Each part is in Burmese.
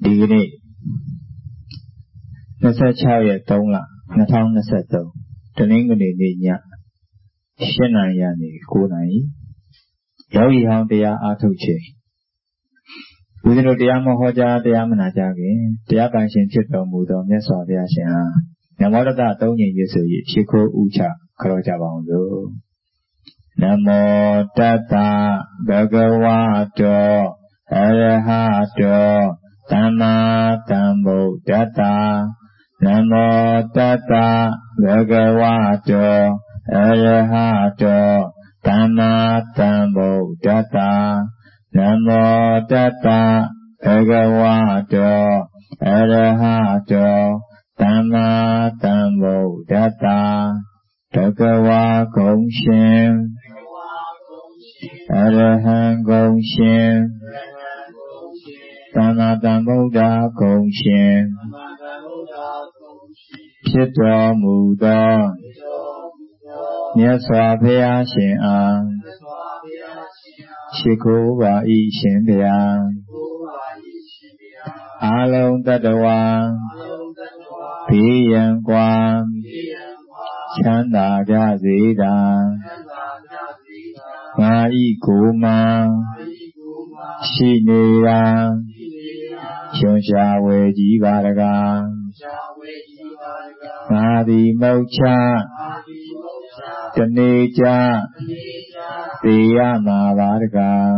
ဒီကနေ့26ရက်3လ2023တနင်္ဂနွေနေ့ည7 နာရီကနေ9 နာရီယောဂီဟောင်းတရားအားထုတ်ခြင်းဦးဇင်းတို့တရားမဟောကြားတရားမနာကြားခင်တရားပိုင်ရှင်ဖြစ်တော်မူသောမြတ်စွာဘုရားရှင်အားနမောတတ3ကြိမ်ရွတ်ဆို၍ဖြစ်ခိုးဥချခေါ်ကြပါအောင်စို့နမောတတဘဂဝတောအရဟတောသမ္မာသမ္ဗုဒ္ဓတ္တနမောတတ္တဘဂဝတောအရဟတောသမ္မာသမ္ဗုဒ္ဓတ္တနမောတတ္တဘဂဝတောအရဟတောသမ္မာသမ္ဗုဒ္ဓတ္တဘဂဝါဂုံရှင်အရဟံဂုံရှင်သမ္မာသမ္ဗုဒ္ဓဂုံရှင်ဖြစ်တော်မူသောမြတ်စွာဘုရားရှင်အားရှိခိုးပါ၏ရှင်ဘုရားအာလုံးတတ္တဝါဘေးရန်ကွာချမ်းသာကြစေတာငါဤကိုယ်မှာရှိနေတာရှင်ရှားဝေကြီးပါတကားငါသည်မုတ်ချတနေ့ချသေရမှာပါတကား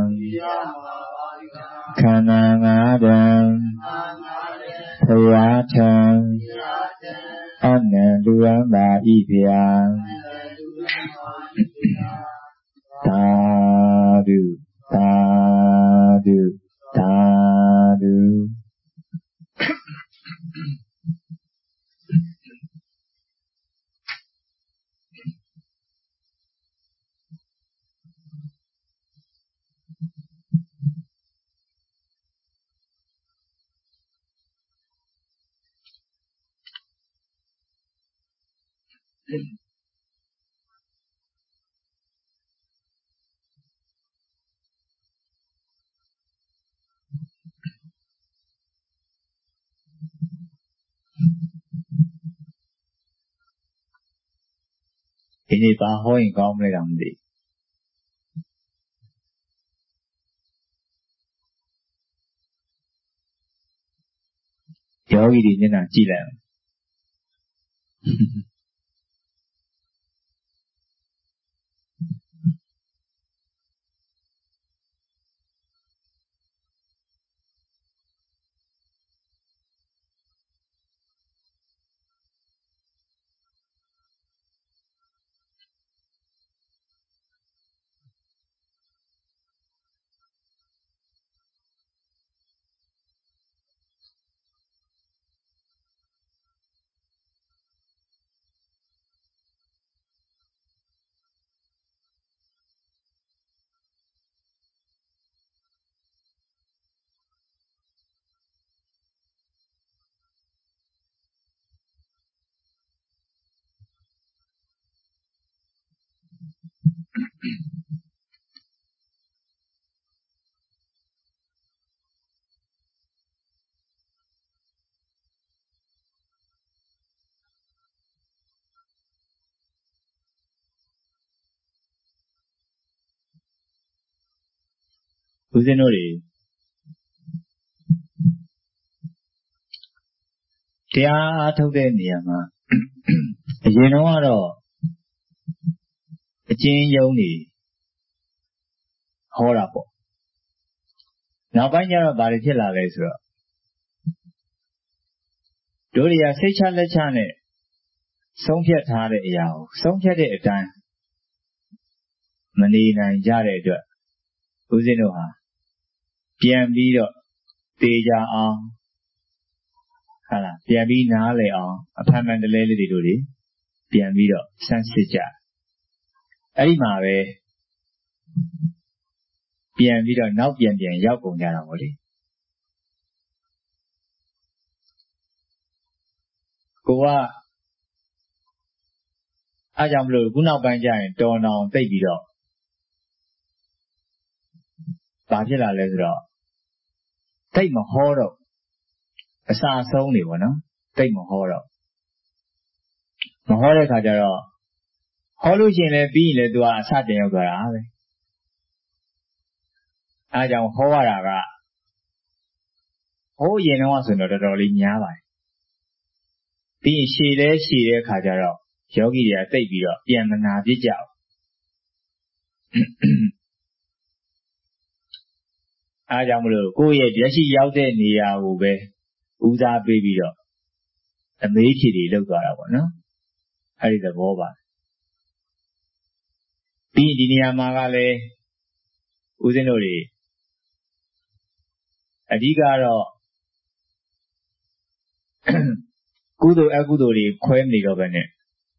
ခန္ဓာငါးတံဘုရားထံအနန္တလူရန်ပါဤဖျားသာဓုသာဓုသာဓုဒီနေ့ပါဟောရင်ကောင်းမလဲတော့မသိယောဂီတွေမျက်နှာကြည့်လိုက်ဦးဇင်းတို့တွေတရားအားထုတ်တဲ့နေရာမှာအရင်တော့ကတော့အကျဉ်းယုံနေဟောတာပေါ့နောက်ပိုင်းကျတော့ဘာတွေဖြစ်လာလဲဆိုတော့တို့တွေကစိတ်ချလက်ချနဲ့ဆုံးဖြတ်ထားတဲ့အရာကိုဆုံးဖြတ်တဲ့အတိုင်းမနေနိုင်ကြတဲ့အတွက်ဦးဇင်းတို့ဟာပြန်ပြီးတော့သေချာအောင်ဟာလားပြန်ပြီးနားလည်အောင်အဖန်ဖန်တလဲလေးတွေတို့တွေပြန်ပြီးတော့ဆန်းစစ်ကြအဲ့ဒီမှာပဲပြန်ပြီးတော့နောက်ပြန်ရောက်ကုန်ကြတာပေါ့လေကိုကအားကြောင့်မလို့ခုနောက်ပိုင်းကျရင်တော်တောင်သိပ်ပြီးတော့ဘာဖြစ်လာလဲဆိုတော့သိပ်မဟောတော့အစာဆုံးနေပေါ့နော်တိတ်မဟောတော့မဟောတဲ့ခါကျတော့ဟောလို့ရှိရင်လည်းပြီးရင်လည်းသူကအစတင်ရောက်သွားတာပဲအဲဒါကြောင့်ဟောရတာကဟိုးရင်တော့ဆိုတော့တော်တော်လေးများပါတယ်ပြီးရင်ရှည်တဲ့ခါကျတော့ယောဂီတွေကတိတ်ပြီးတော့ပြန်မနာပြစ်ကြဘူးအဲကြောင့်မလို့ကိုယ့်ရဲ့လက်ရှိရောက်တဲ့နေရာကိုပဲဦးစားပေးပြီးတော့အမေးဖြေတွေလုပ်သွားတာပေါ့နော်အဲဒီသဘောပါပြီးဒီနေရာမှာကလည်းဦးဇင်းတို့တွေအဓိကတော့ကုသိုလ်အကုသိုလ်တွေခွဲမနေတော့ပဲနဲ့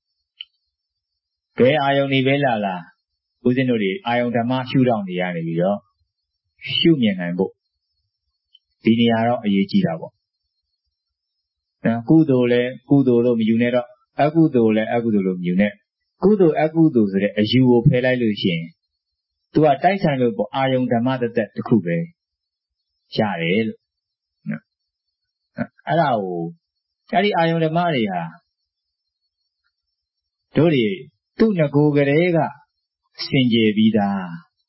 ဘယ်အာယုန်တွေပဲလာဦးဇင်းတို့တွေအာယုန်ဓမ္မရှုထောင့်နေရနေပြီးတော့ရှုမြင်နိုင်ဖို့ဒီနေရာတော့အရေးကြီးတာပေါ့နော်ကုသိုလ်လည်းကုသိုလ်လို့မယူနဲ့တော့အကုသိုလ်လည်းအကုသိုလ်လို့မယူနဲ့ကုသိုလ်အကုသိုလ်ဆိုတဲ့အယူကိုဖယ်လိုက်လို့ရှိရင်သူကတိုက်ဆိုင်လို့ပေါ့အာယုန်ဓမ္မတစ်ခုပဲရတယ်လို့နော်အဲ့ဒါကိုအဲ့ဒီအာယုန်ဓမ္မတွေဟာတို့တွေသူ့ငကိုယ်ကလေးကစင်ကြယ်ပြီးသား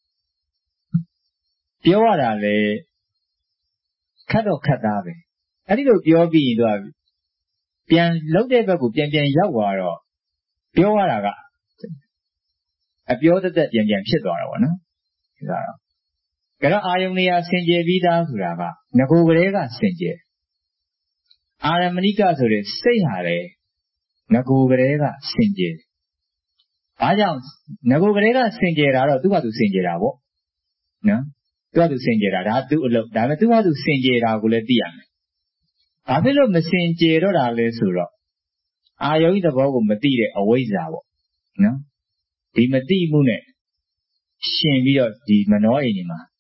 ပြောရတာလေခတ်တော့ခတ်သားပဲအဲ့ဒီလိုပြောပြီးရင်တော့ပြန်လှုပ်တဲ့ဘက်ကိုပြန်ရောက်သွားတော့ပြောရတာကအပြောတသက်ပြန်ဖြစ်သွားတာပေါ့နော်ဒါတော့အာယုန်နေရာစင်ကြယ်ပြီးသားဆိုတာကငကိုယ်ကလေးကစင်ကြယ်အာရမဏိကဆိုတဲ့စိတ်ဟာလေငကိုယ်ကလေးကစင်ကြယ်ဘာကြောင့်ငကိုယ်ကလေးကစင်ကြယ်တာတော့သူ့ဟာသူစင်ကြယ်တာပေါ့နော်သူ့ဟာသူစင်ကြယ်တာဒါသူ့အလုပ်ဒါပေမဲ့သူ့ဟာသူစင်ကြယ်တာကိုလည်းသိရမယ်ဘာဖြစ်လို့မစင်ကြယ်တော့တာလဲဆိုတော့အာယုန်သဘောကိုမသိတဲ့အဝိဇ္ဇာပေါ့နော်ဒီမသိမှုနဲ့ရှင်ပြီးတော့ဒီမနောအိမ်ဒီမှာ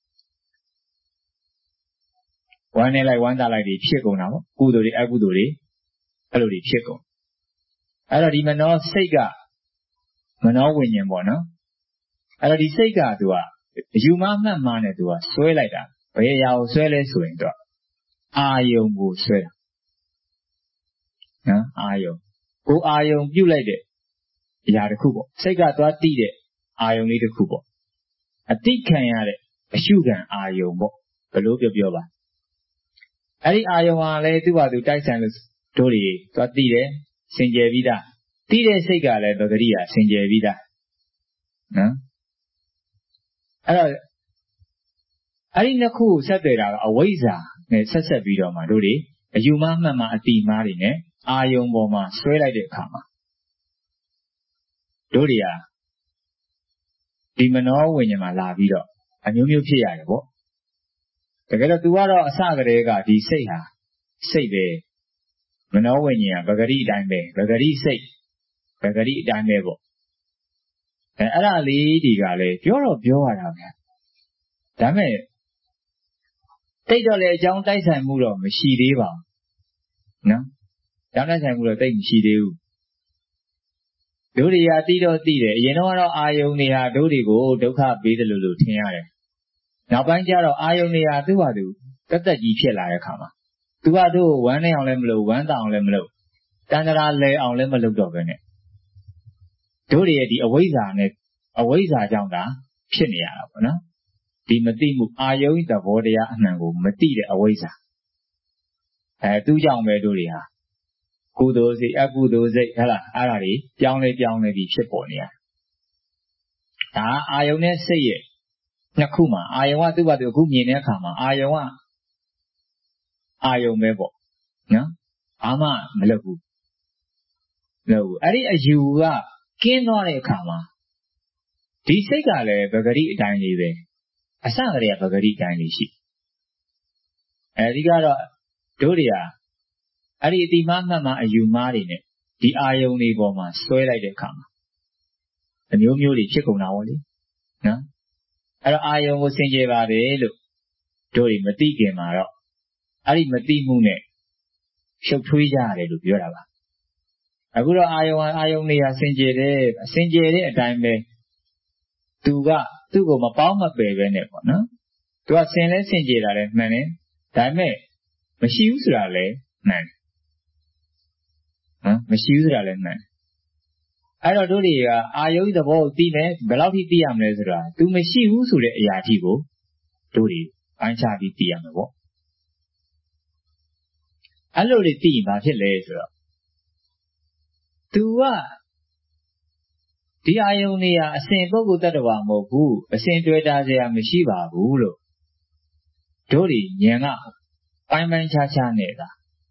ဝမ်းနေလိုက်ဝမ်းသာလိုက်တွေဖြစ်ကုန်တာပေါ့ကုသိုလ်တွေအကုသိုလ်တွေအဲ့လိုတွေဖြစ်ကုန်အဲ့တော့ဒီမနောစိတ်ကမနောဝိညာဉ်ပေါ့နော်အဲ့တော့ဒီစိတ်ကသူကအယူမှမှတ်မှနဲ့သူကဆွဲလိုက်တာဘယ်အရာကိုဆွဲလဲဆိုရင်တော့အာယုံကိုဆွဲတာနော်အာယုံကိုအာယုံပြုတ်လိုက်တဲ့အရာတစ်ခုပေါ့စိတ်ကသွားတိတဲ့အာယုံလေးတစ်ခုပေါ့အတိခံရတဲ့အရှုခံအာယုံပေါ့ဘယ်လိုပြောပါအဲ့ဒီအာယုံဟာလည်းသူ့ဘာသူတိုက်ဆိုင်လို့တို့တွေသွားတိတယ်စင်ကြယ်ပြီးသားတိတဲ့စိတ်ကလည်းပဂရိယာစင်ကြယ်ပြီးသားနော်အဲ့တော့အဲ့ဒီနှစ်ခုကိုဆက်သွယ်တာကအဝိဇ္ဇာနဲ့ဆက်ပြီးတော့မှတို့တွေအယူမှမှတ်မှအတိမားတွေနဲ့အာယုံပေါ်မှာဆွဲလိုက်တဲ့အခါမှာတို့တွေကဒီမနောဝိညာဉ်မှာလာပြီးတော့အမျိုးမျိုးဖြစ်ရတယ်ပေါ့တကယ်တော့ तू ကတော့အစကတည်းကဒီစိတ်ဟာစိတ်ပဲမနောဝိညာဉ်ကပဂရိအတိုင်းပဲပဂရိစိတ်ပဂရိအတိုင်းပဲပေါ့အဲ့ဒါလေးတွေကလည်းပြောတော့ပြောရတာဗျဒါမဲ့တိတ်တော့လေအကြောင်းတိုက်ဆိုင်မှုတော့မရှိသေးပါဘူးနော်အကြောင်းတိုက်ဆိုင်မှုတော့တိတ်မရှိသေးဘူးတို့တွေကတိတော့တိတယ်အရင်တော့အာယုန်တွေဟာတို့တွေကိုဒုက္ခပေးတယ်လို့ထင်ရတယ်နောက်ပိုင်းကျတော့အာယုန်တွေဟာသူ့ဟာသူတက်ကြီးဖြစ်လာတဲ့အခါမှာသူကတို့ဝမ်းနေအောင်လည်းမလုပ်ဝမ်းတောင်လည်းမလုပ်တန်တရာလဲအောင်လည်းမလုပ်တော့ပဲနဲ့တို့တွေရဲ့ဒီအဝိဇ္ဇာနဲ့အဝိဇ္ဇာကြောင့်သာဖြစ်နေရတာပေါ့နော်ဒီမသိမှုအာယုန်သဘောတရားအမှန်ကိုမသိတဲ့အဝိဇ္ဇာသူ့ကြောင့်ပဲတို့တွေဟာကုသိုလ်စိတ်အကုသိုလ်စိတ်ဟဲ့လားအဲ့ဒါတွေပြောင်းလဲပြီးဖြစ်ပေါ်နေရဒါအာယုန်နဲ့စိတ်ရဲ့နှစ်ခုမှာအာယုံကသူ့ဘာသူအခုမြင်တဲ့အခါမှာအာယုံကအာယုံပဲပေါ့နော်ဘာမှမလုပ်ဘူးအဲ့ဒီအယူကကင်းသွားတဲ့အခါမှာဒီစိတ်ကလည်းပဂရိအတိုင်းလေးပဲအစကတည်းကပဂရိအတိုင်းလေးရှိအဲဒီကတော့တို့တွေကအဲ့ဒီအတိမမှတ်မှအယူမားတွေနဲ့ဒီအာယုံတွေပေါ်မှာဆွဲလိုက်တဲ့အခါမှာအမျိုးမျိုးတွေဖြစ်ကုန်တာပေါ့လေနော်အဲ့တော့အာယုံကိုစင်ကြယ်ပါတယ်လို့တို့တွေမသိခင်မှာတော့အဲ့ဒီမသိမှုနဲ့ရှုပ်ထွေးကြရတယ်လို့ပြောတာပါအခုတော့အာယုံနေရာစင်ကြယ်တဲ့အတိုင်းပဲသူ့ကိုမပေါင်းမပယ်ပဲနဲ့ပေါ့နော်သူကစင်လဲစင်ကြယ်တာလည်းမှန်တယ်ဒါပေမဲ့မရှိဘူးဆိုတာလည်းမှန်နော်မရှိဘူးဆိုတာလည်းမှန်အဲ့တော့တို့တွေကအာယုသဘောကိုသိမယ်ဘယ်လောက်ထိသိရမလဲဆိုတာ तू မရှိဘူးဆိုတဲ့အရာထိကိုတို့တွေပိုင်းခြားပြီးသိရမှာပေါ့အဲ့လိုတွေသိရင်ဘာဖြစ်လဲဆိုတော့ तू ကဒီအာယုန်တွေဟာအစဉ်ပုဂ္ဂိုလ်တ attva မဟုတ်ဘူးအစဉ်တွေ့တာစရာမရှိပါဘူးလို့တို့တွေဉာဏ်ကပိုင်းပိုင်းခြားခြားနေတာ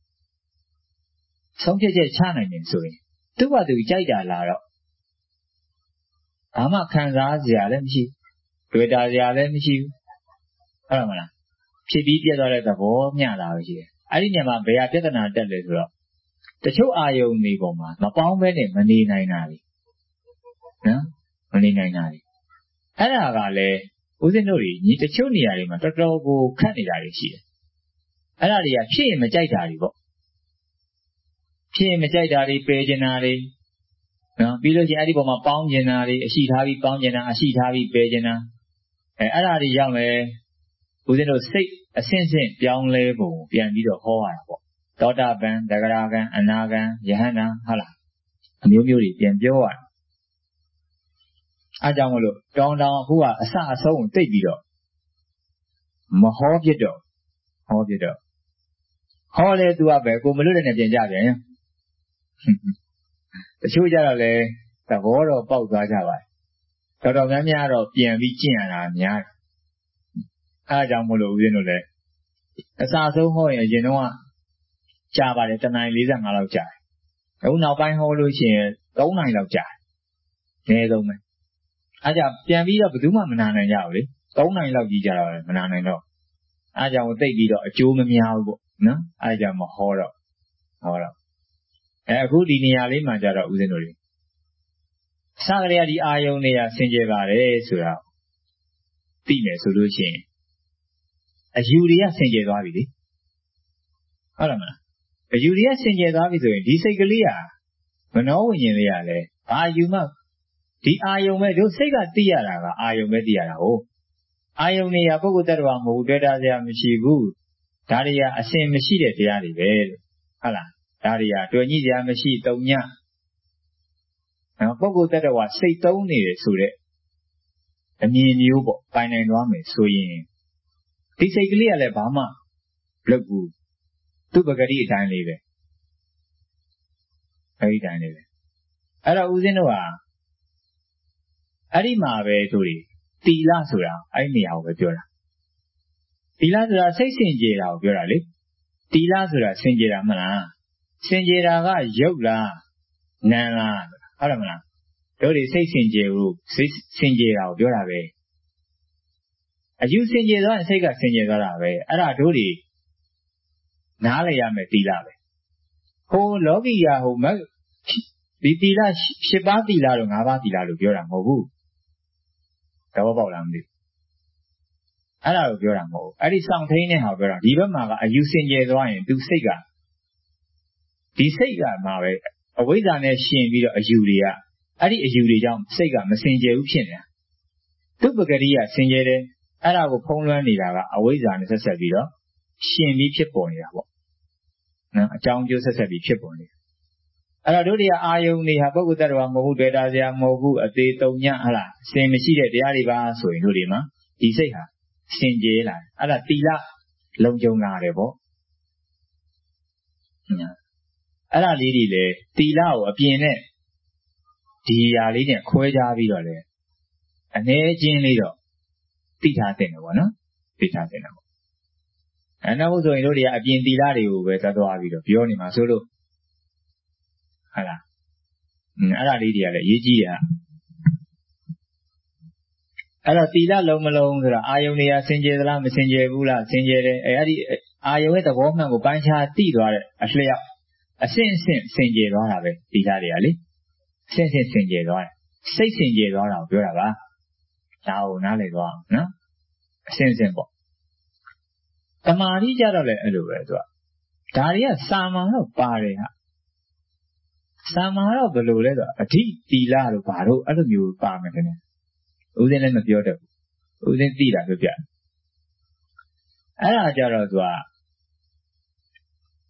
ဆုံးဖြတ်ချက်ချနိုင်တယ်ဆိုရင်သူ့ဘာသူကြိုက်တာလားတော့ဘာမှခံစားစရာလည်းမရှိတွေ့တာစရာလည်းမရှိဘူးဟုတ်မလားဖြစ်ပြီးပြတ်သွားတဲ့သဘောမျှတာပဲရှိတယ်အဲ့ဒီညမှာဘယ်ဟာပြဿနာတက်လဲဆိုတော့တချို့အာယုန်တွေပေါ်မှာမပေါင်းဘဲနဲ့မနေနိုင်တာလေနော်မနေနိုင်တာလေအဲ့ဒါကလည်းဦးဇင်းတို့ညီတချို့နေရာတွေမှာတော်တော်ကိုခက်နေတာတွေရှိတယ်အဲ့ဒါတွေကဖြစ်ရင်မကြိုက်တာတွေပေါ့ဖြစ်ရင်မကြိုက်တာတွေပယ်ကျင်တာတွေနော်ပြီးလို့ရှိရင်အဲ့ဒီပေါ်မှာပေါင်းကျင်တာတွေအရှိထားပြီးပေါင်းကျင်တာအရှိထားပြီးပယ်ကျင်တာအဲ့ဒါတွေရောက်လဲဦးဇင်းတို့စိတ်အဆင့်ဆင့်ပြောင်းလဲပုံပြန်ပြီးတော့ဟောရတာပေါ့သောတာပန်သဂရဂံအနာဂံယဟန္တာဟုတ်လားအမျိုးမျိုးတွေပြန်ပြောရတာအားကြောင့်မလို့တောင်းအခုကအစအဆုံးကိုတိတ်ပြီးတော့မဟောပြတော့ဟောလဲသူကပဲကိုမလွတ်တဲ့နဲ့ပြန်ကြပြန်တချို့ကြတော့လေသဘောတော့ပေါက်သွားကြပါတယ်တော်များများတော့ပြန်ပြီးကျင့်ရတာများတယ်အားကြောင့်မလို့ဦးဇင်းတို့လည်းအစအဆုံးဟောရင်အရင်တော့ကြာပါတယ်တနာရီ45လောက်ကြာတယ်အခုနောက်ပိုင်းဟောလို့ရှိရင်3နာရီလောက်ကြာတယ်အနည်းဆုံးပဲအားကြောင့်ပြန်ပြီးတော့ဘယ်သူမှမနာနိုင်ကြဘူးလေ3နာရီလောက်ကြီးကြတော့မနာနိုင်တော့အားကြောင့်သိပြီးတော့အကျိုးမများဘူးပေါ့နော်အားကြောင့်မဟောတော့အခုဒီနေရာလေးမှာကြတော့ဦးဇင်းတို့တွေစကရေဒီအာယုန်တွေကဆင်ကြယ်ပါတယ်ဆိုတာသိမယ်ဆိုလို့ရှိရင်အယူတွေကဆင်ကြယ်သွားပြီလေဟုတ်လားမလားအယူတွေကဆင်ကြယ်သွားပြီဆိုရင်ဒီစိတ်ကလေးဟာမနောဝိညာဉ်လေးကလည်းဘာယူမှဒီအာယုန်ပဲတို့စိတ်ကသိရတာကအာယုန်ပဲသိရတာဟုတ်အာယုန်တွေကပုဂ္ဂိုလ်တ attva မဟုတ်တွေ့တာစရာမရှိဘူးဒါတွေကအစဉ်မရှိတဲ့တရားတွေပဲလို့ဟုတ်လားဒါတွေကတွေ့ညိစရာမရှိတုံညပုဂ္ဂိုလ်တ attva စိတ်သုံးနေတယ်ဆိုတဲ့အမြင်မျိုးပေါ့ပိုင်နိုင်သွားမယ်ဆိုရင်ဒီစိတ်ကလေးကလည်းဘာမှလုပ်ဘူးသူ့ပဂတိအတိုင်းလေးပဲအဲဒီတိုင်းလေးပဲအဲ့တော့ဦးဇင်းတို့ဟာအဲ့ဒီမှာပဲတို့တွေသီလဆိုတာအဲ့ဒီနေရာကိုပဲပြောတာသီလဆိုတာစိတ်စင်ကြယ်တာကိုပြောတာလေသီလဆိုတာစင်ကြယ်တာမလားစင်ကြယ်တာကရုပ်လားနာမ်လားဟုတ်တယ်မလားတို့တွေစိတ်စင်ကြယ်ဘူးစိတ်စင်ကြယ်တာကိုပြောတာပဲအယူစင်ကြယ်သွားရင်စိတ်ကစင်ကြယ်သွားတာပဲအဲ့ဒါတို့တွေနားလည်ရမယ်သီလပဲဟိုလောကီယာဟိုမဒီသီလ10ပါးသီလတို့5ပါးသီလလို့ပြောတာမဟုတ်ဘူးသဘောပေါက်လားမသိဘူးအဲ့ဒါကိုပြောတာမဟုတ်ဘူးအဲ့ဒီစောင့်ထိန်တဲ့ဟာကိုပြောတာဒီဘက်မှာကအယူစင်ကြယ်သွားရင်သူစိတ်ကဒီစိတ်ကမှာပဲအဝိဇ္ဇာနဲ့ရှင်ပြီးတော့အယူတွေကအဲ့ဒီအယူတွေကြောင့်စိတ်ကမစင်ကြယ်ဘူးဖြစ်နေတာသူပဂတိကစင်ကြယ်တယ်အဲ့ဒါကိုဖုံးလွှမ်းနေတာကအဝိဇ္ဇာနဲ့ဆက်ဆက်ပြီးတော့ရှင်ပြီးဖြစ်ပေါ်နေတာပေါ့နော်အကြောင်းကျိုးဆက်ဆက်ပြီးဖြစ်ပေါ်နေတာအဲ့တော့တို့တွေကအာယုန်တွေဟာပုဂ္ဂိုလ်တ attva မဟုတ်ဘူးတွေ့တာစရာမဟုတ်ဘူးအသေးတုံညဟလားအစင်မရှိတဲ့တရားတွေပါဆိုရင်တို့တွေမှာဒီစိတ်ဟာစင်ကြယ်လာတယ်အဲ့ဒါသီလလုံခြုံလာတယ်ပေါ့အဲ့ဒါလေးတွေလေသီလကိုအပြင်နဲ့ဒီຢာလေးနဲ့ခွဲခြားပြီးတော့လေအနည်းချင်းလေးတော့သိထားတဲ့တယ်ပေါ့နော်သိထားတဲ့တယ်ပေါ့အဲ့နောက်ဆိုရင်တို့တွေကအပြင်သီလတွေကိုပဲသွားပြီးတော့ပြောနေမှာဆိုလို့ဟုတ်လားအဲ့ဒါလေးတွေကလည်းအရေးကြီးတာအဲ့တော့သီလလုံးမလုံးဆိုတာအာယုန်တွေကစင်ကြယ်သလားမစင်ကြယ်ဘူးလားစင်ကြယ်တယ်အဲ့ဒီအာယုန်ရဲ့သဘောမှန်ကိုပိုင်းခြားသိသွားတဲ့အလျောက်အဆင့်အဆင့်စင်ကြယ်သွားတာပဲသီလတွေကလေအဆင့်ဆင့်စင်ကြယ်သွားတယ်စိတ်စင်ကြယ်သွားတာကိုပြောတာပါဒါကိုနားလည်သွားအောင်နော်အဆင့်ဆင့်ပေါ့တမာတိကြတော့လည်းအဲ့လိုပဲသူကဒါတွေကစာမာတော့ပါတယ်ဟာစာမာတော့ဘယ်လိုလဲဆိုတော့အဓိသီလတို့ဘာတို့အဲ့လိုမျိုးပါမယ်ခင်ဗျဦးဇင်းလည်းမပြောတတ်ဘူးဦးဇင်းသိတာပြောပြအဲ့ဒါကြတော့သူက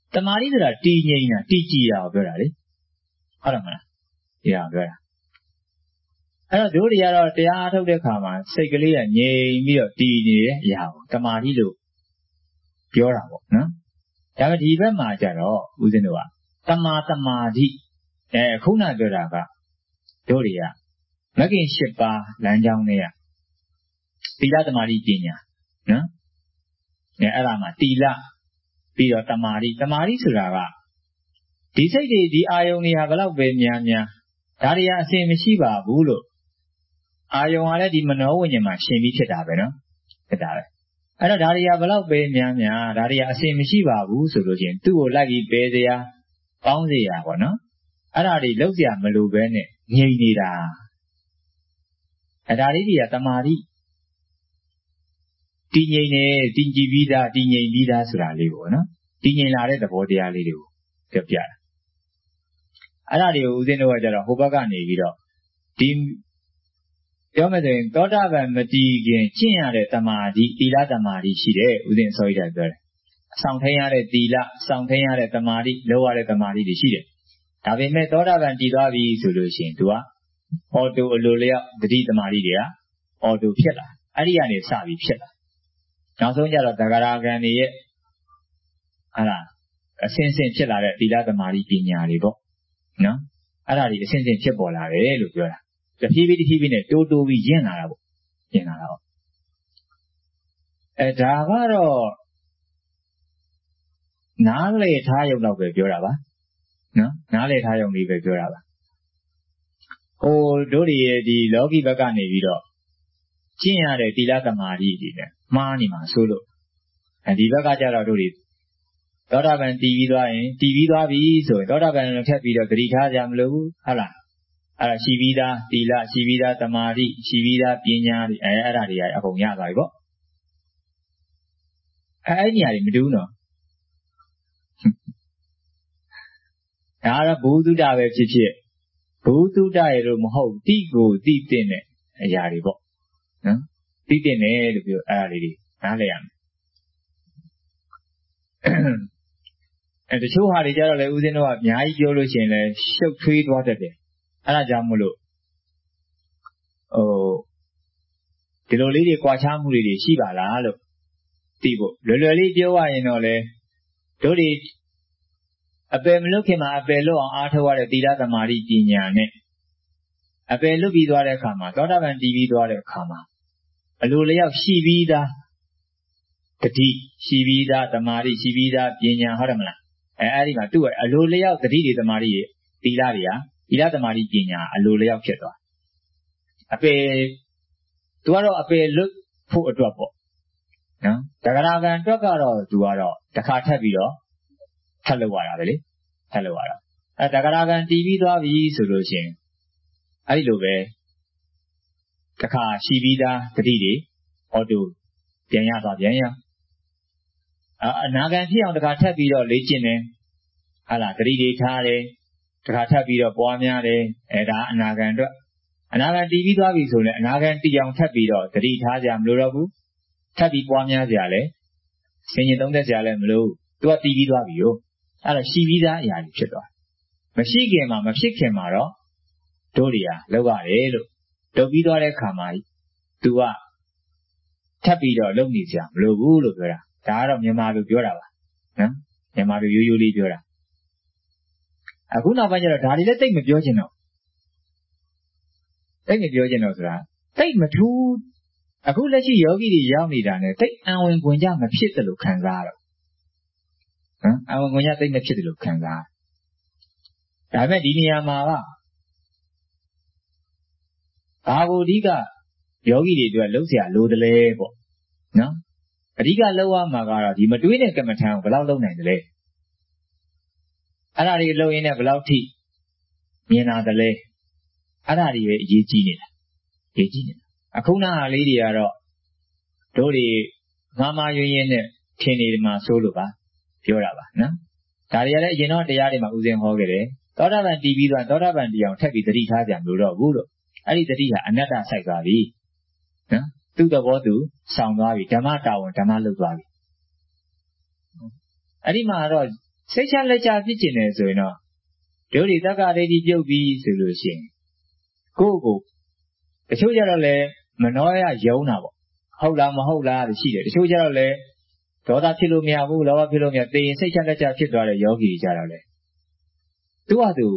တမာတိဆိုတာတည်ငြိမ်တာတည်ကြည်တာကိုပြောတာလေဟုတ်တယ်မလားဒီဟာပြောတာအဲ့တော့တို့တွေကတော့တရားအားထုတ်တဲ့ခါမှာစိတ်ကလေးကငြိမ်ပြီးတော့တည်နေတဲ့အရာကိုတမာတိလို့ပြောတာပေါ့နော်ဒါပေမဲ့ဒီဘက်မှာကျတော့ဦးဇင်းတို့ကတမာတိခုနပြောတာကတို့တွေကမဂ္ဂင်၈ပါးလမ်းကြောင်းတွေကသီလသမာဓိပညာနော်အဲ့ဒါမှသီလပြီးတော့တမာတိဆိုတာကဒီစိတ်တွေဒီအာယုန်တွေဟာဘယ်လောက်ပဲများဒါတွေကအစဉ်မရှိပါဘူးလို့အာယုန်ကလည်းဒီမနောဝိညာဉ်မှာရှင်ပြီးဖြစ်တာပဲနော်ဖြစ်တာပဲအဲ့တော့ဒါတွေကဘယ်လောက်ပဲများဒါတွေကအစဉ်မရှိပါဘူးဆိုလို့ချင်းသူ့ကိုလိုက်ပြီးပဲစရာပေါင်းစရာပေါ့နော်အဲ့ဒါတွေလောက်စရာမလိုပဲနဲ့ငြိမ်နေတာအဲ့ဒါလေးတွေကတမာတိတည်ငြိမ်နေတည်ကြည်ပြီးသားတည်ငြိမ်ပြီးသားဆိုတာလေးပေါ့နော်တည်ငြိမ်လာတဲ့သဘောတရားလေးတွေကိုပြပြတာအဲ့ဒါတွေကိုဦးဇင်းတို့ကကြတော့ဟိုဘက်ကနေပြီးတော့ဒီပြောမယ်ဆိုရင်သောတာပန်မတည်ခင်ကျင့်ရတဲ့တမာတိသီလတမာတိရှိတယ်ဦးဇင်းအစောကြီးကပြောတယ်အဆောင်ထိန်ရတဲ့သီလအဆောင်ထိန်ရတဲ့တမာတိလောရတဲ့တမာတိတွေရှိတယ်ဒါပေမဲ့သောတာပန်တည်သွားပြီဆိုလို့ရှိရင်သူကအော်တိုအလိုလျောက်တတိတမာတိတွေကအော်တိုဖြစ်လာအဲ့ဒီကနေစပြီးဖြစ်လာနောက်ဆုံးကျတော့သဂရဂံတွေရဲ့အစင်းစင်းဖြစ်လာတဲ့သီလသမာဓိပညာတွေပေါ့နော်အဲ့ဒါတွေအစင်းစင်းဖြစ်ပေါ်လာတယ်လို့ပြောတာတဖြည်းဖြည်းနဲ့တိုးပြီးရင့်လာတာပေါ့ရင့်လာတာပေါ့ဒါကတော့နားလေထားရုံတော့ပဲပြောတာပါနော်နားလေထားရုံလေးပဲပြောတာပါဟိုတို့တွေရဲ့ဒီလောကီဘက်ကနေပြီးတော့ကျင့်ရတဲ့သီလသမာဓိတွေနဲ့မှားနေမှာဆိုလို့ဒီဘက်ကကြတော့တို့တွေသောတာပန်တည်ပြီးသွားရင်တည်ပြီးသွားပြီဆိုရင်သောတာပန်လည်းထပ်ပြီးတော့သတိထားကြမလို့ဟုတ်လားအဲ့ဒါရှိပြီးသားသီလရှိပြီးသားသမာဓိရှိပြီးသားပညာတွေအဲ့ဒါတွေအကုန်ရသွားပြီပေါ့အဲ့ဒီနေရာတွေမတူးနော်ဒါကတော့ဘုသူတ္တပဲဖြစ်ဖြစ်ဘုသူတ္တရဲ့လို့မဟုတ်တိကိုတိတဲ့အရာတွေပေါ့နော်တိတဲ့တယ်လို့ပြောအဲ့ဒါလေးတွေနားလည်ရမယ်တချို့ဟာတွေကြတော့လေဦးဇင်းတို့ကအများကြီးပြောလို့ရှိရင်လည်းရှုပ်ထွေးသွားတတ်တယ်အဲ့ဒါကြောင့်မို့လို့ဒီလိုလေးတွေကြွားချမှုတွေရှိပါလားလို့သိဖို့လွယ်လွယ်လေးပြောရရင်တော့လေတို့တွေအပယ်မလွတ်ခင်မှာအပယ်လွတ်အောင်အားထုတ်ရတဲ့သီလသမာဓိပညာနဲ့အပယ်လွတ်ပြီးသွားတဲ့အခါမှာသောတာပန်တည်ပြီးသွားတဲ့အခါမှာအလိုလျောက်ရှိပြီးသားတတိရှိပြီးသားသမာဓိရှိပြီးသားပညာဟုတ်တယ်မလားအဲ့ဒီမှာသူ့အလိုလျောက်တတိတွေသမာဓိတွေသီလတွေကသီလသမာဓိပညာအလိုလျောက်ဖြစ်သွားအပယ်သူကတော့အပယ်လွတ်ဖို့အတွက်ပေါ့နော်တဂရဂံအတွက်ကတော့သူကတော့တစ်ခါထပ်ပြီးတော့ထပ်လုပ်ရတာပဲလေထပ်လုပ်ရတာတဂရဂံတည်ပြီးသွားပြီဆိုလို့ရှိရင်အဲ့ဒီလိုပဲတစ်ခါရှိပြီးသားတတိတွေအော်တိုပြန်ရသွားပြန်ရအနာဂံဖြစ်အောင်တစ်ခါထပ်ပြီးတော့လေ့ကျင့်တယ်ဟာလားတတိတွေထားတယ်တစ်ခါထပ်ပြီးတော့ပွားများတယ်ဒါအနာဂံအတွက်အနာဂံတည်ပြီးသွားပြီဆိုရင်အနာဂံတည်အောင်ထပ်ပြီးတော့တတိထားကြမလို့တော့ဘူးထပ်ပြီးပွားများကြလဲဆင်ញင်သုံးသက်ကြလဲမလို့သူကတည်ပြီးသွားပြီရောအဲ့တော့ရှိပြီးသားအရာတွေဖြစ်သွားမရှိခင်မှာမဖြစ်ခင်မှာတော့တို့တွေကလောက်ရတယ်လို့လုပ်ပြီးသွားတဲ့ခါမှာသူကထပ်ပြီးတော့လုပ်နေကြမလို့ဘူးလို့ပြောတာဒါကတော့မြန်မာလိုပြောတာပါနော်မြန်မာလိုရိုးရိုးလေးပြောတာအခုနောက်ပိုင်းကျတော့ဒါတွေလည်းတိတ်မပြောချင်တော့ဆိုတာတိတ်မထူးအခုလက်ရှိယောဂီတွေရောက်နေတာနဲ့တိတ်အံဝင်ခွင်ကြမဖြစ်တယ်လို့ခံစားရတော့အံဝင်ခွင်ကြတိတ်မဖြစ်တယ်လို့ခံစားဒါပေမဲ့ဒီနေရာမှာကဘာကိုအဓိကယောဂီတွေအတွက်လှုပ်เสียလိုတယ်လေပေါ့နော်အဓိကလှုပ်ရမှာကတော့ဒီမတွေးတဲ့ကမ္မထံကိုဘယ်လောက်လုပ်နိုင်တယ်လဲအဲ့ဒါတွေလှုပ်ရင်းနဲ့ဘယ်လောက်ထိမြင်လာတယ်လဲအဲ့ဒါတွေပဲအရေးကြီးနေတာအခုနဟာလေးတွေကတော့တို့တွေမှားယွင်းရင်းနဲ့ထင်နေတယ်မှာဆိုလို့ပါပြောတာပါနော်ဒါတွေကလည်းအရင်တော့တရားတွေမှာဥစဉ်ဟောခဲ့တယ်သောတာပန်တည်ပြီးသွားသောတာပန်တရားထပ်ပြီးသတိထားကြမလို့တော့ဘူးလို့အဲ့ဒီသတိဟာအနတ္တဆိုင်သွားပြီနော်သူ့သဘောသူဆောင်သွားပြီဓမ္မတာဝန်ဓမ္မလုပ်သွားပြီအဲ့ဒီမှာတော့စိတ်ချလက်ချဖြစ်ကျင်နေဆိုရင်တော့တို့ဒီတက္ကဒိဋ္ဌိပြုတ်ပြီးဆိုလို့ရှိရင်ကိုယ့်ကိုတချို့ကြတော့လည်းမနှောရယုံတာပေါ့ဟုတ်လားမဟုတ်လားလို့ရှိတယ်တချို့ကြတော့လည်းဒေါသဖြစ်လို့မရဘူးလောဘဖြစ်လို့မရသိရင်စိတ်ချလက်ချဖြစ်သွားတဲ့ယောဂီကြတော့လေသူ့ဟာသူ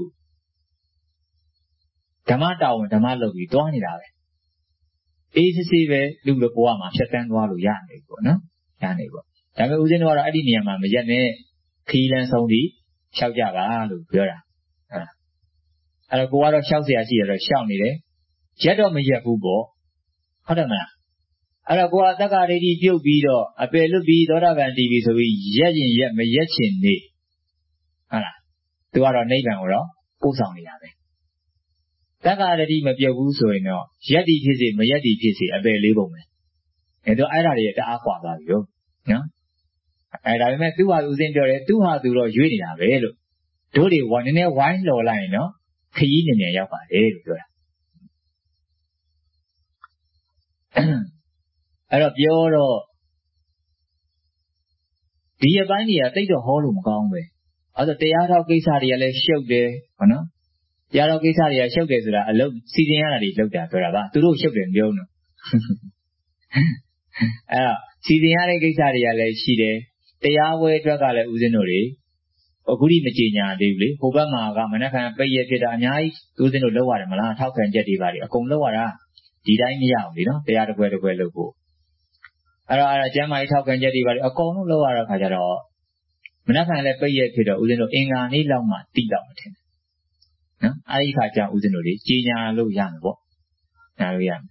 ဓမ္မတောင်းဓမ္မလုပ်ပြီးတွားနေတာပဲအေးစစ်စစ်ပဲလူလိုဘဝမှာဖြတ်တန်းသွားလို့ရနေပေါ့နော်ရနေပေါ့ဒါပေမဲ့ဦးဇင်းတို့ကတော့အဲ့ဒီနေရာမှာမရက်နဲ့ခီးလန်းဆုံးပြီးလျှောက်ကြပါလို့ပြောတာအဲ့တော့ကိုကတော့လျှောက်เสียရှိရတော့ရှောက်နေတယ်ရက်တော့မရက်ဘူးပေါ့ဟုတ်တယ်မလားအဲ့တော့ကိုကတက္ကဒိဋ္ဌိပြုတ်ပြီးတော့အပယ်လွတ်ပြီးသောတာပန်တည်ပြီးဆိုပြီးရက်ရင်ရက်မရက်ချင်နေဟုတ်လားသူကတော့နိဗ္ဗာန်ကိုတော့ပို့ဆောင်နေတာပဲတက္ကဒိဋ္ဌိမပြုတ်ဘူးဆိုရင်တော့ရက်တည်ဖြစ်စေမရက်တည်ဖြစ်စေအပယ်လေးပုံပဲအဲ့တော့အဲ့ဒါတွေတအားကွာသွားပြီလို့နော်အဲ့ဒါပေမဲ့သူ့ဟာဦးစင်းပြောတယ်သူ့ဟာသူတော့ရွေးနေတာပဲလို့တို့တွေနည်းနည်းဝိုင်းလော်လိုက်ရင်နော်ခရီးနေနေရောက်ပါတယ်လို့ပြောတာအဲ့တော့ပြောတော့ဒီအပိုင်းတွေကတိတ်တော့ဟောလို့မကောင်းပဲအဲ့တော့တရားတော်ကိစ္စတွေကလည်းရှုပ်တယ်ဟုတ်နော်တရားတော်ကိစ္စတွေကရှုပ်တယ်ဆိုတာအလုပ်စီစဉ်ရတာတွေလုပ်တာပြောတာပါသူတို့ရှုပ်တယ်မပြောဘူးနော်အဲ့တော့စီစဉ်ရတဲ့ကိစ္စတွေကလည်းရှိတယ်တရားဝဲအတွက်ကလည်းဦးဇင်းတို့တွေအခုထိမကြေညာသေးဘူးလေဟိုဘက်မှာကမနက်ဖြန်ပိတ်ရဖြစ်တာအများကြီးဦးဇင်းတို့လောက်ရတယ်မလားထောက်ခံချက်တွေပါလေအကုန်လောက်ရတာဒီတိုင်းမရဘူးလေနော်တရားတစ်ခွဲတစ်ခွဲလုပ်ဖို့အဲ့တော့ကျမ်းမာရေးထောက်ခံချက်တွေပါလေအကုန်လုံးလောက်ရတဲ့ခါကျတော့မနက်ဖြန်လည်းပိတ်ရဖြစ်တော့ဦးဇင်းတို့အင်္ဂါနေ့လောက်မှတိတော့မထင်နော်အဲ့ဒီခါကျဦးဇင်းတို့တွေကြေညာလို့ရမယ်ပေါ့ညာလို့ရမယ်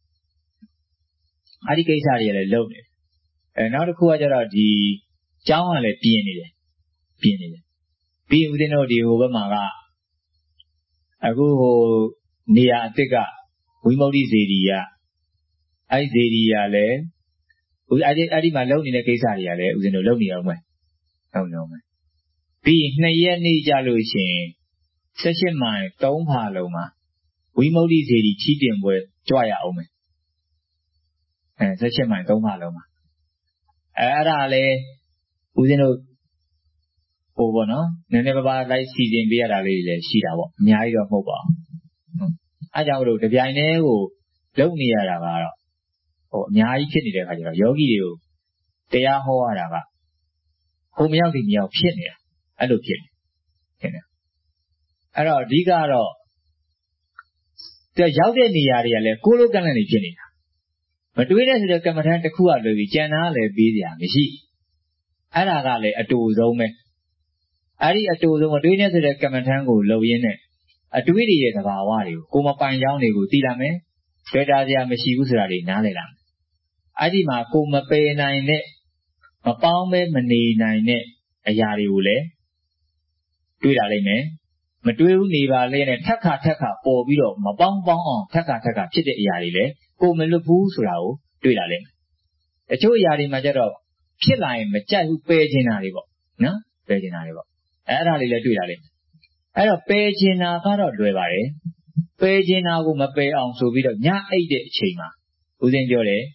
အဲ့ဒီကိစ္စတွေလည်းလုပ်နေနောက်တစ်ခုကကျတော့ဒီကျောင်းကလည်းပြင်းနေတယ်ပြီးဦးဇင်းတို့ဒီဟိုဘက်မှာကအခုဟိုနေရာအစ်စ်ကဝိမု ക്തി စေတီကအဲ့ဒီစေတီကလည်းအဲ့ဒီမှာလုပ်နေတဲ့ကိစ္စတွေကလည်းဦးဇင်းတို့လုပ်နေအောင်မယ်ဟုတ်တော့မယ်ပြီး2ရက်နေ့ကြာလို့ရှိရင်18မိုင်3ဖာလုံးမှာဝိမု ക്തി စေတီချီးတင်ပွဲကြွရအောင်မယ်18မိုင်3ဖာလုံးမှာအဲ့ဒါလည်းဦးဇင်းတို့ဟိုပေါ့နော်နည်းနည်းပါးပါးလိုက်စီစဉ်ပေးရတာလေးတွေလည်းရှိတာပေါ့အများကြီးတော့မဟုတ်ပါဘူးအဲကြောင့်တို့တပြိုင်တည်းကိုလုပ်နေရတာကတော့ဟိုအများကြီးဖြစ်နေတဲ့အခါကျတော့ယောဂီတွေကိုတရားဟောရတာကဟိုမရောက်ဒီမရောက်ဖြစ်နေတာအဲ့လိုဖြစ်နေအဲ့တော့အဓိကတော့ရောက်တဲ့နေရာတွေကလည်းကိုလိုကန့်လန့်နေဖြစ်နေတာမတွေးတဲ့ဆိုတဲ့ကမ္မထမ်းတစ်ခုကလွယ်ပြီးကျန်တာလည်းပြီးစရာမရှိအဲ့ဒါကလည်းအတူဆုံးပဲအဲ့ဒီအတူဆုံးအတွေးနဲ့ဆိုတဲ့ကမ္မထမ်းကိုလုံရင်းနဲ့အတွေးတွေရဲ့သဘာဝတွေကိုမပိုင်ကြောင်းတွေကိုသိလာမယ်တွေ့တာစရာမရှိဘူးဆိုတာတွေနားလည်လာမယ်အဲ့ဒီမှာကိုမပယ်နိုင်တဲ့မပေါင်းမဲမနေနိုင်တဲ့အရာတွေကိုလည်းတွေးလာလိမ့်မယ်မတွေးဘူးနေပါလေနဲ့ထက်ခါပေါ်ပြီးတော့မပေါင်းအောင်ထက်ခါဖြစ်တဲ့အရာတွေလည်းကိုမလွတ်ဘူးဆိုတာကိုတွေးလာလိမ့်မယ်တချို့အရာတွေမှာကျတော့ဖြစ်လာရင်မကြိုက်ဘူးပယ်ချင်တာတွေပေါ့နော်ပယ်ချင်တာတွေပေါ့အဲ့ဒါလေးလည်းတွေ့လာလိမ့်မယ်အဲ့တော့ပယ်ချင်တာကတော့လွယ်ပါတယ်ပယ်ချင်တာကိုမပယ်အောင်ဆိုပြီးတော့ညအိတ်တဲ့အချိန်မှာဦးဇင်းပြောတယ်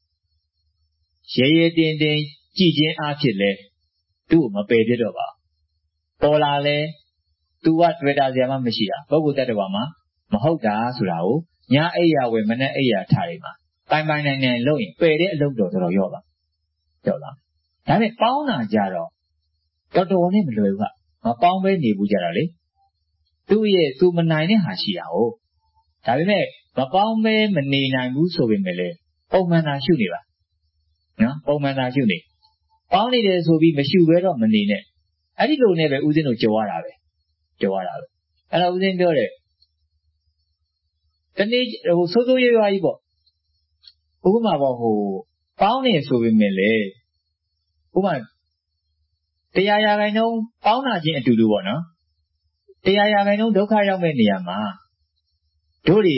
ရေတင်ကြည်ခြင်းအဖြစ်လဲသူ့ကိုမပယ်ဖြစ်တော့ပါပေါ်လာလဲသူကတွေ့တာစရာမှမရှိတာပုဂ္ဂိုလ်တ attva မှာမဟုတ်တာဆိုတာကိုညအိယာဝယ်မနဲ့အိယာထားတွေမှာပိုင်နိုင်လို့ရင်ပယ်တဲ့အလုပ်တော်တော်ရော့လာဒါနဲ့ပေါင်းတာကြတော့တော်တော်နဲ့မလွယ်ဘူးကမပေါင်းပဲနေဘူးကြတာလေသူမနိုင်တဲ့ဟာရှိတာ哦ဒါပေမဲ့မပေါင်းပဲမနေနိုင်ဘူးဆိုပေမဲ့လေပုံမှန်သာရှုနေပါနော်ပုံမှန်သာရှုနေပေါင်းနေတယ်ဆိုပြီးမရှုဘဲတော့မနေနဲ့အဲ့ဒီလိုနဲ့ပဲဦးဇင်းတို့ကြော်ရတာပဲအဲ့တော့ဦးဇင်းပြောတယ်တနေ့ဟိုစိုးရွားကြီးပေါ့ဥပမာပေါ့ဟိုပေါင်းနေဆိုပေမဲ့လေဥပမာ100%ပေါင်းတာချင်းအတူတူပေါ့နော်100%ဒုက္ခရောက်မဲ့နေရာမှာတို့တွေ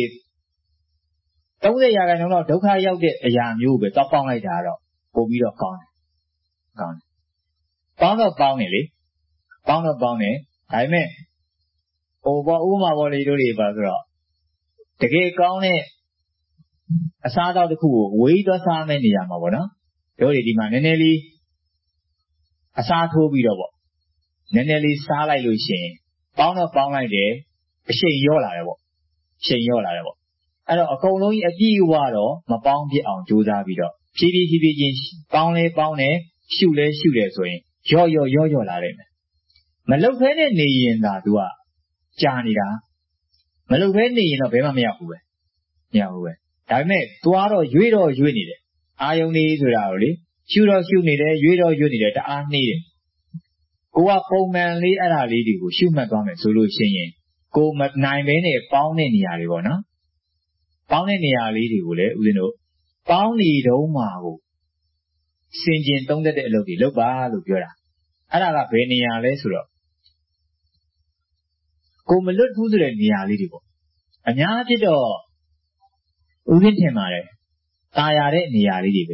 30%လောက်ဒုက္ခရောက်တဲ့အရာမျိုးပဲတော့ပေါင်းလိုက်တာတော့ပို့ပြီးတော့ကောင်းတယ်ပေါင်းတယ်လေပေါင်းတယ်ဒါပေမဲ့ဟိုပေါ့ဥပမာပေါ့လေတို့တွေပါဆိုတော့တကယ်ကောင်းတဲ့အစားအသောက်တစ်ခုကိုဝေးသွားစားမဲ့နေရာမှာပေါ့နော်တို့တွေဒီမှာနည်းနည်းလေးအစားထိုးပြီးတော့ပေါ့ Nenelli Sala Lucian, Bound of Bound like there, a shade yola level. Shade yola level. I don't a colony a bee water, my bound on Judah Vido. PB, bound, shoot, swing. Yo, Larim. Malopene in that dua. Janida. Malopene in a Bema Yahweh. Yahweh. I met Tuaro, Yuido, you need it. I only to Lauri. Shoot you need it, Yuido, you need it, I need it. Go up, old man, lead at our lady who shoot my garment solution. Go mat 9 minutes, bound in the Arivona. Bound in the lady will let you know. Bound the Doma. Singing don't let it look bad, look good. I don't have any lesser. Go my look to the near lady. And Yajido Ugintemare. Tayare near lady.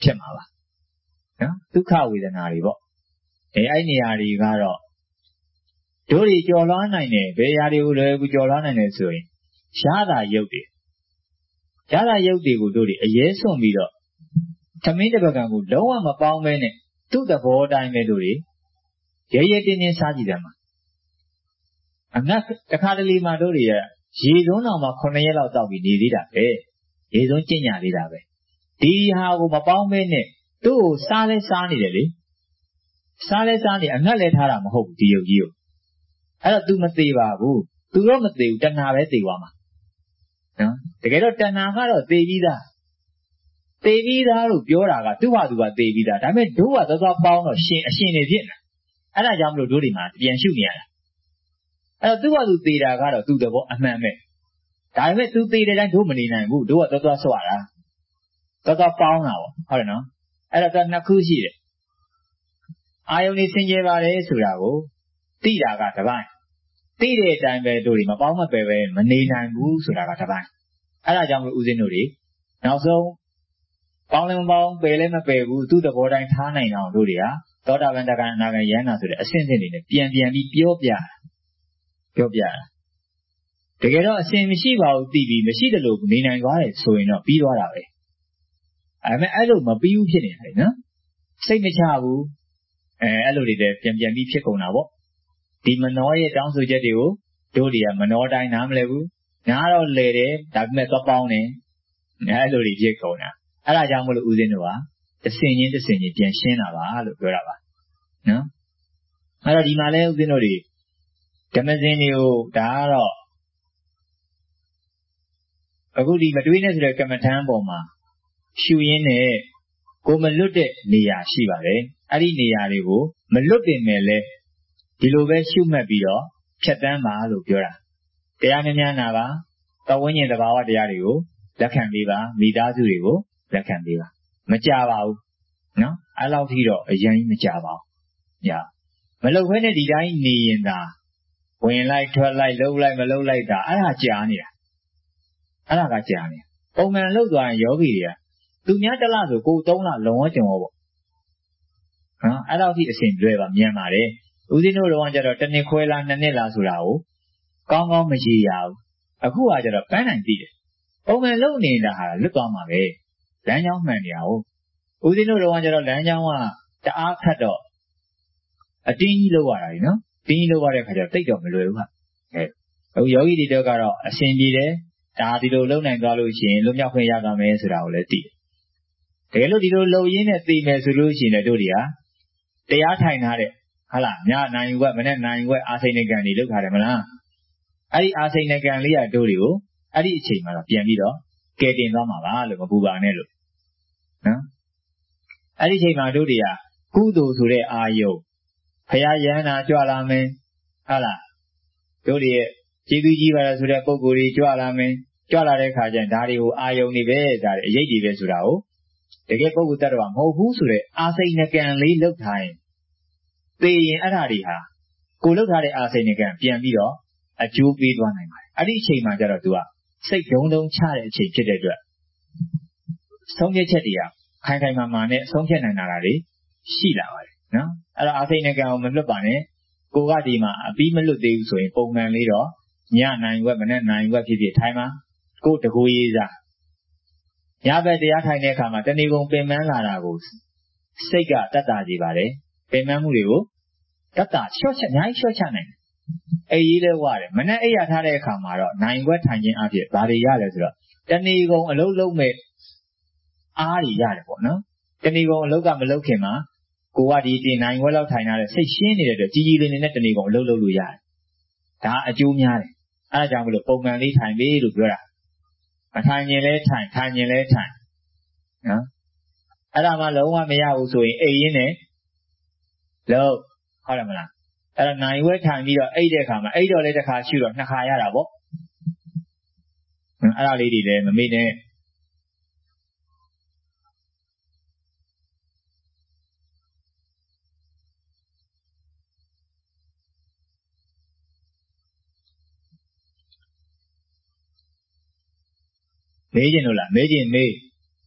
Chemala. To cow with an arrival. I nearly got up. Dori Jolana, Bayari would Jolana and so in. Shada Yodi. Shada Yodi would do it a yes on me. Tamina Bagan would know I'm a pound minute. To the board I may do it. Jayatin in Sajidama. I'm not the Cadali Madoria. She don't know my Cornella dog in the eh? Ye don't change a Dee how my pound minute. Do Sale Sani. Sale Sani, I'm not let her hope to you. I don't do Mativa, who do not do Tanavetiwama. The get up Tanahara, Davida. Davida, Yoraga, do what Davida. I mean, do what the bound of Shin is in. And I jump to do the mat, and shoot me. I do what do the Garo do the amendment. I went to the and too many and who do what the Swara. The bound now, I don't know. I don't know Nakushi. I only sing Yevare Surago. Tira got a vine. Tira time where do him about my baby, Manina and Boo Suraga vine. Alajam Uzinuri. Now so, Palamong, Belema Bebu, to the border and Tana in Auduria, thought of Naga Yana to the ascendant in the PNB Piopia. Piopia. Together, a same Shiva, TV, Machida look, Nina and Gare, so in a Piora. I mean, I don't know, Piu Pinning, say me Chabu, and alluded PNB Pico. The Manoya down to Jedu, Dodia, Manoda, Namlevu, Naro lady, Dagmet of Bounty, Naluri Jacona, Alajamul Uzinua, the singing, Jenshina, Lugurava. No? Aladimale Uzinori, Tamazinio, Daro. A goodie between us, recommend Boma. Shuine, go Malute, Nia Shivare, Adi Niaribu, Malute Mele. Dilove Shumabio, Chatamba, Lugura. The Amianava, the winning the Bawa Diario, the Cambiva, Midazurigo, the Cambiva. Majava. No, I love hero, a young Majava. Yeah. Malo when a design knee in that. When like 12 like low like Malo like that, I had Jania. I like Jania. Oh man, look on Yogia. Do not allow to go down a long over. I love it the same driver, Miamare. Udino Wanjara Taniquela Nanella Surao, Gongo Majia, a who are the pen and did it. Oh, my lonely in the high, look on my way. Lanyang Maniao. Udino Wanjara Lanyawa, the Arcado. A teeny lower, you know, teeny lower, I take of Melua. Oh, Yogi did Dogaro, a Sindide, Tadido Lone and Galuchin, Lumia Yaga Mesura, let it. The Elodido low in a female solution at Dodia. They are tiny. Hala, 9 wet, 9 wet, Asenegani, look at him. Adi Asenegani, Dorio, Adi Chimara, Pianido, getting Lama, Lumabuba Nelo. Adi Chima Dodia, Kudo to the Ayo. Payayana, Joalame, Hala. Dodia, Jibijiva to the Poguri, Joalame, Joala Kajan, Dario, Ayo Nive, that Yadi Vesurao. The GepoUtaram, who to the Asenegani look time. They Aradiha. Go look at it as in again, Piamido, a Jew beat one. I did change my Jaradua. Say, don't challenge it. Sonja Chetia, Kankai Mamane, Sonja and Aradi, Sheila. No? I think again on the Lubane, Go Gadima, a beamer do so in Pogman Lido, Nya 9 weapon and 9 weapon timer, go to who is that. Yabe the Atanekama, then you won't pay man Laragos. Sega, that Adibare. Pemamurio, tất cả short chat nhảy short chat này ấy là qua đấy mà này ấy là thay cái khám mà rồi nãy quét thành những áp lực bà đi ra rồi cho nên con lâu lâu mệt đi ra được bọn nó cho nên con lâu cả mà lâu khi mà cô qua đi thì nãy quét lâu thành nào đấy xây xén này rồi chỉ lên nên cho nên con lâu lâu lùi ra đã ở chỗ nhà này ai chẳng được công an đi thành đi được rồi mà thành như thế thành đó ai làm mà lâu mà mấy ao rồi ấy này lâu hỏi làm nàoအဲ့ဒါနိုင်ဝဲထိုင်ပြီးတော့အိတ်တဲ့ခါမှာအိတ်တော့လည်းတစ်ခါရှိတော့နှစ်ခါရတာပေါ့အဲ့ဒါလေးတွေလည်းမမေ့နဲ့မေးကျင်လို့လားမေးကျင်မေး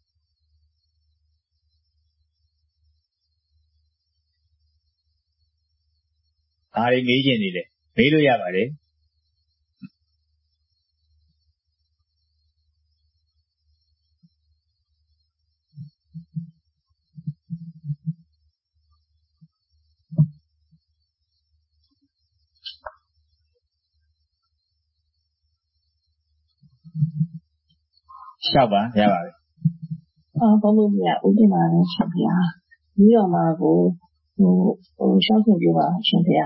ဒါတွေမေးကျင်နေတယ်မေးလို့ရပါတယ်ရှောက်ပါရပါပြီဘာလို့မရဦးတင်ပါလဲရှင်ဗျာပြီးတော့မှကိုရှောက်ရှင်ပြပါရှင်ဗျာ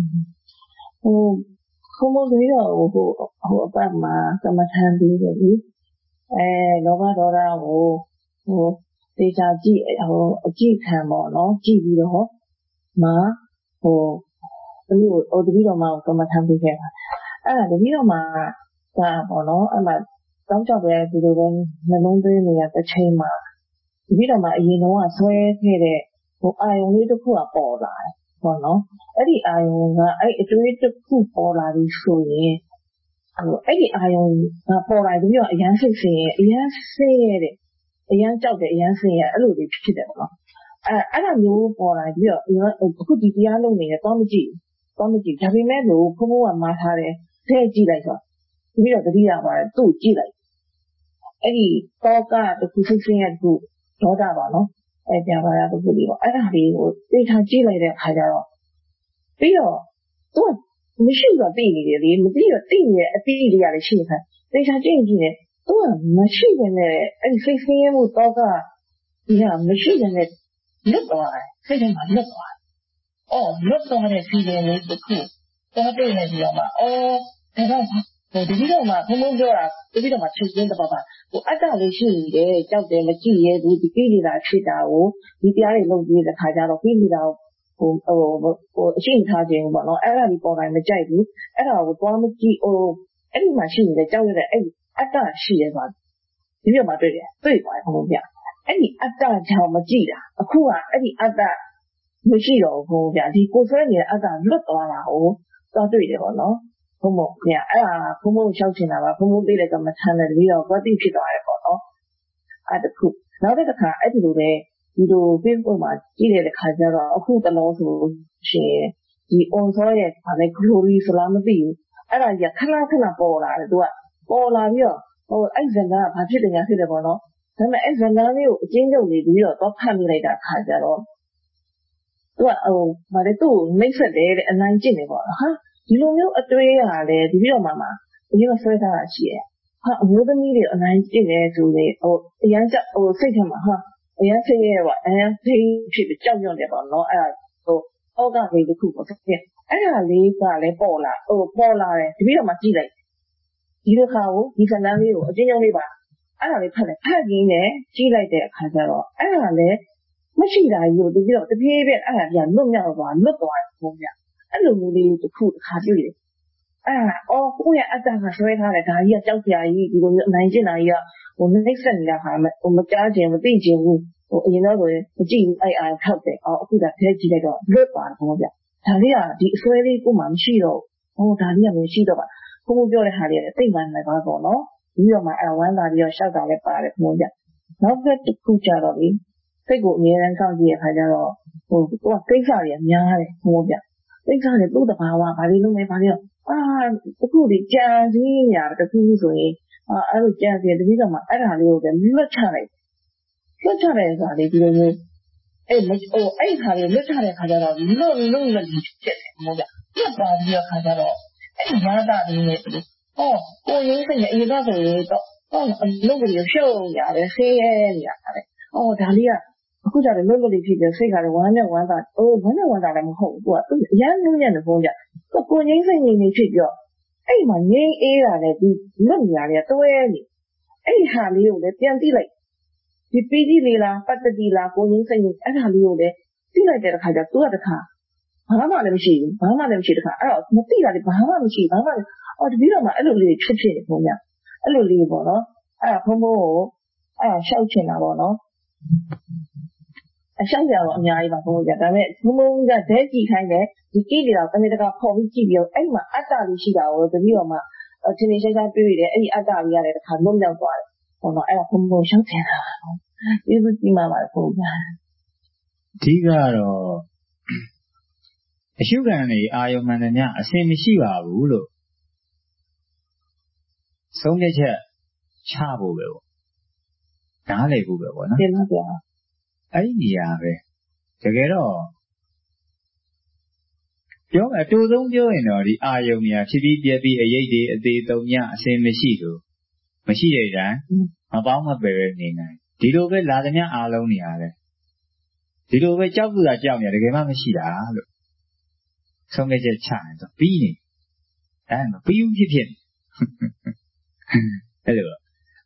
ဘုံဘုံပြီးတော့ဟိုအပတ်မှာသမထန်ပြီးတယ်ဒီလောဘဒေါသကိုသေချာကြည့်အကြည့်ခံပေါ့နော်ကြည့်ပြီးတော့မှတပည့်တော်မှသမထန်ပြီးခဲ့တာအဲ့ဒါတပည့်တော်မှဒါပေါ့နော်အဲ့မှာတောင်းကြပဲဒီလိုပဲနှလုံးသွင်းနေတဲ့တစ်ချိန်မှာတပည့်တော်မှအရင်တော့ဆွဲခဲ့တဲ့အာယုံလေးတစ်ခုကပေါ်လာတယ်ပေါ့နော်အဲ့ဒီအာယုံကအဲ့အတွေးတစ်ခုပေါ်လာပြီးဆိုရင်အဲ့ဒီအာယုံကပေါ်လာပြီးတော့အရန်စိတ်ဆင်းရဲအရန်ဆင်းရဲတယ်အရန်ကြောက်တယ်အရန်ဆင်းရဲအဲ့လိုတွေဖြစ်တယ်ပေါ့နော်အဲ့ဒါမျိုးပေါ်လာပြီးတော့အခုဒီတရားလုံးနေတယ်တော့မကြည့်ဒါပေမဲ့လို့ဘုံဘုံကမှားထားတယ်ထည့်ကြည့်လိုက်ဆိုပြီးတော့တတိယပါတယ်သူ့ကြည့်လိုက်အဲ့ဒီတောကတစ်ခုစိတ်ဆင်းရဲတစ်ခုဒေါသပါနော်ပြပါရတစ်ခုလေးပေါ့အဲ့ဒါလေးကိုသိထားကြည့်လိုက်တဲ့အခါကျတော့ပြီးတော့သူကမရှိတော့သိနေတယ်လေမသိတော့သိနေတဲ့အတိလေးရတယ်ရှိတယ်သိထားကြည့်နေသူကမရှိတဲ့နဲ့အဲ့ဒီစိတ်ဆင်းရဲမှုတောကဒီကမရှိတဲ့နဲ့လွတ်သွားတယ်စိတ်ထဲမှာလွတ်သွားလွတ်သွားတဲ့စီရင်လေးတစ်ခုတော့တွေ့နေကြတော့မှဒါကဒီလိုမှဘုံဘုံပြောတာဒီလိုမှချုပ်ရင်းတော့ပါအတ္တလေးရှိနေတယ်ကြောက်တယ်မကြည့်ရဲဘူးဒီကိလေသာဖြစ်တာကိုဒီတရားတွေလုပ်ပြီးတဲ့ခါကျတော့ကိလေသာကိုအရှိန်ထားခြင်းပေါ့နော်အဲ့ဒါဒီပေါ်တိုင်းမကြိုက်ဘူးအဲ့ဒါကိုသွားမကြည့်အဲ့ဒီမှာရှိနေတဲ့ကြောက်ရတဲ့အဲ့အတ္တရှိရဲပါဒီလိုမှတွေ့သွားဘုံဘုံပြအဲ့ဒီအတ္တကြောင့်မကြည့်တာအခုကအဲ့ဒီအတ္တမရှိတော့ဘူးဘုံဘုံပြဒီကိုယ်ဆွဲနေတဲ့အတ္တလွတ်သွားတာကိုသွားတွေ့တယ်ပေါ့နော်ဘုံဘုံပြအဲ့ဒါဘုံဘုံရှောက်ချင်တာပါဘုံဘုံသိတဲ့ကမ္မထမ်းတယ်ပြီးတော့ကွာတိဖြစ်သွားတယ်ပေါ့နော်အဲ့တခုနောက်တစ်ခါအဲ့ဒီလိုပဲဒီလို Facebook မှာကြည့်တဲ့ခါကျတော့အခုတလုံးဆိုရှင်ဒီ on ဆောရဲ့ဗာလဲ glory ဆိုလားမသိဘူးအဲ့ဒါကြီးခဏပေါ်လာတယ်သူကပေါ်လာပြီးတော့အဲ့ဇန်ကဘာဖြစ်တယ်ညာဖြစ်တယ်ပေါ့နော်ဒါပေမဲ့အဲ့ဇန်လေးကိုအကျဉ်းချုပ်နေပြီးတော့ဖတ်မိလိုက်တာခါကျတော့သူကဗာလဲသူ့ကိုနှိမ့်ဆက်တယ်တဲ့အနိုင်ကျင့်နေပေါ့ဟာဒီလိုမျိုးအတွေးရတယ်ဒီပြီးတော့မှဒီလိုဆွဲထားတာရှိရဲ့ဟာအမျိုးသမီးတွေအနိုင်ကျင့်နေဆိုလေအရန်ကြစိတ်ထဲမှာဟာအရန်စိတ်ရဲပေါ့အရန်ဖိဖြစ်ကြောက်ရွံ့တယ်ပေါ့နော်အဲ့ဒါအောက်ကလေးတစ်ခုပေါ့အဲ့ဒါလေးကလည်းပေါ်လာတယ်ဒီပြီးတော့မှကြည့်လိုက်ဒီတစ်ခါကိုဒီဇလန်းလေးကိုအကျဉ်းချုပ်လေးပါအဲ့ဒါလေးဖတ်ရင်းနဲ့ကြည့်လိုက်တဲ့အခါကျတော့အဲ့ဒါလည်းမရှိတာကြီးကိုပြီးတော့တပြေးပြေးအဲ့ဒါပြန်လွတ်သွားတယ်ဘုံပြအဲ့လိုမျိုးလေးတစ်ခုတစ်ခါတွေ့တယ်ကိုယ့်ရဲ့အတ္တကဆွဲထားတယ်ဒါကြီးကကြောက်စရာကြီးဒီလိုမျိုးအနိုင်ကျင့်တာကြီးကနှိမ့်ဆက်နေတာဟာမကြားခြင်းမသိခြင်းဘူးအရင်တော့ဆိုရင်မကြည့်ဘူးအဲ့ဖတ်တယ်အခုဒါဖဲကြည့်လိုက်တော့လွတ်သွားတယ်ဘုံပြဒါလေးကဒီအစွဲလေးကိုမှမရှိတော့ဒါလေးကမရှိတော့ပါဘုံပြောတဲ့ဟာလေးတိတ်မှန်တယ်ပါပေါ့နော်ပြီးတော့မှဝမ်းသာပြီးတော့ရှောက်တာလည်းပါတယ်ဘုံပြနောက်တစ်ခုကြတော့လေစိတ်ကိုအမြဲတမ်းစောင့်ကြည့်ရခါကျတော့ကိုကကိစ္စတွေများတယ်ဘုံပြကိစ္စတွေသူ့တဘာဝဘာလေးလုံးလဲဘာလေးတော့တခုဒီကြံစည်နေရတခုဆိုရင်အဲ့လိုကြံစည်တတိတော့မှအဲ့ဒါလေးကိုလည်းလွတ်ချလိုက်ဆိုတာလေဒီလိုမျိုးခါလေးလွတ်ထားတဲ့ခါကျတော့လုံးလုံးလည်းဖြစ်တယ်မို့ဗျပြတ်သွားပြီးတော့ခါကျတော့ရတာလေးနဲ့ကိုရင်းစိတ်နဲ့အရင်ကဆိုရင်တော့အလုပ်ကိုရှုပ်ရတယ်ဆင်းရဲနေရတယ်ဒါလေးကအခုကျတော့လွတ်လွတ်လေးဖြစ်ပြီးစိတ်ကလည်းဝမ်းနဲ့ဝမ်းသာဝမ်းနဲ့ဝမ်းသာလည်းမဟုတ်ဘူးသူကအရန်လုံးညံ့တဲ့ဖုန်းကြကိုရင်းစိတ်နေနေဖြစ်ပြီးတော့အဲ့မှာငြိမ်းအေးတာနဲ့ဒီလွတ်နေရတယ်တွဲနေအဲ့ဟာလေးကိုလည်းပြန်သိလိုက်ဒီပီတိလေးလားပတ္တတိလားကိုရင်းစိတ်နေအဲ့ဒါလေးကိုလည်းသိလိုက်တဲ့အခါကျသူကတခါဘာမှလည်းမရှိဘူးဘာမှလည်းမရှိတခါအဲ့တော့မသိတာလေဘာမှမရှိဘာမှလည်းတပည့်တော်မှအဲ့လိုလေးဖြစ်နေဘုံများအဲ့လိုလေးပေါ့နော်အဲ့ဒါဘုံကိုရှောက်ချင်တာပေါ့နော်အရှောက်ကြတော့အများကြီးပါဘုံကြီးဒါပေမဲ့ဘုံကဒဲကြည့်ခိုင်းတယ်ဒီကိလေသာတမင်တကာဖော်ပြီးကြည့်ပြီးတော့အဲ့မှာအတ္တလေးရှိတာကိုတပည့်တော်မှထင်ထင်ရှားရှားတွေ့ရတယ်အဲ့ဒီအတ္တလေးရတယ်တခါလွတ်မြောက်သွားတယ်ပေါ့နော်အဲ့ဒါဘုံရှောက်ချင်တာကျေးဇူးကြီးမှာပါတယ်ဘုံကြီးအဓိကတော့အရှုခံနေအာယုံမှန်တယ်များအစင်မရှိပါဘူးလို့ဆုံးဖြတ်ချက်ချဖို့ပဲပေါ့နားလည်ဖို့ပဲပေါ့နော်တင်ပါဗျာအဲ့ဒီနေရာပဲတကယ်တော့ပြောအတူဆုံးပြောရင်တော့ဒီအာယုံညာဖြစ်ပြီးပြက်ပြီးအရေးတွေအသေးတုံညအစင်မရှိလို့မရှိတဲ့တိုင်းမပေါင်းမပယ်ပဲနေနိုင်ဒီလိုပဲလာသမျှအားလုံးနေရတယ်ဒီလိုပဲကြောက်ဘူးတာကြောက်နေတကယ်မှမရှိတာလို့ဆုံးဖြတ်ချက်ချရင်တော့ပြီးနေအဲ့မပြီးဘူးဖြစ်အဲ့လို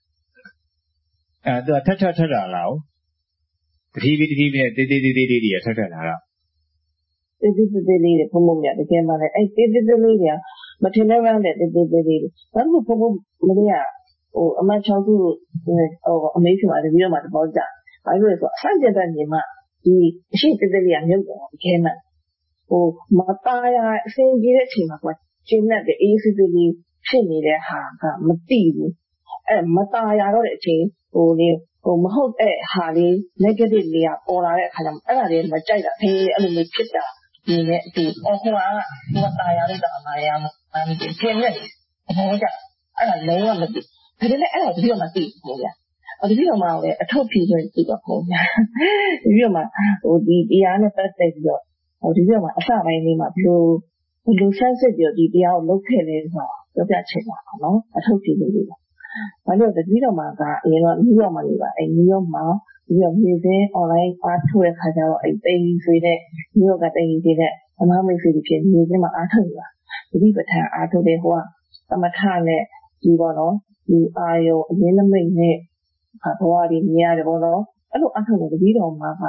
သူကထပ်လာလားတတိပိနဲ့တေးတွေထပ်လာတော့တေးလေးတွေဘုံဘုံမြတကယ်မှလည်းအဲ့တေးလေးတွေကမထင်နဲ့မှန်းတဲ့တေးလေးဘာလို့ဘုံဘုံမလေးကအမချောင်းသူအမေဖြစ်ပါတယ်ပြီးတော့မှတပေါက်ကြဘာလို့လဲဆိုအဆန့်ကျင်တဲ့ညီမဒီအရှိတေးလေးကမြုပ်တယ်တကယ်မှမသားရအစင်ကြီးတဲ့အချိန်မှာကွာကျင်းတဲ့အေးစစ်စစ်လေးဖြစ်နေတဲ့ဟာကမတိဘူးမသားရတော့တဲ့အချိန်မဟုတ်တဲ့ဟာလေး negative လေးကပေါ်လာတဲ့အခါကျမှအဲ့ဒါလေးမကြိုက်တာအဲ့လိုမျိုးဖြစ်တာဒီနဲ့ဒီဟိုကသားရလို့တာမရမကျင်းနေတယ်ဟိုကအဲ့ဒါလုံးဝမသိဒါပေမဲ့အဲ့ဒါတတိယမသိဘူးဗျာတတိယမှာလည်းအထုတ်ဖြေဆိုသိတော့ပေါ့ဗျာတတိယမှာဒီတရားနဲ့ပတ်သက်ပြီးတော့ဒီပြောမှာအစပိုင်းလေးမှာဘလို့ဆန်းစစ်ပြီးဒီတရားကိုလုပ်ခဲ့လဲဆိုတော့ပြောပြချင်တာပါနော်အထုတ်ဖြေလေးပါဘာလို့တတိယမှာကအရင်တော့နယူးယောက်မှာနေပါနယူးယောက်မှာဒီတော့မြေစင်း online အားထုတ်တဲ့ခါကျတော့တိမ်ဆွေနဲ့နယူးယောက်ကတိမ်ဆွေနဲ့အမမိတ်ဆွေတွေဖြစ်မြေစင်းမှာအားထုတ်နေတာတတိပဋ္ဌာန်အားထုတ်တဲ့ဟိုကသမထနဲ့ဒီပေါ့နော်ဒီအာယုံအရင်းနမိတ်နဲ့ဘဝတွေမြင်ရတယ်ပေါ့နော်အဲ့လိုအားထုတ်တဲ့တတိတော်မှာက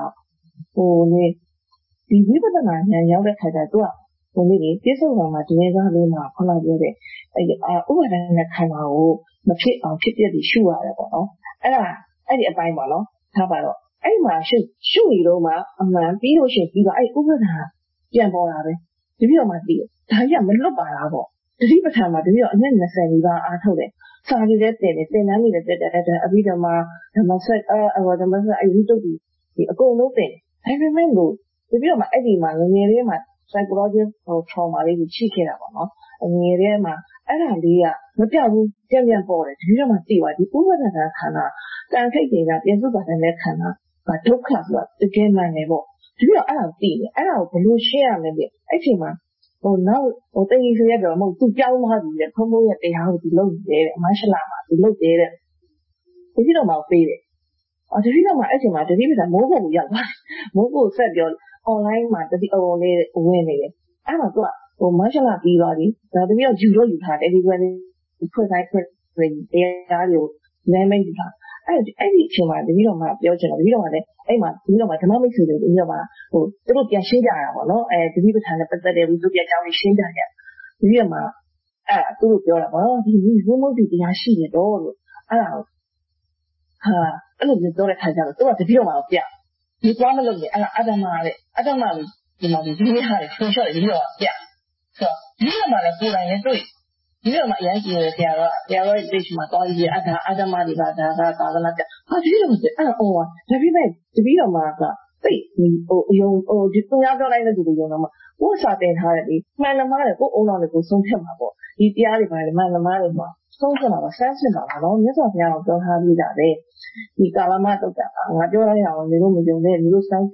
ဒီဝိပဿနာဉာဏ်ရောက်တဲ့ခါကျတော့သူကလေးပြည့်စုံမှာဒီနေ့ကလေးမှာခေါင်းပြောတဲ့ဥပါဒณะခန္ဓာကိုမဖြစ်အောင်ဖြစ်ပြပြီးရှုရတယ်ပေါ့နော်အဲ့ဒီအပိုင်းပေါ့နော်ထားပါတော့အဲ့မှာရှုနေတော့မှအမှန်ပြီးလို့ရှိရင်ပြီးတော့အဲ့ဥပါဒณะပြန်ပေါ်လာပဲဒီပြီးတော့မှပြီးဒါကြီးကမလွတ်ပါလားပေါ့တတိပဋ္ဌာန်မှာဒီပြီးတော့အနည်း20နီးပါးအားထုတ်တယ်စာရည်လည်းတင်တယ်သင်တန်းတွေလည်းတက်တယ်အပြီးတော့မှဓမ္မဆက်အဲ့ဝိတုဒ္ဓဒီအကုန်လုံးတင်ဒါပေမဲ့လို့ဒီပြီးတော့မှအဲ့ဒီမှာငယ်လေးမှာ psychological trauma လေးကိုချိခဲ့တာပေါ့နော်ငယ်လေးမှာအဲ့ဒါလေးကမပြောက်ဘူးပြန်ပေါ်တယ်ဒီပြီးတော့မှသိသွားဒီဥပါဒณะခန္ဓာတန်ခိတ်တွေကပြင်စုပါတဲ့ခန္ဓာကဒုက္ခဆိုတာတကယ်မှန်တယ်ပေါ့ဒီပြီးတော့အဲ့ဒါကိုသိတယ်အဲ့ဒါကိုဘယ်လိုရှင်းရမလဲအဲ့ချိန်မှာနောက်တိတ်ကြီးဆိုရတော့မဟုတ်သူကြောင်းသွားပြီလေဖုံးဖုံးရဲ့တရားကိုသူလုပ်နေတယ်အမရှလာမှာသူလုပ်တယ်တဲ့ဒီပြီးတော့မှပေးတယ်တတိယမှာအဲ့ချိန်မှာတတိယကမိုးဖို့ကိုရောက်သွားမိုးဖို့ဆက်ပြော online မှာတတိယလေးဝင်နေတယ်အဲ့မှာသူကမရှလာပြီးသွားပြီဒါတတိယယူတော့ယူထားတယ်ဒီကွယ်လေးဖွင့်တိုင်းဖွင့်တရားတွေကိုလမ်းမယူထားအဲ့ဒီအချိန်မှာတတိယမှာပြောချင်တယ်တတိယမှာလည်းအဲ့မှာတတိယမှာဓမ္မမိတ်ဆွေတွေတတိယမှာသူတို့ပြန်ရှင်းကြတာပေါ့နော်တတိပဋ္ဌာန်နဲ့ပတ်သက်တဲ့ဝိသုဒ္ဓအကြောင်းကိုရှင်းကြတယ်တတိယမှာသူတို့ပြောတာပေါ့ဒီဝိမုတ်တိတရားရှိတယ်တော့လို့အဲ့ဒါအဲ့လိုပြောတဲ့ခါကျတော့သူကတတိယမှာပြဒီသွားမလို့လေအဲ့ဒါအတ္တမတဲ့အတ္တမကိုဒီမှာဒီနေ့ဟာတွေဆုံးရှုံးတယ်ဒီလိုပြဆိုတော့ဒီမှာလည်းကိုယ်တိုင်လည်းတွေ့ဒီလိုမှအရင်ကြည့်ရဆရာတော်ရဲ့ page မှာတောင်းပြီးအတ္တမတွေကဒါကသာသနာပြဒီလိုဆိုအဲ့ဒါဒါပေမဲ့တပည့်တော်မှာကသိအယုံဒီသူများပြောလိုက်တဲ့သူတွေယုံတော့မှကိုယ်စာတင်ထားတယ်ဒီမှန်သမားတွေကိုယ်အုံတော်တွေကိုဆုံးဖြတ်မှာပေါ့ဒီတရားတွေပါတယ်မှန်သမားတွေမှာဆုံးဖြတ်မှာပါဆန်းစစ်မှာပါနော်မြတ်စွာဘုရားကပြောထားပြီးတာပဲဒီကာလမတုတ်တာငါပြောရအောင်လေလို့မယုံနဲ့လေလို့ဆန်းစစ်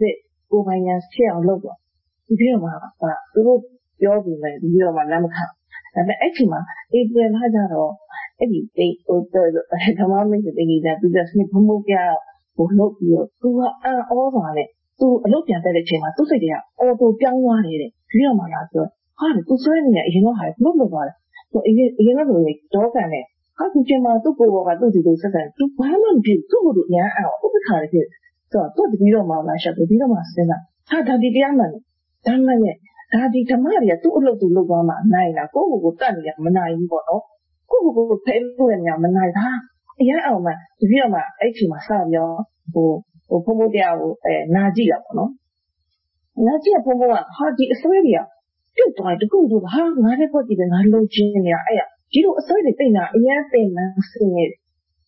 ကိုယ်ပိုင်ညာဖြစ်အောင်လုပ်တော့ဒီပြီးတော့မှသူတို့ပြောပြီးမယ်ဒီပြီးတော့မှလက်မခံဒါပေမဲ့အဲ့ချိန်မှာအေးပြန်လာကြတော့အဲ့ဒီဓမ္မမင်းတွေကြီးကသူကစနစ်ဘုံဘုံပြဟိုလုပ်ပြီးတော့သူကအံ့ဩပါနဲ့သူအလုပ်ပြန်တက်တဲ့အချိန်မှာသူ့စိတ်တွေကအော်တိုပြောင်းသွားနေတဲ့ပြီးတော့မှလာဆိုဟာသူဆွဲနေတဲ့အရင်တော့ဟာလုပ်လို့ပါတယ်သူအရင်ကဆိုရင်ဒေါကန်နဲ့ဟာသူချိန်မှာသူ့ကိုယ်ပေါ်ကသူ့ဒီလိုစက်ကန်သူဘာမှမဖြစ်သူ့ကိုယ်ရမ်းအောင်ဥပခါရဖြစ်ဆိုတော့သူ့တပီတော့မှလာရှက်ပြီးတော့မှစဉ်းစားဟာဒါဒီတရားမှန်ဒါမှန်နဲ့ဒါဒီဓမ္မတွေကသူ့အလုပ်သူလုပ်သွားမှနိုင်လားကိုယ့်ကိုယ်ကိုတတ်နေရမနိုင်ဘူးပေါ့နော်ကိုယ့်ကိုယ်ကိုဖဲလို့ရမနိုင်တာအရင်အောင်မှတပီတော့မှအဲ့ချိန်မှာစပြောဟိုဘုံဘုံတရားကိုနာကြည့်တာပေါ့နော်နာကြည့်ဘုံဘုံကဟာဒီအစွဲတွေကပြုတ်သွားတကူတူဟာငါလည်းပေါ့ကြည့်တယ်ငါလုံးချင်းနေရအဲ့ဒီလိုအစွဲတွေတိတ်တာအရင်ပင်မှန်းစနေတယ်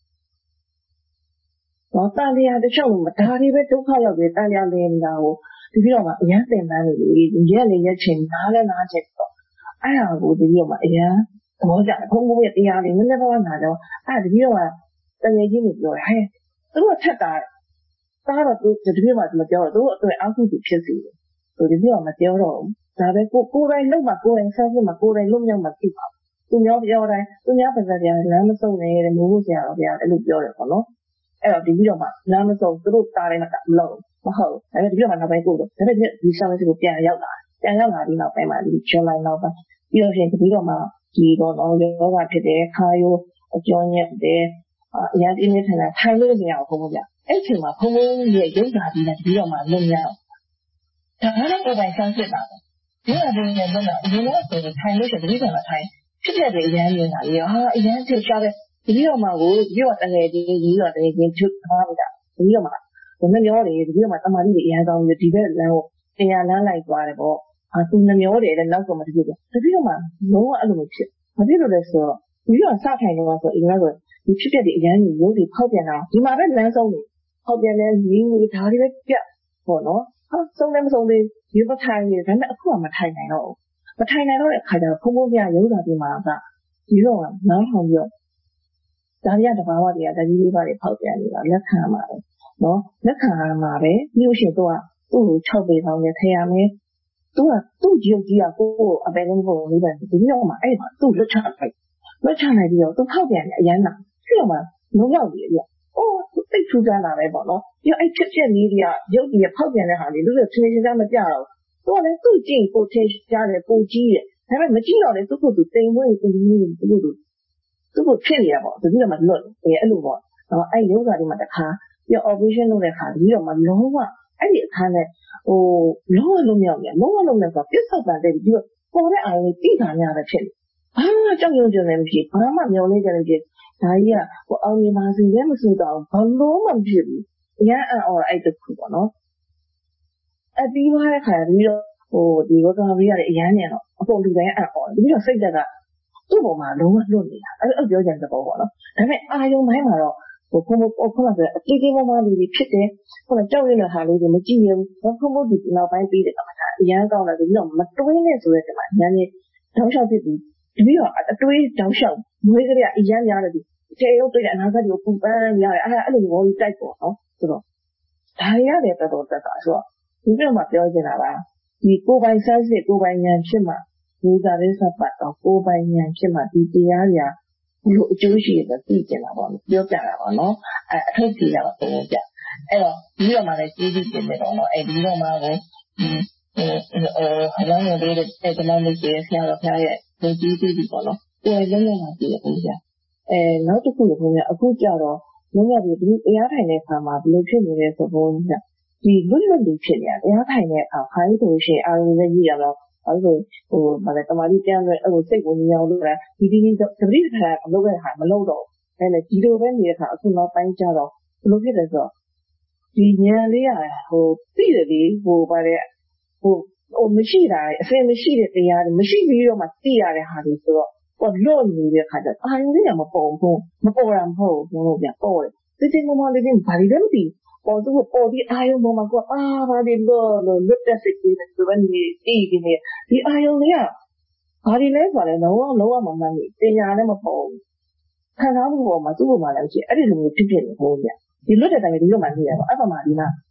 တော့တန်တရားတစ်ချုပ်မှာဒါတွေပဲဒုက္ခရောက်တယ်တန်တရားလင်းနေတာကိုဒီပြီးတော့မှအရင်ပင်မှန်းနေလေရက်လေရက်ချင်းနားလဲနားချက်တော့အဲ့ဒါကိုဒီပြီးတော့မှအရင်သဘောကျဘုံဘုံရဲ့တရားတွေနည်းနည်းပါးနာတော့အဲ့ဒီပြီးတော့မှတငယ်ချင်းတွေပြောတယ်ဟဲ့သူတို့ထက်တာသားတော့သူဒီပြည့်မှာမပြောတော့သူ့အတွက်အောက်ခုသူဖြစ်စီတယ်သူဒီပြည့်မှာမပြောတော့ဘူးဒါပဲကိုယ်တိုင်လုံးမှာကိုယ်တိုင်ဆက်ဖြစ်မှာကိုယ်တိုင်လုံးမြောက်မှာဖြစ်ပါသူများပြောတိုင်းသူများပါစရာလမ်းမစုံနေတဲ့မိုးဖို့ဆရာတော်ဗျာအဲ့လိုပြောတယ်ပေါ့နော်အဲ့တော့ဒီပြီးတော့မှလမ်းမစုံသူတို့တားတိုင်းမှာမလုပ်မဟုတ်ဒါပေမဲ့ဒီပြီးတော့မှနောက်ပိုင်းကိုတော့ဒါပေမဲ့ဒီဆောင်းလေးကိုပြန်ရောက်လာပြီးနောက်ပိုင်းမှာဒီဇွန်လနောက်ပိုင်းပြီးတော့ရှင်ဒီပြီးတော့မှဒီတော့ယောဂဖြစ်တယ်ခါယိုအကျော်ညက်တယ်အရင်အင်းထန်တာထိုင်လို့မရဘူးဘုံဗျအဲ့ချိန်မှာဘုံရဲ့ရုပ်ဓာတ်ကြီးနဲ့ပြီးတော့မှလွတ်မြောက်ဒါကတော့ကိုယ်ပိုင်ဆန်းစစ်တာပဲဒီအရင်ကလည်းအရင်ကဆိုထိုင်လို့ရှိရင်ဒီကမှထိုင်ဖြစ်ပြတဲ့အရင်မြင်တာလေဟာအရင်ဖြစ်ရှားတဲ့ဒီတော့မှကိုဒီတော့တကယ်ကြီးတော့တကယ်ချင်းဖြစ်သွားတာဒီတော့မှဘယ်နှမျောတယ်ဒီတော့မှတမာတိတွေအရင်ကောင်းပြီးဒီဘက်လမ်းကိုတရားလမ်းလိုက်သွားတယ်ပေါ့သူနှမျောတယ်လည်းနောက်ဆုံးမှတပြည့်တယ်ဒီတော့မှလုံးဝအဲ့လိုမဖြစ်မဖြစ်လို့လဲဆိုတော့ဒီတော့စထိုင်တော့ဆိုအရင်ကဆိုဒီဖြစ်ပြတဲ့အရင်ကြီးရုပ်တွေဖောက်ပြန်တာဒီမှာပဲလမ်းဆုံးနေဖောက်ပြန်တဲ့ရင်းတွေဒါတွေပဲပြတ်ပေါ့နော်ဟာဆုံးလည်းမဆုံးသေးဒီမထိုင်နေဒါပေမဲ့အခုကမထိုင်နိုင်တော့ဘူးမထိုင်နိုင်တော့တဲ့အခါကျတော့ဘုံဘုံပြရုပ်ဓာတ်တွေမှာကဒီတော့နားထောင်ပြီးတော့ဒါတွေကတဘာဝတွေကတကြီးလေးပါတွေဖောက်ပြန်နေတာလက်ခံမှာပဲနော်လက်ခံမှာပဲပြီးလို့ရှိရင်သူ့ကို6ပေပေါင်းနဲ့ထည့်ရမယ်သူ့ရုပ်ကြီးကကိုအပယ်လုံးကိုလေးပဲဒီတော့မှအဲ့မှာသူ့လွတ်ချလိုက်ပြီးတော့သူဖောက်ပြန်နေအရန်လာပြီးတော့မှလုံးရောက်နေပြီအိုးသိထူးကြလာပဲပေါ့နော်ပြီးတော့အဲ့ဖြစ်လေးတွေကရုပ်ကြီးဖောက်ပြန်တဲ့ဟာလေးလူတွေသင်ချင်းမပြတော့သူကလည်းသူ့ကြည့်ကိုထင်ရှားတယ်ကိုကြီးတယ်ဒါပေမဲ့မကြည့်တော့လေသူ့ကိုသူတိမ်မွေးသူ့ကိုဖြစ်နေရပေါ့ဒီတော့မှလွတ်တယ်အဲ့လိုပေါ့နော်အဲ့ရုပ်ဓာတ်တွေမှာတခါပြီး operation လုပ်တဲ့ခါဒီတော့မှလုံးဝအဲ့ဒီအခါနဲ့လုံးဝလုံးမြောက်နေလုံးဝလုံးမြောက်ဆိုပြစ်ဆောက်တာတဲ့ပြီးတော့ပေါ်တဲ့အာရုံတိတာများတယ်ဖြစ်နေဘာကြောက်ရွံ့ကြလည်းမရှိဘာမှမျောနေကြလည်းဖြစ်ဒါကြီးကအောင်မြင်ပါစေလည်းမဆိုတော့ဘာလို့မှမဖြစ်ဘူးအရင်အဲ့တခုပေါ့နော်အပြီးသွားတဲ့ခါပြီးတော့ဒီဘောကရီးရတယ်အရင်နဲ့တော့အပေါ်လူတိုင်းပြီးတော့စိတ်သက်ကသူ့ပေါ်မှာလုံးဝလွတ်နေတာအဲ့ပြောကြတဲ့ပေါ်ပေါ့နော်ဒါပေမဲ့အာယုံပိုင်းမှာတော့ခုနကအတိအကျပေါ်မှာလူတွေဖြစ်တယ်ခုနကြောက်ရတဲ့ဟာလေးတွေမကြည့်ရဘူးခုဒီနောက်ပိုင်းပြီးတဲ့ကမှအရင်ကောင်းတယ်ပြီးတော့မတွေးနဲ့ဆိုတဲ့ကမှညနေတောင်းလျှောက်ဖြစ်ပြီးပြီးတော့အတွေးတောင်းလျှောက်မွေးကလေးအရင်များတယ်ဒီကျေရုပ်တွေ့တဲ့အနာဂတ်ကိုပူပန်းရတယ်အဲ့လိုမျိုးကြီးတိုက်ပေါ့နော်ဆိုတော့ဒါရရတယ်တော်တော်တက်တာဆိုတော့ဒီလိုမှပြောချင်တာပါဒီကိုယ်ပိုင်ဆန်းစစ်ကိုယ်ပိုင်ဉာဏ်ဖြစ်မှဒီသာရိသပတ်တော့ကိုယ်ပိုင်ဉာဏ်ဖြစ်မှဒီတရားတွေဘလို့အကျိုးရှိရသိကျင်တာပေါ့ပြောပြတာပေါ့နော်အထုတ်ပြတာပေါ့ပြအဲ့တော့ဒီတော့မှလည်းကြီးကြီးကျယ်ကျယ်တော့နော်အဲ့ဒီတော့မှကိုဟလောင်းရတဲ့တမန်လေးကျေဆရာတော်ဖျားရဲ့ဒီကြီးပေါ့နော်ကိုယ်လည်းလည်းမှကြည့်ရပုံစံနောက်တစ်ခုကအခုကြတော့လုံးဝဒီတရားထိုင်တဲ့အခါမှာဘလို့ဖြစ်နေလဲဆိုတော့ဒီလွတ်လူဖြစ်နေတာတရားထိုင်တဲ့အခါခိုင်းဆိုရှင်အာရုံနဲ့ကြည့်ရတော့အဲ့လိုဗါလဲတမာတိပြန်လို့အဲ့လိုစိတ်ကိုညောင်းလို့လားဒီသတိထားအလုပ်တဲ့ဟာမလုပ်တော့အဲ့လေဒီလိုပဲနေတဲ့အခါအခုနောက်ပိုင်းကျတော့ဘလို့ဖြစ်တယ်ဆိုတော့ဒီဉာဏ်လေးကသိတယ်လေဗါလဲမရှိတာအစင်မရှိတဲ့တရားတွေမရှိပြီးတော့မှသိရတဲ့ဟာတွေဆိုတော့လွတ်နေတဲ့ခါကျအာရုံလေးကမပေါ်ဘူးမပေါ်တာမဟုတ်ဘူးလို့ပြပေါ်တယ်တိတိမမလေးဘာတွေလဲမသိပေါ်သူပေါ်ဒီအာယုံပေါ်မှာဘာဒီလွတ်တဲ့စိတ်ကြီးနဲ့သူကနေဒီအာယုံလေးကဘာဒီလဲဆိုတော့လုံးဝမမှန်ဘူးပညာလည်းမပေါ်ဘူးခံစားမှုပေါ်မှာသူ့ပေါ်မှာလည်းရှိအဲ့ဒီလိုမျိုးဖြစ်နေဘူးဗျဒီလွတ်တဲ့တိုင်းဒီလိုမှနေရပါအဲ့ပါမှာဒီမှာ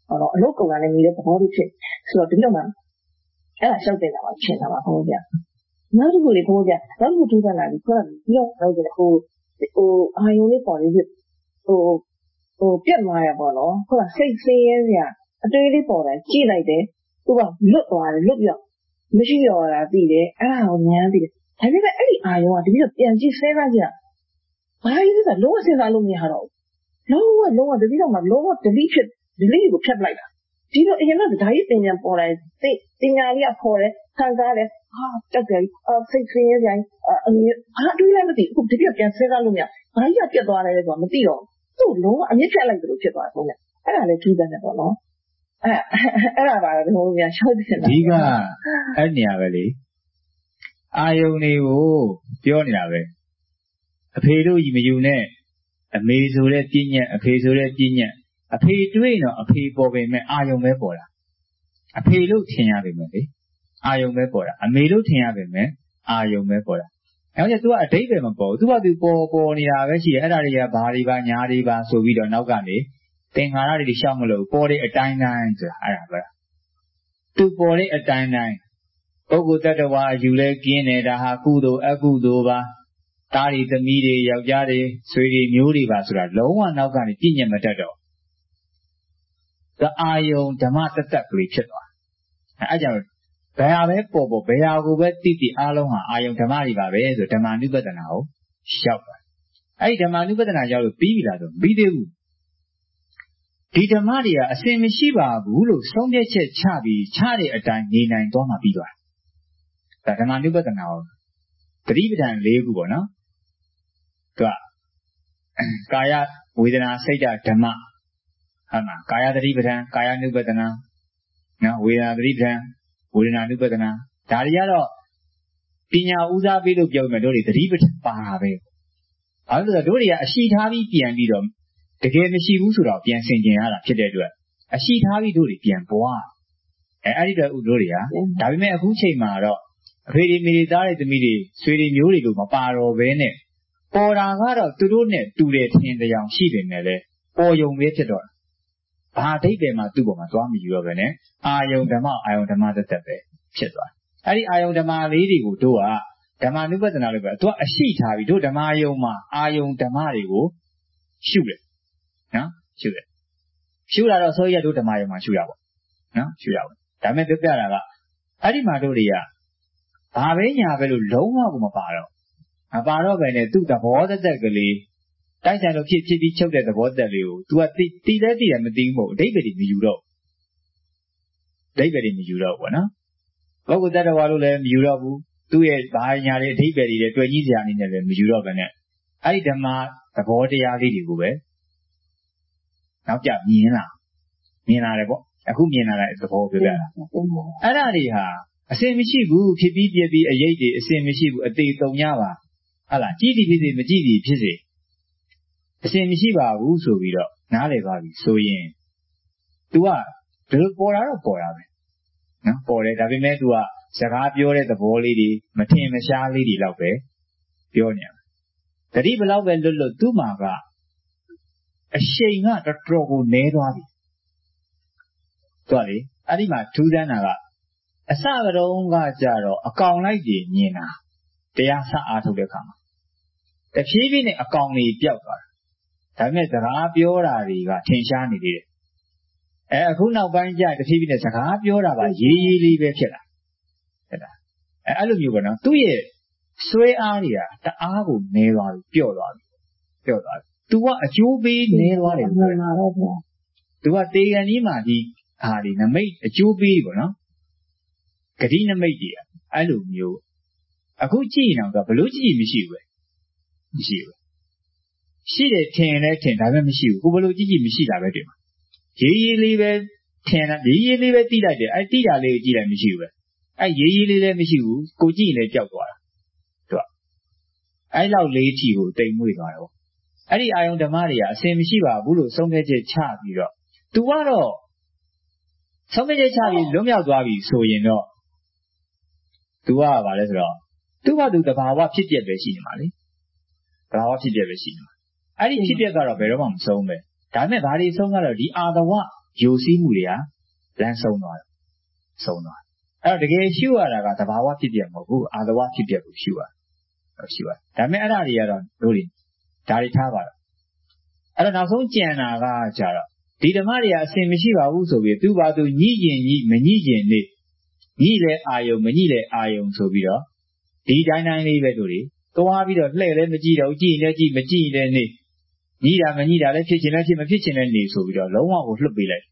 အလုပ်ကုန်တာနဲ့နေတဲ့သဘောလေးဖြစ်ဆိုတော့ဒီလိုမှအဲ့ဒါရှောက်တင်တာပါရှင်းတာပါဘုန်းကြီးနောက်တစ်ခုလေးဘုန်းကြီးနောက်တစ်ခုထူးဆန်းလာပြီးခေါ်ပြီးတော့ဟိုအာယုံလေးပေါ်လေးပြတ်သွားရပေါ့နော်ဟုတ်လားစိတ်ဆင်းရဲစရာအတွေးလေးပေါ်တယ်ကြည့်လိုက်တယ်သူကလွတ်သွားတယ်လွတ်ပြောက်မရှိတော့တာသိတယ်အဲ့ဒါကိုဉာဏ်သိတယ်ဒါပေမဲ့အဲ့ဒီအာယုံကတကယ်တော့ပြန်ကြည့်စဉ်းစားကြည့်ဘာကြီးလဲလုံးဝစဉ်းစားလို့မရတော့ဘူးလုံးဝတတိတော့မှလုံးဝdeleteကိုဖြတ်လိုက်တာဒီလိုအရင်ကဒါကြီးတင်ညာပေါ်လာတင်ညာလေးကပေါ်တယ်ခံစားတယ်တက်တယ်စိတ်ဆင်းရဲကြအတွေးလည်းမသိအခုတကယ်ပြန်စဉ်းစားလို့မရဘာကြီးကပြတ်သွားတယ်လဲဆိုတာမသိတော့သူ့လုံးဝအမြင့်ဖြတ်လိုက်တယ်လို့ဖြစ်သွားတယ်ပေါ့အဲ့ဒါလည်းထူးဆန်းတယ်ပေါ့နော်အဲ့ဒါပါတော့ဘုန်းကြီးရှောက်တင်တာဒီကအဲ့နေရာပဲလေအာယုန်တွေကိုပြောနေတာပဲအဖေတို့ကြီးမယူနဲ့အမေဆိုတဲ့ပြည့်ညက်အဖေဆိုတဲ့ပြည့်ညက်အဖေတွေးတော့အဖေပေါ်ပေမဲ့အာယုန်ပဲပေါ်တာအဖေလို့ထင်ရပေမဲ့လေအာယုန်ပဲပေါ်တာအမေလို့ထင်ရပေမဲ့အာယုန်ပဲပေါ်တာအဲ့ဒါ तू ကအတိတ်ပဲမပေါ်ဘူး तू က तू ပေါ်နေတာပဲရှိတယ်အဲ့ဒါတွေကဘာတွေပါညာတွေပါဆိုပြီးတော့နောက်ကနေသင်္ခါရတွေရှောက်မလို့ပေါ်တဲ့အတိုင်းတိုင်းဆိုတာအဲ့ဒါပဲ तू ပေါ်တဲ့အတိုင်းတိုင်းပုဂ္ဂိုလ်တ attva အယူလဲกินနေတာဟာကုသိုလ်အကုသိုလ်ပါသားတွေသမီးတွေယောက်ျားတွေဆွေတွေမျိုးတွေပါဆိုတာလုံးဝနောက်ကနေပြည့်ညက်မတတ်တော့အာယုံဓမ္မတတ္တကလေးဖြစ်သွားအဲ့ကြောင့်ဘယ်ဟာပဲပေါ်ဘယ်ဟာကိုပဲတိအားလုံးဟာအာယုံဓမ္မတွေပါပဲဆိုဓမ္မနုပဒနာကိုရောက်သွားအဲ့ဒီဓမ္မနုပဒနာရောက်လို့ပြီးပြီလားဆိုပြီးသေးဘူးဒီဓမ္မတွေကအစင်မရှိပါဘူးလို့ဆုံးဖြတ်ချက်ချပြီးချတဲ့အတိုင်းနေနိုင်သွားမှပြီးသွားတာဒါဓမ္မနုပဒနာကိုသတိပဋ္ဌာန်၄ခုပေါ့နော်သူကကာယဝေဒနာစိတ်ဓမ္မဟုတ်မှာကာယသတိပဋ္ဌာန်ကာယ ानु ပဒနာနော်ဝေဒနာသတိပဋ္ဌာန်ဝေဒနာ ानु ပဒနာဒါတွေကတော့ပညာဦးစားပေးလို့ပြောမယ်တို့တွေသတိပဋ္ဌာန်ပါတာပဲဘာလို့လဲဆိုတော့တို့တွေကအရှိထားပြီးပြန်ပြီးတော့တကယ်မရှိဘူးဆိုတော့ပြန်ဆင်ကျင်ရတာဖြစ်တဲ့အတွက်အရှိထားပြီးတို့တွေပြန်ပွားအဲ့ဒီတော့တို့တွေကဒါပေမဲ့အခုချိန်မှာတော့အဖေတွေမိတွေသားတွေသမီးတွေဆွေတွေမျိုးတွေလို့မပါတော့ဘဲနဲ့ပေါ်တာကတော့သူတို့နဲ့တူတယ်ထင်တယ်အောင်ရှိတယ်နဲ့လေပေါ်ယုံပဲဖြစ်တော့ဘာအဓိပ္ပာယ်မှာသူ့ပေါ်မှာသွားမယူတော့ပဲနဲ့အာယုံဓမ္မတသက်ပဲဖြစ်သွားအဲ့ဒီအာယုံဓမ္မလေးတွေကိုတို့ကဓမ္မနုပဒနာလို့ပဲသူကအရှိထားပြီးတို့ဓမ္မယုံမှာအာယုံဓမ္မတွေကိုရှုတယ်နော်ရှုတာတော့ဆိုရတို့ဓမ္မယုံမှာရှုရပါနော်ရှုရပါဒါပေမဲ့ပြောပြတာကအဲ့ဒီမှာတို့တွေကဘာပဲညာပဲလို့လုံးဝကိုမပါတော့ပဲနဲ့သူ့သဘောတသက်ကလေးတိုက်ဆိုင်လို့ဖြစ်ပြီးချုပ်တဲ့သဘောတက်လေးကို तू ကတီးလဲတီးတယ်မတီးဘူးမဟုတ်အဓိပ္ပာယ်တွေမယူတော့ဘူးနော်ပုဂ္ဂိုလ်တ attva လို့လည်းမယူတော့ဘူးသူ့ရဲ့ဘာညာတွေအဓိပ္ပာယ်တွေတွေ့ကြီးစရာအနေနဲ့လည်းမယူတော့ပဲနဲ့အဲ့ဒီဓမ္မသဘောတရားလေးတွေကိုပဲနောက်ကြမြင်လာတယ်ပေါ့အခုမြင်လာတဲ့သဘောပြောပြတာအဲ့ဒါတွေဟာအစင်မရှိဘူးဖြစ်ပြီးပြပြီးအရေးတွေအစင်မရှိဘူးအသေးတုံရပါဟုတ်လားကြည်တည်ဖြစ်စေမကြည်တည်ဖြစ်စေအစင်မရှိပါဘူးဆိုပြီးတော့နားလည်ပါပြီဆိုရင် तू ကဒီလိုပေါ်တာတော့ပေါ်တာပဲနော်ပေါ်တယ်ဒါပေမဲ့ तू ကစကားပြောတဲ့သဘောလေးတွေမထင်မရှားလေးတွေလောက်ပဲပြောနေတယ်တတိဘလောက်ပဲလွတ်သူ့မှာကအရှိန်ကတော်တော်ကိုနည်းသွားပြီသူကလေအဲ့ဒီမှာထူးဆန်းတာကအစကတုန်းကကြတော့အကောင်လိုက်ကြီးမြင်တာတရားစအားထုတ်တဲ့အခါမှာတဖြည်းဖြည်းနဲ့အကောင်တွေပျောက်သွားတာဒါပေမဲ့စကားပြောတာတွေကထင်ရှားနေသေးတယ်အခုနောက်ပိုင်းကျတဖြည်းဖြည်းနဲ့စကားပြောတာပါရေးရေးလေးပဲဖြစ်လာအဲ့လိုမျိုးပေါ့နော်သူ့ရဲ့ဆွဲအားတွေကတအားကိုနည်းသွားပြီပျော့သွားပြီသူကအကျိုးပေးနည်းသွားတယ်ပြောတာသူကတေကန်ကြီးမှာဒီဟာဒီနမိတ်အကျိုးပေးပေါ့နော်ဂတိနမိတ်ကြီးအဲ့လိုမျိုးအခုကြည့်ရင်တော့ဘလို့ကြည့်မရှိဘူးရှိတယ်ထင်လည်းထင်ဒါပေမဲ့မရှိဘူးကိုဘလို့ကြည့်မရှိတာပဲတွေ့မှာရေးရေးလေးပဲထင်တာရေးရေးလေးပဲတိလိုက်တယ်အဲ့တိတာလေးကိုကြည့်လိုက်မရှိဘူးပဲအဲ့ရေးရေးလေးလည်းမရှိဘူးကိုကြည့်ရင်လည်းကြောက်သွားတာသူကအဲ့လောက်လေးထီကိုတိမ်မွေ့သွားတယ်အဲ့ဒီအာယုံဓမ္မတွေကအစင်မရှိပါဘူးလို့ဆုံးဖြတ်ချက်ချပြီးတော့ तू ကတော့ဆုံးဖြတ်ချက်ချပြီးလွတ်မြောက်သွားပြီဆိုရင်တော့ तू ကဘာလဲဆိုတော့သူ့ဘာသူတဘာဝဖြစ်ပျက်ပဲရှိနေမှာလေတဘာဝဖြစ်ပျက်ပဲရှိနေမှာအဲ့ဒီဖြစ်ပျက်ကတော့ဘယ်တော့မှမဆုံးပဲဒါပေမဲ့ဘာတွေဆုံးကတော့ဒီအာတဝယူစီးမှုတွေကလမ်းဆုံးသွားတယ်ဆုံးသွားအဲ့တော့တကယ်ရှုရတာကသဘာဝဖြစ်ပြမဟုတ်ဘူးအာသဝဖြစ်ပြကိုရှုရဒါပေမဲ့အဲ့ဒါတွေကတော့တို့တွေဒါတွေထားပါတော့အဲ့တော့နောက်ဆုံးကြံတာကကြတော့ဒီဓမ္မတွေကအစင်မရှိပါဘူးဆိုပြီးသူ့ဘာသူညှိရင်ညှိမညှိရင်နေညှိလဲအာယုံမညှိလဲအာယုံဆိုပြီးတော့ဒီတိုင်းတိုင်းလေးပဲတို့တွေသွားပြီးတော့လှဲ့လဲမကြည့်တော့ကြည့်လဲကြည့်မကြည့်လဲနေညှိတာမညှိတာလဲဖြစ်ချင်လဲဖြစ်မဖြစ်ချင်လဲနေဆိုပြီးတော့လုံးဝကိုလွတ်ပေးလိုက်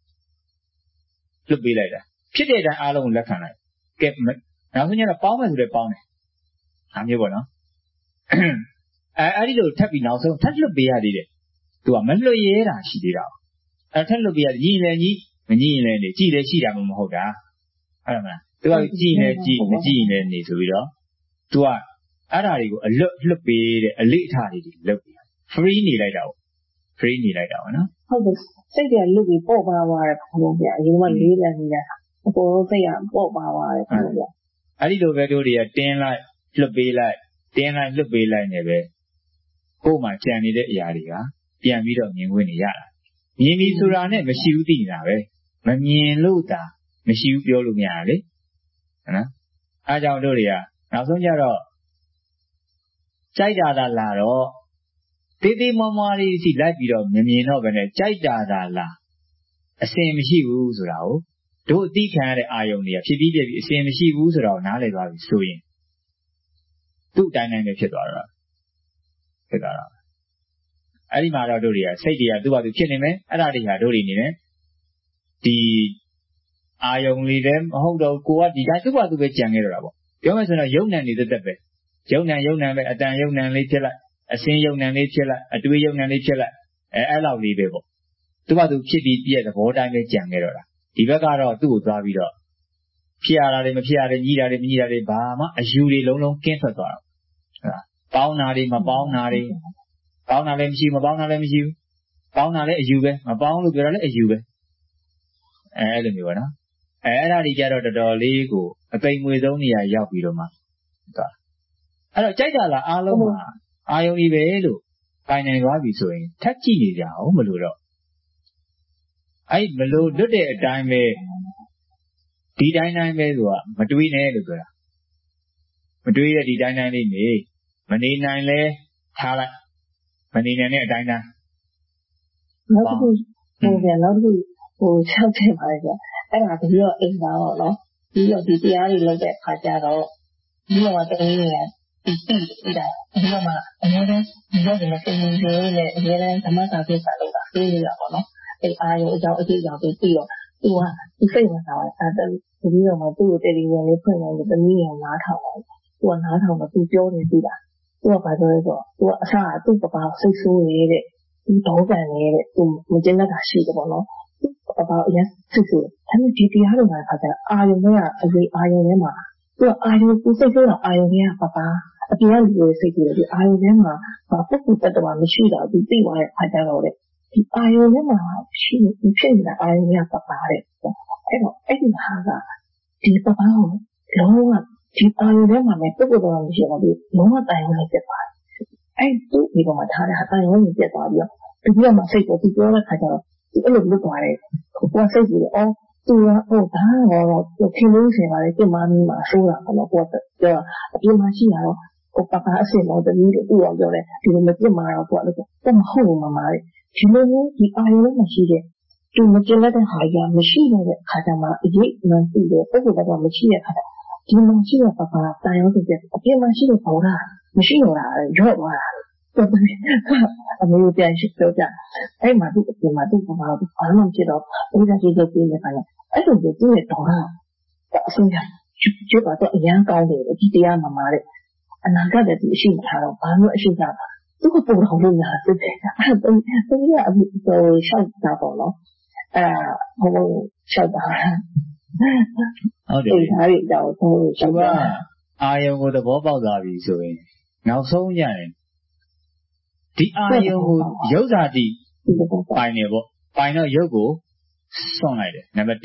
တာဖြစ်တဲ့အတိုင်းအားလုံးကိုလက်ခံလိုက်ကဲနောက်ဆုံးကျတော့ပေါင်းမယ်ဆိုတော့ပေါင်းတယ်အားမျိုးပေါ့နော်အဲ့ဒီလိုထပ်ပြီးနောက်ဆုံးထပ်လွတ်ပေးရသေးတယ်သူကမလွတ်ရဲတာရှိသေးတာအဲ့ထပ်လွတ်ပေးရညှိလဲညှိမညှိရင်လဲနေကြည့်လဲရှိတာမှမဟုတ်တာဟုတ်တယ်မလားသူကကြည့်လဲကြည့်မကြည့်ရင်လဲနေဆိုပြီးတော့သူကအဲ့ဓာတွေကိုအလွတ်ပေးတဲ့အလေးအထားတွေလုပ်ပြီး free နေလိုက်တာပေါ့ free နေလိုက်တာပေါ့နော်ဟုတ်တယ်စိတ်ကလွတ်ပြီးပေါ့ပါသွားတယ်ဘုရားဗျာအရင်ကလေးလံနေတာအပေါ်လုံးစိတ်ကပေါ့ပါသွားတယ်ဘုရားဗျာအဲ့ဒီလိုပဲတို့တွေကတင်းလိုက်လွတ်ပေးလိုက်တင်းလိုက်လွတ်ပေးလိုက်နေပဲကိုယ်မှကြံနေတဲ့အရာတွေကပြန်ပြီးတော့မြင်ခွင့်နေရတာမြင်ပြီဆိုတာနဲ့မရှိဘူးသိနေတာပဲမမြင်လို့သာမရှိဘူးပြောလို့မရဘူးလေနော်အားကြောင့်တို့တွေကနောက်ဆုံးကြတော့ကြိုက်တာသာလာတော့တေးသေးမွားမွားလေးစီလိုက်ပြီးတော့မမြင်တော့ဘဲနဲ့ကြိုက်တာသာလာအစင်မရှိဘူးဆိုတာကိုတို့အသိခံရတဲ့အာယုံတွေကဖြစ်ပြီးပြပြီးအစင်မရှိဘူးဆိုတာကိုနားလည်သွားပြီဆိုရင်သူ့အတိုင်းတိုင်းပဲဖြစ်သွားတော့ဖြစ်သွားတော့အဲ့ဒီမှာတော့တို့တွေကစိတ်တွေကသူ့ဘာသူဖြစ်နေမယ်အဲ့ဒါတွေဟာတို့တွေနေတယ်ဒီအာယုံလေးလည်းမဟုတ်တော့ကိုကဒီတိုင်းသူ့ဘာသူပဲကြံခဲ့တော့တာပေါ့ပြောမယ်ဆိုတော့ယုံ nant နေသက်သက်ပဲယုံ nant ပဲအတန်ယုံ nant လေးဖြစ်လိုက်အစင်းယုံ nant လေးဖြစ်လိုက်အတွေးယုံ nant လေးဖြစ်လိုက်အဲ့လောက်လေးပဲပေါ့သူ့ဘာသူဖြစ်ပြီးပြည့်တဲ့သဘောတိုင်းပဲကြံခဲ့တော့တာဒီဘက်ကတော့သူ့ကိုသွားပြီးတော့ဖြစ်ရတာတွေမဖြစ်ရတဲ့ညီးတာတွေမညီးတာတွေဘာမှအယူတွေလုံးလုံးကင်းထွက်သွားတော့ပေါင်းတာတွေမပေါင်းတာတွေပေါင်းတာလည်းမရှိဘူးမပေါင်းတာလည်းမရှိဘူးပေါင်းတာလည်းအယူပဲမပေါင်းလို့ပြောတာလည်းအယူပဲအဲ့လိုမျိုးပါနော်အဲ့ဒါတွေကြတော့တော်တော်လေးကိုအသိငွေဆုံးနေရာရောက်ပြီးတော့မှသွားအဲ့တော့ကြိုက်တာလားအားလုံးမှာအာယုံကြီးပဲလို့ပိုင်နိုင်သွားပြီဆိုရင်ထပ်ကြည့်နေကြအောင်မလို့တော့အဲ့မလို့လွတ်တဲ့အတိုင်းပဲဒီတိုင်းတိုင်းပဲဆိုတာမတွေးနဲ့လို့ပြောတာမတွေးတဲ့ဒီတိုင်းတိုင်းလေးနေမနေနိုင်လဲထားလိုက်မနေနိုင်တဲ့အတိုင်းတိုင်းနောက်တစ်ခုဟိုပြန်နောက်တစ်ခု၆ချက်ပါလေကြာအဲ့ဒါပြီးတော့အိမ်သားတော့နော်ပြီးတော့ဒီတရားတွေလုပ်တဲ့အခါကျတော့ဒီမှာတကယ်ကြီးဒီတာဒီမှာအများဆုံးဒီလိုနဲ့တင်နေလေအများဆုံးဓမ္မစာပြစာလုပ်တာသိရတာပေါ့နော်အဲ့အာရုံအကြောင်းအကျိုးကြောင့်ပြီးတော့သူကဒီစိတ်ဝင်စားတယ်အဲ့ဒါပြီးတော့မှသူ့ကိုတယ်လီဝင်လေးဖွင့်လိုက်လို့တနည်းအောင်နားထောင်တယ်သူကနားထောင်တော့သူပြောနေပြီလားသူကဘာပြောလဲဆိုတော့သူကအစကသူ့ပပစိတ်ဆိုးနေတဲ့ဒီတော့ကန်နေတဲ့သူမကျင်တတ်တာရှိတယ်ပေါ့နော်ပပအရင်စိတ်ဆိုးတယ်ဒါပေမဲ့ဒီတရားတွေမှာခါကျအာရုံကအရေးအာရုံထဲမှာသူကအာရုံသူစိတ်ဆိုးတာအာရုံထဲကပပအပြင်ကလူတွေစိတ်ဆိုးတယ်ဒီအာရုံထဲမှာပုဂ္ဂိုလ်တ attva မရှိတာသူသိသွားတဲ့အခါကျတော့လေဒီအာရုံထဲမှာရှိဖြစ်နေတာအာရုံကပပတဲ့အဲ့တော့အဲ့ဒီဟာကဒီပပကိုလုံးဝဒီအာရုံထဲမှာလည်းပုဂ္ဂိုလ်တော်မရှိတော့ဘူးလုံးဝတိုင်ဝင်ပြတ်သွားတယ်အဲ့သူ့ဒီကောင်မှာထားတဲ့ဟာတိုင်ဝင်ပြတ်သွားပြီးတော့ဒီကမှစိတ်ကိုသူပြောတဲ့ခါကျတော့ဒီအဲ့လိုလွတ်သွားတယ်ကိုယ်စိတ်ကြီးအော်သူကဟိုဒါတော့ခင်လို့ရှင်ပါလေပြမမီးမှာဆိုးတာပေါ့နော်ကိုယ်ပြောအပြင်မှာရှိတာတော့ကိုပပအစင်တော့တမီးတို့သူ့အောင်ပြောတယ်ဒီလိုမပြစ်မှာတော့ကိုယ်လည်းတော့မဟုတ်ဘူးမမလေးဒီလိုမျိုးဒီအာရုံနဲ့မရှိတဲ့သူမကျင်တဲ့ဟာကြီးမရှိတဲ့အခါကျမှအရေးမှန်သိတယ်ပုဂ္ဂိုလ်ကတော့မရှိတဲ့အခါဒီမှာရှိတဲ့ပပတိုင်ရောဆိုတဲ့အပြင်မှာရှိတဲ့ဘောဓာမရှိတော့တာရော့သွားတာအမေပြန်ရှိပြောကြအဲ့မှာသူ့အပြင်မှာသူ့ပပဘာမှမဖြစ်တော့ဘုရားရှိခိုးပြနေပါလေအဲ့လိုသူ့ရဲ့တော်တာအဆုံးရကျတော့အရန်ကောင်းတယ်ဒီတရားမှာမှာတဲ့အနာဂတ်တည်းအရှိမထားတော့ဘာလို့အရှိကြသူ့ကိုပုံတော်လို့ညာစစ်တယ်အဲ့ဒါသူကအမှုဆိုရှောက်တာပေါ့နော်ဟိုရှောက်တာဟုတ်တယ်ဒါတွေတော့ဟိုရှောက်တာအာယုံကိုသဘောပေါက်သွားပြီဆိုရင်နောက်ဆုံးကြရင်ဒီအာယုံကိုရုပ်ဓာတိပိုင်နေပေါ့ပိုင်တော့ရုပ်ကိုဆွန့်လိုက်တယ်နံပါတ်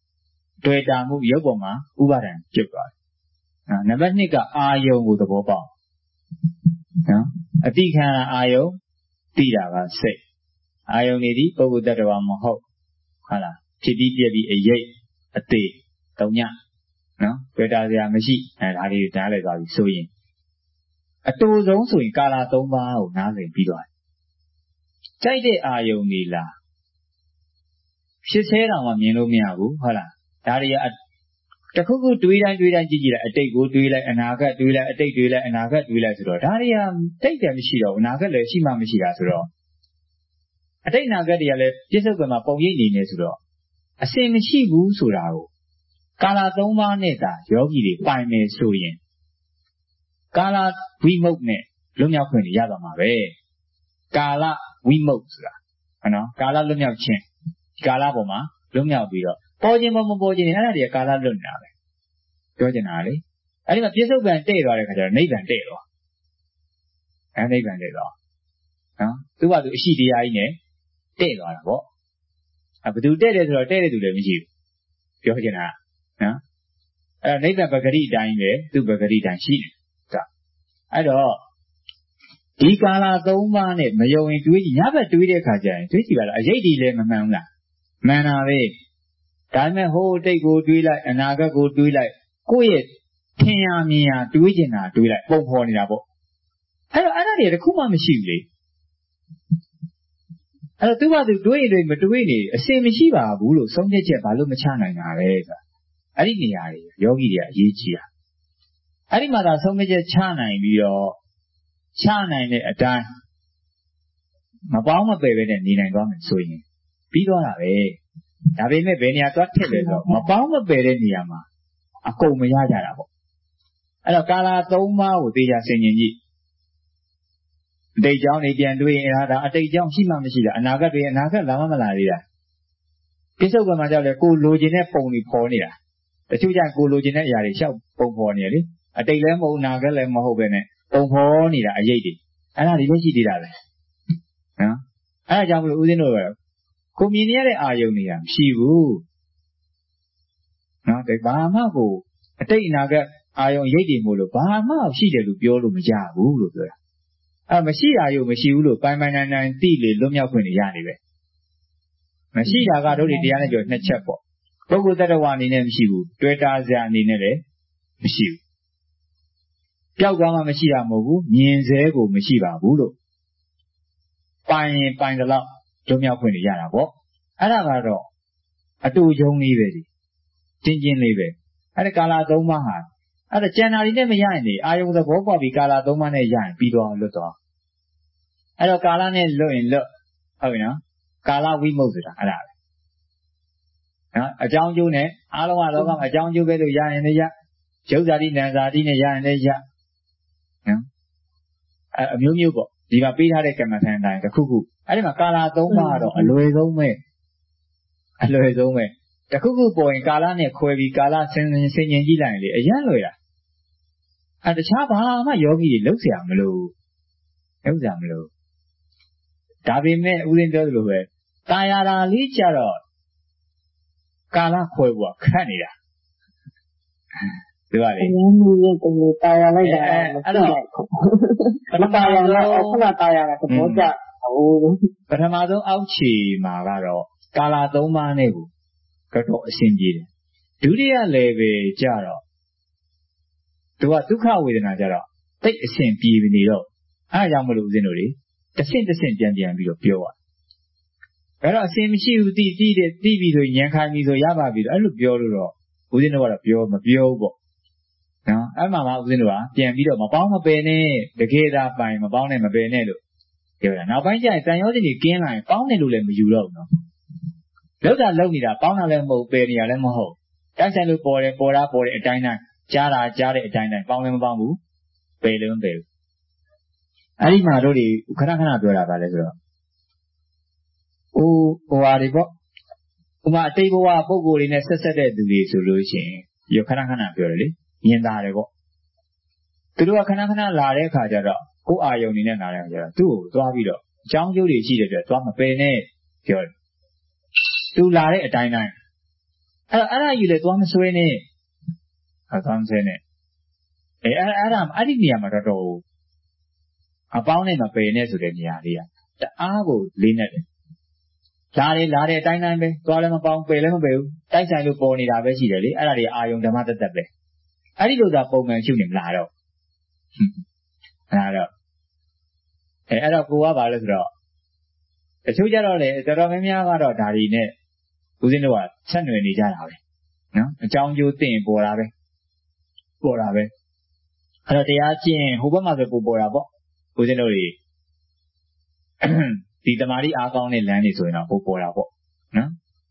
1တွေ့တာမှုရုပ်ပေါ်မှာဥပါဒံကျုပ်သွားတယ်နံပါတ်2ကအာယုံကိုသဘောပေါက်နော်အတိခံအာယုံသိတာကစိတ်အာယုံနေသည်ပုဂ္ဂိုလ်တ attva မဟုတ်ဟုတ်လားဖြစ်ပြီးပြက်ပြီးအရေးအသေးတုံညနော်တွေ့တာစရာမရှိဒါလေးဒါလည်းသွားပြီဆိုရင်အတူဆုံးဆိုရင်ကာလ3ပါးကိုနားလည်ပြီးသွားတယ်ကြိုက်တဲ့အာယုန်ကြီးလားဖြစ်သေးတာမှမြင်လို့မရဘူးဟုတ်လားဒါတွေကတခုခုတွေးတိုင်းကြည့်ကြည့်လိုက်အတိတ်ကိုတွေးလိုက်အနာဂတ်တွေးလိုက်အတိတ်တွေးလိုက်အနာဂတ်တွေးလိုက်ဆိုတော့ဒါတွေကတိတ်တယ်မရှိတော့အနာဂတ်လည်းရှိမှမရှိတာဆိုတော့အတိတ်အနာဂတ်တွေကလည်းပြစ္ဆုတ်ကံမှာပုံရိပ်နေနေဆိုတော့အစင်မရှိဘူးဆိုတာကိုကာလ3ပါးနဲ့သာယောဂီတွေပိုင်မယ်ဆိုရင်ကာလဝိမုတ်နဲ့လွတ်မြောက်ခွင့်ရသွားမှာပဲကာလဝိမုတ်ဆိုတာနော်ကာလလွတ်မြောက်ခြင်းကာလပေါ်မှာလွတ်မြောက်ပြီးတော့ပေါ်ခြင်းမပေါ်ခြင်းအဲ့ဒါတွေကကာလလွတ်နေတာပဲပြောချင်တာလေအဲ့ဒီမှာပြစ္ဆုတ်ကံတဲ့သွားတဲ့ခါကျတော့နိဗ္ဗာန်တဲ့သွားနိဗ္ဗာန်တဲ့သွားနော်သူ့ဘာသူအရှိတရားကြီးနဲ့တဲ့သွားတာပေါ့ဘယ်သူတဲ့တယ်ဆိုတော့တဲ့တဲ့သူလည်းမရှိဘူးပြောချင်တာနော်အဲ့နိဗ္ဗာန်ပဂရိအတိုင်းပဲသူ့ပဂရိအတိုင်းရှိတယ်အဲ့တော့ဒီကာလ3ပါးနဲ့မယုံရင်တွေးကြည့်ညဘက်တွေးတဲ့ခါကျရင်တွေးကြည့်ပါလားအရေးဒီလည်းမမှန်ဘူးလားမှန်တာပဲဒါပေမဲ့ဟိုတိတ်ကိုတွေးလိုက်အနာဂတ်ကိုတွေးလိုက်ကိုယ့်ရဲ့ထင်ရမြင်ရတွေးကျင်တာတွေးလိုက်ပုံဖော်နေတာပေါ့အဲ့တော့အဲ့ဒါတွေတခုမှမရှိဘူးလေအဲ့တော့သူ့ဘာသူတွေးရင်မတွေးနေအစင်မရှိပါဘူးလို့ဆုံးဖြတ်ချက်ဘာလို့မချနိုင်တာလဲဆိုတာအဲ့ဒီနေရာတွေယောဂီတွေကအရေးကြီးတာအဲ့ဒီမှာသာဆုံးဖြတ်ချက်ချနိုင်ပြီးတော့ချနိုင်တဲ့အတိုင်းမပေါင်းမပယ်ပဲနဲ့နေနိုင်သွားမယ်ဆိုရင်ပြီးသွားတာပဲဒါပေမဲ့ဘယ်နေရာသွားထက်လဲဆိုတော့မပေါင်းမပယ်တဲ့နေရာမှာအကုန်မရကြတာပေါ့အဲ့တော့ကာလ3ပါးကိုသိချဆင်ခြင်ကြည့်အတိတ်ကြောင့်နေပြန်တွေးရင်ဒါအတိတ်ကြောင့်ရှိမှမရှိတာအနာဂတ်တွေအနာဂတ်လာမှမလာသေးတာပြစ္ဆုတ်ကံမှာကြောက်လေကိုလိုချင်တဲ့ပုံတွေပေါ်နေတာတချို့ကျကိုလိုချင်တဲ့အရာတွေရှောက်ပုံပေါ်နေလေအတိတ်လည်းမဟုတ်အနာဂတ်လည်းမဟုတ်ပဲနဲ့ပုံပေါ်နေတာအရေးတွေအဲ့ဒါဒီလိုရှိသေးတာပဲနော်အဲ့ဒါကြောင့်မလို့ဦးဇင်းတို့ကိုမြင်နေရတဲ့အာယုန်တွေကမရှိဘူးနော်ဒါဘာမှကိုအတိတ်အနာဂတ်အာယုန်ရိပ်တွေမို့လို့ဘာမှရှိတယ်လို့ပြောလို့မရဘူးလို့ပြောတာအဲ့မရှိတာယုံမရှိဘူးလို့ပိုင်ပိုင်နိုင်နိုင်သိလေလွတ်မြောက်ခွင့်ရနေပဲမရှိတာကတို့တွေတရားနဲ့ကြော2ချက်ပေါ့ပုဂ္ဂိုလ်တ attva အနေနဲ့မရှိဘူးတွေ့တာစရာအနေနဲ့လည်းမရှိဘူးပျောက်သွားမှမရှိတာမဟုတ်ဘူးမြင်စေကိုမရှိပါဘူးလို့ပိုင်ရင်ပိုင်တယ်လို့လွတ်မြောက်ခွင့်ရတာပေါ့အဲ့ဒါကတော့အတူယုံလေးပဲဒီတင်းချင်းလေးပဲအဲ့ဒါကာလ3ပါးဟာအဲ့ဒါကျန်တာတွေနဲ့မရရင်လေအာယုံသဘောပေါက်ပြီးကာလ3ပါးနဲ့ရရင်ပြီးတော့လွတ်သွားအဲ့တော့ကာလနဲ့လွတ်ရင်လွတ်ဟုတ်ပြီနော်ကာလဝိမုတ်ဆိုတာအဲ့ဒါပဲနော်အကြောင်းကျိုးနဲ့အားလုံးကလောကမှာအကြောင်းကျိုးပဲလို့ရရင်လည်းရရုပ်ဇာတိနာမ်ဇာတိနဲ့ရရင်လည်းရနော်အမျိုးမျိုးပေါ့ဒီမှာပေးထားတဲ့ကမ္မထန်တိုင်းတစ်ခုခုအဲ့ဒီမှာကာလ3ပါးကတော့အလွယ်ဆုံးပဲတစ်ခုခုပေါ်ရင်ကာလနဲ့ခွဲပြီးကာလဆင်ញင်ကြည့်လိုက်ရင်လေအရန်လွယ်တာတခြားဘာမှယောဂီတွေလုံးเสียမလို့ဒါပေမဲ့ဦးဇင်းပြောသလိုပဲတာယာတာလေးကြတော့ကာလခွဲဖို့ခက်နေတာဒီပါလေအရင်လူရဲ့တည်းတာယာလိုက်တာအဲ့တော့မတာယာတော့ခုနတာယာတာသဘောကျပထမဆုံးအောက်ခြေမှာကတော့ကာလ3ပါးနဲ့ကိုတော့အဆင်ပြေတယ်ဒုတိယ level ကြတော့သူကဒုက္ခဝေဒနာကြတော့တိတ်အဆင်ပြေနေတော့အားကြောင့်မလို့ဦးဇင်းတို့တွေတစ်ဆင့်ပြန်ပြီးတော့ပြောရအဲ့တော့အဆင်မရှိဘူးသိပြီဆိုဉာဏ်ခိုင်ပြီဆိုရပါပြီအဲ့လိုပြောလို့တော့ဦးဇင်းတို့ကတော့မပြောဘူးပေါ့နော်အဲ့မှာဦးဇင်းတို့ကပြန်ပြီးတော့မပေါင်းမပယ်နဲ့တကယ်သာပိုင်မပေါင်းနဲ့မပယ်နဲ့လို့ပြောတာနောက်ပိုင်းကျရင်တန်ရောစင်ကြီးကင်းလာရင်ပေါင်းတယ်လို့လည်းမယူတော့ဘူးနော်လောက်တာလောက်နေတာပေါင်းတာလည်းမဟုတ်ပယ်နေတာလည်းမဟုတ်တိုက်ဆိုင်လို့ပေါ်တာပေါ်တဲ့အတိုင်းတိုင်းကြားတဲ့အတိုင်းတိုင်းပေါင်းလည်းမပေါင်းဘူးပယ်လည်းမပယ်ဘူးအဲ့ဒီမှာတို့တွေခဏပြောတာပါလဲဆိုတော့ဟိုဟာတွေပေါ့ဥမာအတိတ်ဘဝပုံကိုယ်တွေနဲ့ဆက်တဲ့သူတွေဆိုလို့ရှိရင်ရခဏပြောတယ်လေမြင်တာတယ်ပေါ့သူတို့ကခဏလာတဲ့အခါကျတော့ကိုယ်အာယုံနေနဲ့လာတဲ့အခါကျတော့သူ့ကိုသွားပြီးတော့အကြောင်းကျိုးတွေရှိတဲ့အတွက်သွားမပယ်နဲ့ပြောတယ်သူလာတဲ့အတိုင်းတိုင်းအဲ့ဒါယူလေသွားမဆွဲနဲ့သွားမဆွဲနဲ့အဲ့ဒီနေရာမှာတော့အပေါင်းနဲ့မပယ်နဲ့ဆိုတဲ့နေရာလေးကတအားကိုလေးနဲ့တယ်လာတဲ့အတိုင်းတိုင်းပဲသွားလည်းမပေါင်းပယ်လည်းမပယ်ဘူးတိုက်ဆိုင်လို့ပေါ်နေတာပဲရှိတယ်လေအဲ့ဒါတွေအာယုံဓမ္မတက်ပဲအဲ့ဒီလိုသာပုံမှန်ရှုနေမလားတော့အဲ့တော့ကိုကဘာလဲဆိုတော့တချို့ကြတော့လေတော်တော်များများကတော့ဒါတွေနဲ့ဦးဇင်းတို့ကဆက်နွယ်နေကြတာပဲနော်အကြောင်းကျိုးသိရင်ပေါ်တာပဲအဲ့တော့တရားကျင့်ဟိုဘက်မှာဆိုပေါ်တာပေါ့ဦးဇင်းတို့တွေဒီတမာတိအားကောင်းတဲ့လမ်းတွေဆိုရင်တော့ပေါ်တာပေါ့နော်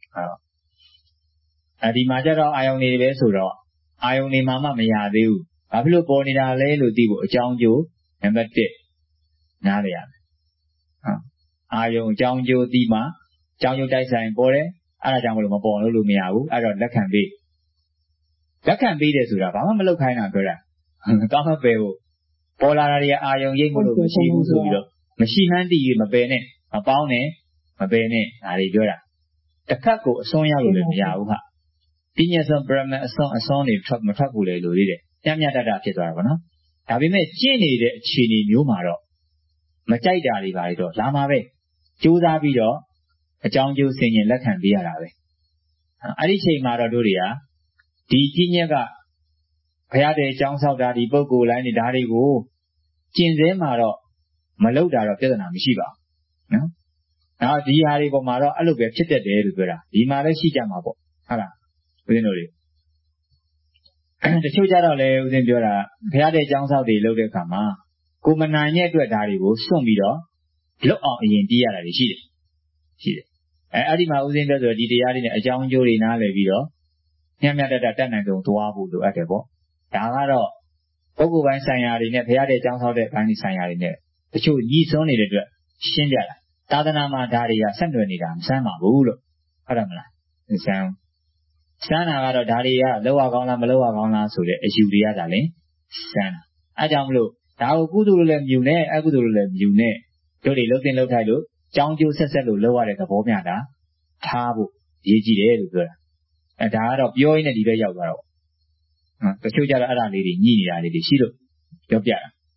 ဒီမှာကျတော့အာယုန်တွေပဲဆိုတော့အာယုန်တွေမှမရသေးဘူးဘာဖြစ်လို့ပေါ်နေတာလဲလို့သိဖို့အကြောင်းကျိုးနံပါတ်1နားလည်ရမယ်အာယုန်အကြောင်းကျိုးသိမှအကြောင်းကျိုးတိုက်ဆိုင်ပေါ်တယ်အဲ့ဒါကြောင့်မလို့မပေါ်လို့မရဘူးအဲ့တော့လက်ခံပေးတယ်ဆိုတာဘာမှမလုပ်ခိုင်းတာပြောတာကောင်းမပယ်ဖို့ပေါ်လာတာတွေအာယုန်ရိပ်မလို့မရှိဘူးဆိုပြီးတော့မရှိမှန်းတည်မပယ်နဲ့မပေါင်းနဲ့မပယ်နဲ့ဒါတွေပြောတာတစ်ခတ်ကိုအစွန်းရောက်လို့လည်းမရဘူးဟာပညာစွမ်းပရမတ်အစွန်းတွေမထွက်ဘူးလေလို့သေးတယ်ညံ့တတ်ဖြစ်သွားတာပေါ့နော်ဒါပေမဲ့ကျင့်နေတဲ့အခြေအနေမျိုးမှာတော့မကြိုက်တာတွေပါတော့လာမှာပဲကြိုးစားပြီးတော့အကြောင်းကျိုးဆင်ញင်လက်ခံပေးရတာပဲအဲ့ဒီချိန်မှာတော့တို့တွေကဒီကြီးညက်ကဘုရားတဲ့အကြောင်းဆောက်တာဒီပုဂ္ဂိုလ်တိုင်းဒါတွေကိုကျင့်စေမှာတော့မလုပ်တာတော့ပြဿနာမရှိပါဘူးနော်နောက်ဒီဟာတွေပေါ်မှာတော့အဲ့လိုပဲဖြစ်တတ်တယ်လို့ပြောတာဒီမှာလည်းရှိကြမှာပေါ့ဟုတ်လားဦးဇင်းတို့တွေတချို့ကြတော့လေဦးဇင်းပြောတာဘုရားတဲ့အကြောင်းဆောက်တွေလုပ်တဲ့အခါမှာကိုမနိုင်ရဲ့အတွက်ဒါတွေကိုစွန့်ပြီးတော့လွတ်အောင်အရင်တီးရတာတွေရှိတယ်အဲ့ဒီမှာဦးဇင်းပြောဆိုဒီတရားတွေနဲ့အကြောင်းအကျိုးတွေနားလည်ပြီးတော့ညံ့တတ်နိုင်ဆုံးသွားဖို့လိုအပ်တယ်ပေါ့ဒါကတော့ပုဂ္ဂိုလ်ပိုင်းဆိုင်ရာတွေနဲ့ဘုရားတဲ့အကြောင်းဆောက်တဲ့ဘိုင်းဆိုင်ရာတွေနဲ့တချို့ညှိစွန်းနေတဲ့အတွက်ရှင်းပြတာသာသနာမှာဒါတွေကဆက်နွယ်နေတာမဆန်းပါဘူးလို့ဟုတ်တယ်မလားမဆန်းစမ်းတာကတော့ဒါတွေကလောက်ရကောင်းလားမလောက်ရကောင်းလားဆိုတဲ့အယူတွေကဒါလည်းစမ်းတာအဲကြောင့်မလို့ဒါကိုကုသိုလ်လို့လည်းမြူနဲ့အကုသိုလ်လို့လည်းမြူနဲ့တို့တွေလှုပ်တင်လှုပ်ထိုက်လို့ကြောင်းကျိုးဆက်လို့လောက်ရတဲ့သဘောမျှတာထားဖို့ရေးကြည့်တယ်လို့ပြောတာဒါကတော့ပြောရင်းနဲ့ဒီဘက်ရောက်သွားတော့တချို့ကြတော့အဲ့ဒါလေးတွေညှိနေတာလေးတွေရှိလို့ပြောပြတာ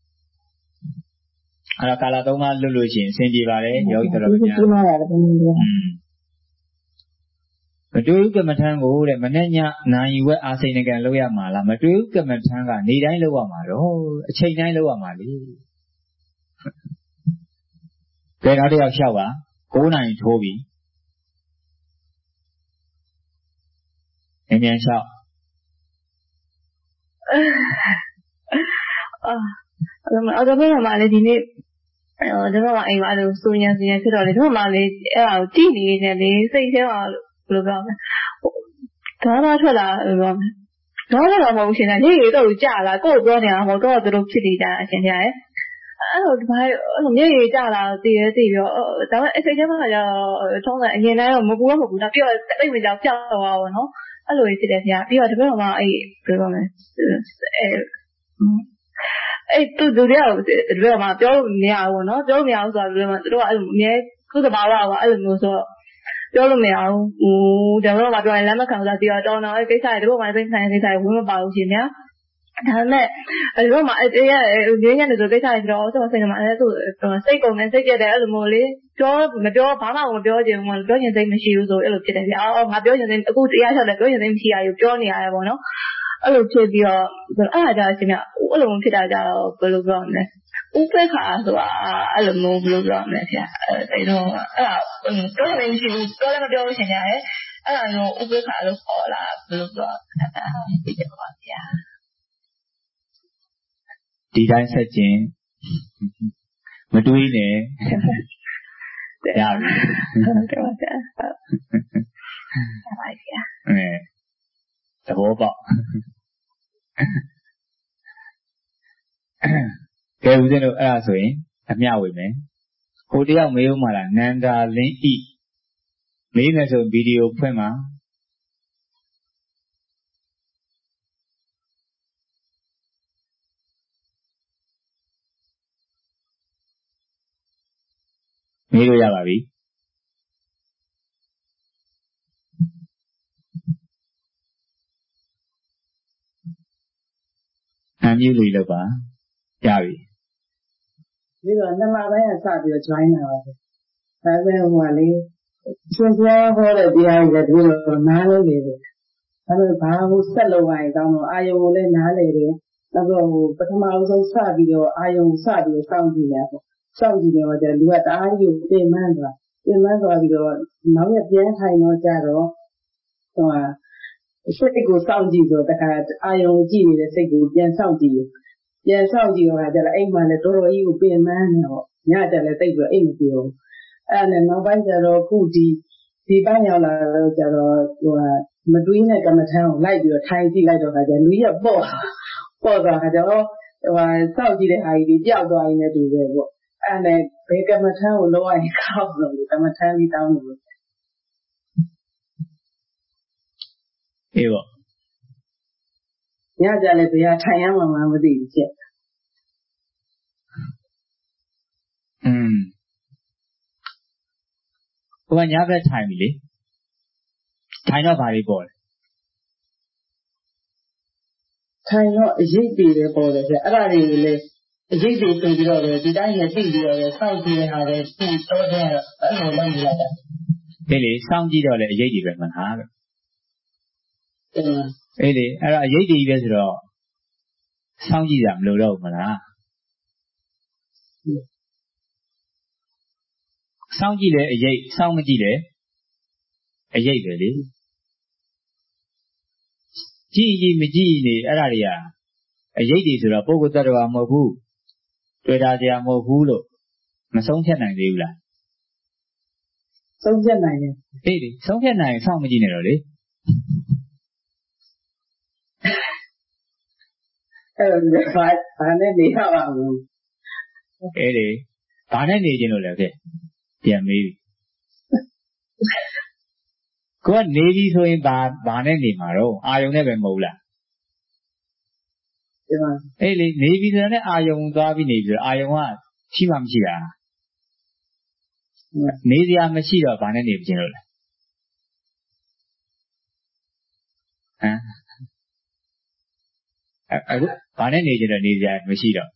အဲ့ဒါကာလ3ပါးလွတ်လို့ရှိရင်အဆင်ပြေပါတယ်ယောဂီတော်တော်များမတွေ့ဘူးကမ္မထံကိုတဲ့မနဲ့ညနိုင်ယူဝဲအာစိန်နကံလောက်ရမှာလားမတွေ့ဘူးကမ္မထံကနေတိုင်းလောက်ရမှာတော့အချိန်တိုင်းလောက်ရမှာလေကဲနောက်တစ်ယောက်လျှောက်ပါ9နိုင်ထိုးပြီအမြန်လျှောက်တော့ဘယ်မှာလဲဒီနေ့ဒါမှမအိမ်မှာအဲ့လိုစူညံဖြစ်တော့လေဒါမှမလေးအဲ့ဒါကိုကြည့်နေနေလေစိတ်ထဲမှာဘယ်လိုပြောမလဲဒါမှထွက်လာဘယ်လိုပြောမလဲတော့မဟုတ်ရှင်နေရေတော့ကြာလာကိုယ်ပြောနေတာမဟုတ်တော့သူတို့ဖြစ်နေကြအရှင်ပြရဲ့အဲ့လိုဒီအဲ့လိုမြေရေကြာလာတည်ပြီးတော့ဒါပေမဲ့အစိတ်ထဲမှာကျတော့ထုံးတယ်အရင်တိုင်းတော့မပူတော့မပူတော့ပြီးတော့တိတ်ဝင်ကြောင်ပြောက်သွားပါဘောနော်အဲ့လိုဖြစ်တယ်ဗျာပြီးတော့တပည့်တော်မှာအဲ့ဘယ်လိုပြောမလဲအဲ့သူတို့တွေကမှပြောလို့မရဘူးနော်ပြောလို့မရဘူးဆိုတော့သူတို့ကအဲ့လိုအမြဲသူ့သဘာဝကအဲ့လိုမျိုးဆိုတော့ပြောလို့မရဘူးဒါတော့မှပြောရင်လက်မခံဘူးလားပြီးတော့တော်တော်အဲ့ကိစ္စတွေတို့မှသိဆိုင်ကိစ္စတွေဝင်မပါဘူးရှင်ဗျာဒါနဲ့အဲ့တော့မှအဲ့တည်းရဲ့ရင်းရနေဆိုကိစ္စတွေတော့ဆိုစိတ်မှာအဲ့ဆိုစိတ်ကုန်နေစိတ်ပြတ်တယ်အဲ့လိုမျိုးလေမပြောဘာမှမပြောချင်ဘူးပြောချင်စိတ်မရှိဘူးဆိုအဲ့လိုဖြစ်တယ်ဗျာငါပြောချင်စိတ်အခုတရားလျှောက်တယ်ပြောချင်စိတ်မရှိရဘူးပြောနေရတယ်ပေါ့နော်အဲ့လိုဖြစ်ပြီးတော့အဲ့ဒါကြရှင်ဗျအဲ့လိုဖြစ်တာကြတော့ဘယ်လိုပြောမလဲဥပ္ပခါဆိုတာအဲ့လိုမျိုးဘယ်လိုပြောမလဲဗျာအဲ့တော့အဲ့ဒါပြောနေမရှိဘူးပြောလည်းမပြောဘူးရှင်ဗျာအဲ့ဒါမျိုးဥပ္ပခါလို့ခေါ်လာဘယ်လိုပြောသိကြပါဗျာဒီတိုင်းဆက်ခြင်းမတွေးနဲ့ရပြီတယ်ပါဗျာရပါဗျာသဘောပေါက်ကဲဦးဇင်းတို့အဲ့ဒါဆိုရင်အမျှဝေမယ်ဟိုတယောက်မေးဦးမှာလားနန္ဒာလင်းဤမေးမယ်ဆိုဗီဒီယိုဖွင့်မှာမေးလို့ရပါပြီအမြူလေးလောက်ပါရပြီဒီတော့နှစ်လပိုင်းကစပြီးတော့ join တာပါဒါပေမဲ့ဟိုကလေရှင်ဘုရားဟောတဲ့တရားတွေလည်းဒီလိုနားလည်နေတယ်။ဒါပေမဲ့ဘာကိုဆက်လုပ်ရရင်ကောင်းတော့အာယုံကိုလည်းနားလည်တယ်။နောက်တော့ပထမအဆုံးစပြီးတော့အာယုံစပြီးတော့စောင့်ကြည့်နေပေါ့။စောင့်ကြည့်နေတော့ကျလူကတအားကြီးကိုပြင်မှန်းသွားပြီးတော့နောက်ရပြန်ထိုင်တော့ကြတော့စိတ်ကိုစောင့်ကြည့်ဆိုတခါအာယုံကြည့်နေတဲ့စိတ်ကိုပြန်စောင့်ကြည့်တော့ကျတော့အိမ်မှာလည်းတော်တော်ကြီးကိုပြင်မှန်းနေပေါ့။ညကျလည်းတိတ်ပြီးအိမ်မပြေဘူး။အဲ့ဒါနဲ့နောက်ပိုင်းကျတော့ခုဒီပိုင်းရောက်လာတော့ကျတော့မတွေးနဲ့ကမ္မထမ်းကိုလိုက်ပြီးတော့ထိုင်ကြည့်လိုက်တော့ခါကျလူကြီးကပေါ့သွားခါကျတော့စောင့်ကြည့်တဲ့ဟာကြီးပျောက်သွားရင်လည်းတူပဲပေါ့အဲ့နဲ့ဘယ်ကမ္မထမ်းကိုလောက်ရရင်ကောက်လို့ကမ္မထမ်းလေးတောင်းလို့အေးပေါ့ညကြလည်းဘယ်ဟာထိုင်ရမှမသိဘူးချက်ဟိုကညဘက်ထိုင်ပြီလေထိုင်တော့ဘာတွေပေါ်လဲထိုင်တော့အရေးပေတယ်ပေါ်တယ်ဆိုအဲ့ဒါတွေကိုလည်းအရေးပေဆိုပြီးတော့ဒီတိုင်းနဲ့သိပြီးတော့စောင့်ကြည့်နေတာပဲသိတော့တယ်အဲ့လိုလုပ်နေလိုက်တာအေးလေစောင့်ကြည့်တော့လေအရေးတွေပဲမှန်တာလို့အေးလေအဲ့တော့အရေးတွေပဲဆိုတော့စောင့်ကြည့်တာမလိုတော့ဘူးမလားစောင့်ကြည့်လေအရေးစောင့်မကြည့်လေအရေးပဲလေကြည့်မကြည့်နေအဲ့ဒါတွေကအရေးတွေဆိုတော့ပုဂ္ဂိုလ်တ attva မဟုတ်ဘူးတွေ့တာတရားမဟုတ်ဘူးလို့မဆုံးဖြတ်နိုင်သေးဘူးလားဆုံးဖြတ်နိုင်တယ်အေးလေဆုံးဖြတ်နိုင်စောင့်မကြည့်နေတော့လေအဲ့တော့ဘာနဲ့နေရပါဘူးအေးလေဘာနဲ့နေခြင်းလို့လဲခဲ့ပြန်မေးပြီကိုကနေပြီဆိုရင်ဘာနဲ့နေမှာတော့အာယုံနဲ့ပဲမဟုတ်လားဒီမှာအေးလေနေပြီဆိုရင်အာယုံသွားပြီးနေပြီဆိုအာယုံကရှိမှမရှိတာနေစရာမရှိတော့ဘာနဲ့နေခြင်းလို့လဲဟမ်အခုဘာနဲ့နေကြတော့နေစရာမရှိတော့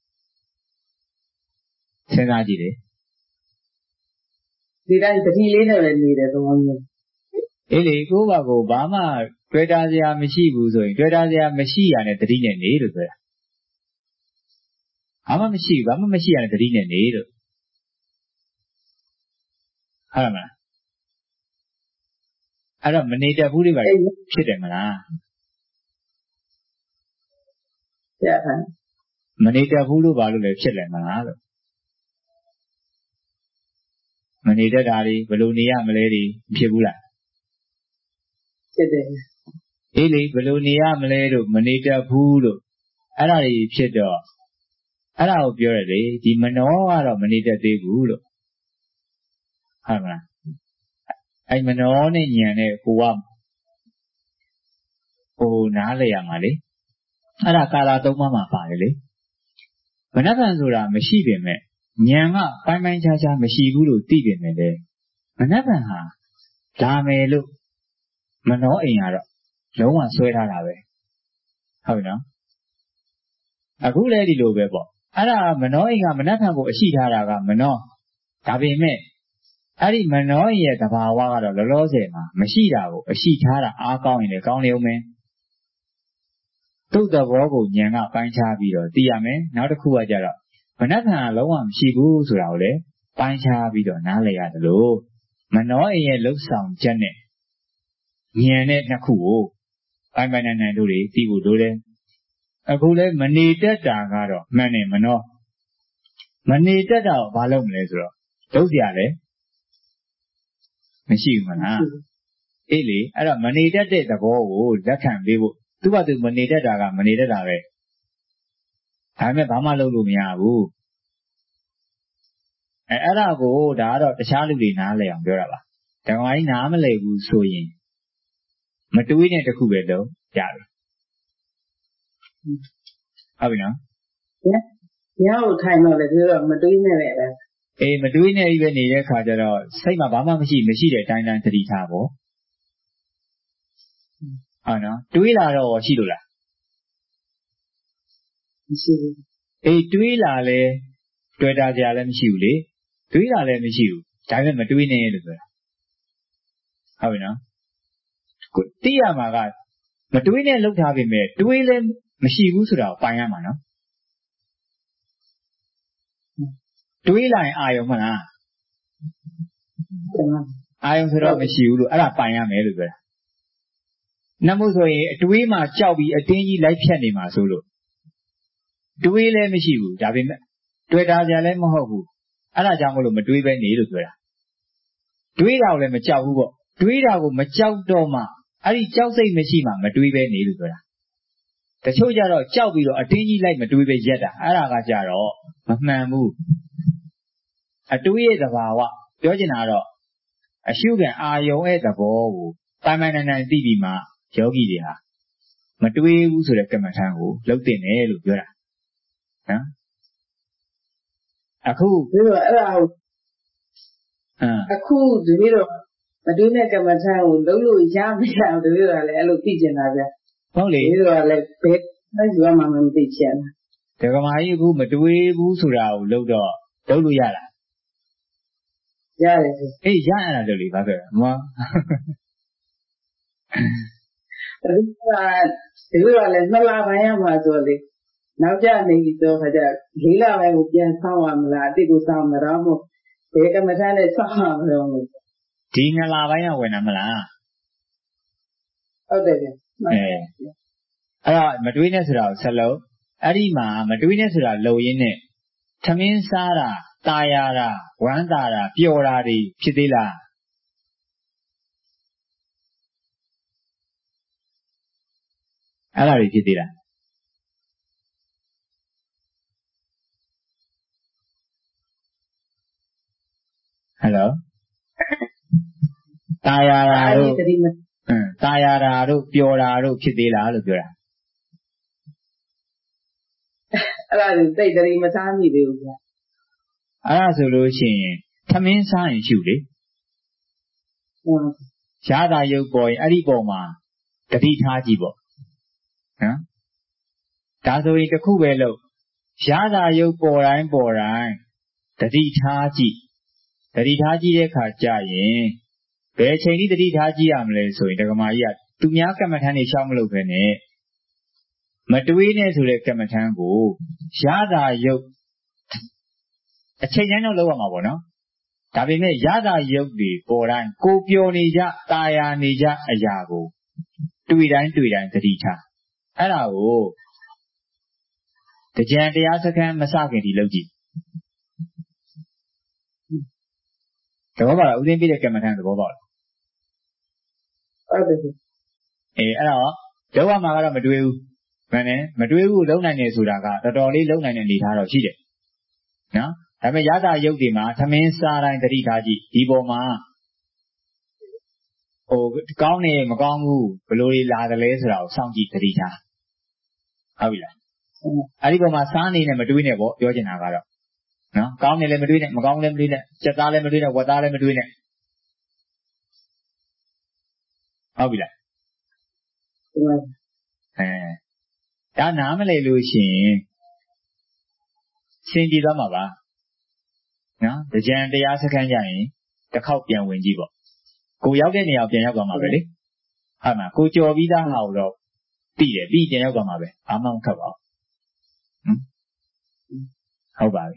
စဉ်းစားကြည့်လေဒီတိုင်းတတိလေးနဲ့ပဲနေတယ်သဘောမျိုးအေးလေကိုယ့်ဘာကိုဘာမှတွေ့တာစရာမရှိဘူးဆိုရင်တွေ့တာစရာမရှိရတဲ့တတိနဲ့နေလို့ဆိုတာဘာမှမရှိရတဲ့တတိနဲ့နေလို့ဟုတ်မလားအဲ့တော့မနေတတ်ဘူးတွေပါဖြစ်တယ်မလားပြတ်တယ်မနေတတ်ဘူးလို့ဘာလို့လဲဖြစ်လဲမလားလို့မနေတတ်တာတွေဘယ်လိုနေရမလဲတွေဖြစ်ဘူးလားဖြစ်တယ်အေးလေဘယ်လိုနေရမလဲလို့မနေတတ်ဘူးလို့အဲ့ဒါတွေဖြစ်တော့အဲ့ဒါကိုပြောရလေဒီမနောကတော့မနေတတ်သေးဘူးလို့ဟုတ်မလားအဲ့မနောနဲ့ဉာဏ်နဲ့ကိုကနားလည်ရမှာလေအဲ့ဒါကာလသုံးပါးမှာပါတယ်လေမနတန်ဆိုတာမရှိပင်မဲ့ဉာဏ်ကပိုင်းခြားခြားမရှိဘူးလို့သိပင်မဲ့လေမနတန်ဟာလာမယ်လို့မနောအိမ်ကတော့လုံးဝဆွဲထားတာပဲဟုတ်ပြီနော်အခုလည်းဒီလိုပဲပေါ့အဲ့ဒါမနောအိမ်ကမနတန်ကိုအရှိထားတာကမနောဒါပေမဲ့အဲ့ဒီမနောအိမ်ရဲ့သဘာဝကတော့လောလောဆယ်မှာမရှိတာကိုအရှိထားတာအားကောင်းရင်လည်းကောင်းနေဦးမယ်သူ့သဘောကိုဉာဏ်ကပိုင်းခြားပြီးတော့သိရမယ်နောက်တစ်ခုကကြတော့မနတန်ကလုံးဝမရှိဘူးဆိုတာကိုလည်းပိုင်းခြားပြီးတော့နားလည်ရတယ်လို့မနောအိမ်ရဲ့လှုပ်ဆောင်ချက်နဲ့ဉာဏ်နဲ့နှစ်ခုကိုပိုင်းနိုင်တို့တွေသိဖို့လိုတယ်အခုလဲမနေတတ်တာကတော့မှန်တယ်မနောမနေတတ်တာကိုဘာလုပ်မလဲဆိုတော့လုပ်ကြလဲမရှိဘူးမလားအေးလေအဲ့တော့မနေတတ်တဲ့သဘောကိုလက်ခံပေးဖို့သူ့ဘာသူမနေတတ်တာကမနေတတ်တာပဲဒါပေမဲ့ဘာမှလုပ်လို့မရဘူးအဲ့ဒါကိုဒါကတော့တခြားလူတွေနားလည်အောင်ပြောတာပါဓမ္မကြီးနားမလည်ဘူးဆိုရင်မတွေးနဲ့တခုပဲတော့ရတယ်ဟုတ်ပြီနော်ညကိုထိုင်တော့လေပြောတော့မတွေးနဲ့ပဲအေးမတွေးနဲ့ကြီးပဲနေတဲ့ခါကျတော့စိတ်မှာဘာမှမရှိတဲ့အတိုင်းသတိထားပေါ့ဟုတ်နော်တွေးလာတော့ရှိလို့လားမရှိဘူးအေးတွေးလာလဲတွေ့တာကြလည်းမရှိဘူးလေတွေးလာလည်းမရှိဘူးဒါပေမဲ့မတွေးနဲ့လို့ဆိုတာဟုတ်ပြီနော်ကိုတိရမှာကမတွေးနဲ့လှုပ်ထားပြီမဲ့တွေးလည်းမရှိဘူးဆိုတာကိုပိုင်ရမှာနော်တွေးလိုက်အာယုံမလားအာယုံဆိုတော့မရှိဘူးလို့အဲ့ဒါပိုင်ရမယ်လို့ပြောတာနမို့ဆိုရင်အတွေးမှာကြောက်ပြီးအတင်းကြီးလိုက်ဖြတ်နေမှာဆိုလို့တွေးလည်းမရှိဘူးဒါပေမဲ့တွေ့တာကြလည်းမဟုတ်ဘူးအဲ့ဒါကြောင့်မလို့မတွေးပဲနေလို့ပြောတာတွေးတာကိုလည်းမကြောက်ဘူးပေါ့တွေးတာကိုမကြောက်တော့မှအဲ့ဒီကြောက်စိတ်မရှိမှမတွေးပဲနေလို့ပြောတာတချို့ကြတော့ကြောက်ပြီးတော့အတင်းကြီးလိုက်မတွေးပဲရက်တာအဲ့ဒါကကြတော့မမှန်ဘူးအတွေးရဲ့သဘာဝပြောချင်တာကတော့အရှုခံအာယုံရဲ့သဘောကိုပိုင်ပိုင်နိုင်နိုင်သိပြီးမှယောဂီတွေဟာမတွေးဘူးဆိုတဲ့ကမ္မထံကိုလှုပ်တင်တယ်လို့ပြောတာနော်အခုအဲ့ဒါအခုဒီလိုတော့မတွေးနဲ့ကမ္မထံကိုလှုပ်လို့ရမရအောင်ဒီလိုကလည်းအဲ့လိုသိကျင်တာဗျဟုတ်လေဒီလိုကလည်းဘယ်လိုက်ကြမှာမသိချင်တာဒကမာကြီးအခုမတွေးဘူးဆိုတာကိုလှုပ်တော့လှုပ်လို့ရလားရတယ်အေးရရတာလို့လေဘာပြောမဒီလိုကလည်း2လပိုင်းရမှာဆိုလေနောက်ကျနေပြီဆိုခါကျ4လပိုင်းကိုပြန်ဆောင်းရမလားအတိတ်ကိုဆောင်းမတော့မို့ဘယ်ကမ္မထမ်းနဲ့ဆောင်းရမလို့ဒီ2လပိုင်းကဝင်တာမလားဟုတ်တယ်ဗျအဲ့တော့မတွေးနဲ့ဆိုတာကိုဆက်လုံးအဲ့ဒီမှာမတွေးနဲ့ဆိုတာလုံရင်းနဲ့သမင်းစားတာตายာတာဝမ်းသာတာပျော်တာတွေဖြစ်သေးလားအဲ့ဒါတွေဖြစ်သေးလားဟယ်လိုตายာတာတို့ตายာတာတို့ပျော်တာတို့ဖြစ်သေးလားလို့ပြောတာအဲ့ဒါတွေသိတယ်မစားမိသေးဘူးဗျအဲ့ဒါဆိုလို့ရှိရင်သမင်းစားရင်ရှုလေရတာရုပ်ပေါ်ရင်အဲ့ဒီပေါ်မှာတတိထားကြည့်ပေါ့နော်ဒါဆိုရင်တစ်ခုပဲလို့ရတာရုပ်ပေါ်တိုင်းတတိထားကြည့်တဲ့အခါကျရင်ဘယ်ချိန်ဒီတတိထားကြည့်ရမလဲဆိုရင်ဒကမာကြီးကသူများကမ္မထမ်းတွေရှောက်မလုပ်ပဲနဲ့မတွေးနဲ့ဆိုတဲ့ကမ္မထမ်းကိုရတာရုပ်အချိန်တိုင်းတော့လုပ်ရမှာပေါ့နော်ဒါပေမဲ့ရတာရုပ်တွေပေါ်တိုင်းကိုပျော်နေကြตายာနေကြအရာကိုတွေ့တိုင်းတတိထားအဲ့ဒါကိုကြံတရားစခန်းမစခင်ဒီလုပ်ကြည့်သဘောပေါက်လားဥစဉ်ပြတဲ့ကမ္မထမ်းသဘောပေါက်လားဟုတ်တယ်အဲ့တော့လောက်ရမှာကတော့မတွေးဘူးမှန်တယ်မတွေးဘူးလုံနိုင်တယ်ဆိုတာကတော်တော်လေးလုံနိုင်တဲ့အနေထားတော့ရှိတယ်နော်ဒါပေမဲ့ရတာရုပ်တွေမှာသမင်းစားတိုင်းတတိထားကြည့်ဒီပေါ်မှာကောင်းနေမကောင်းဘူးဘယ်လိုတွေလာတယ်လဲဆိုတာကိုစောင့်ကြည့်တတိထားဟုတ်ပြီလားအဲ့ဒီပေါ်မှာစားနေနဲ့မတွေးနဲ့ပေါ့ပြောချင်တာကတော့နော်ကောင်းနေလည်းမတွေးနဲ့မကောင်းလည်းမတွေးနဲ့စက်သားလည်းမတွေးနဲ့ဝက်သားလည်းမတွေးနဲ့ဟုတ်ပြီလားဒါနားမလည်လို့ရှိရင်ရှင်းကြည့်သွားမှာပါနော်ကြံတရားစခန်းကြရင်တစ်ခေါက်ပြန်ဝင်ကြည့်ပေါ့ကိုရောက်တဲ့နေရာပြန်ရောက်သွားမှာပဲလေဟုတ်မှာကိုကြော်ပြီးသားဟာကိုတော့သိတယ်ပြီးပြန်ရောက်သွားမှာပဲဘာမှမခက်ပါဘူးဟုတ်ပါပြီ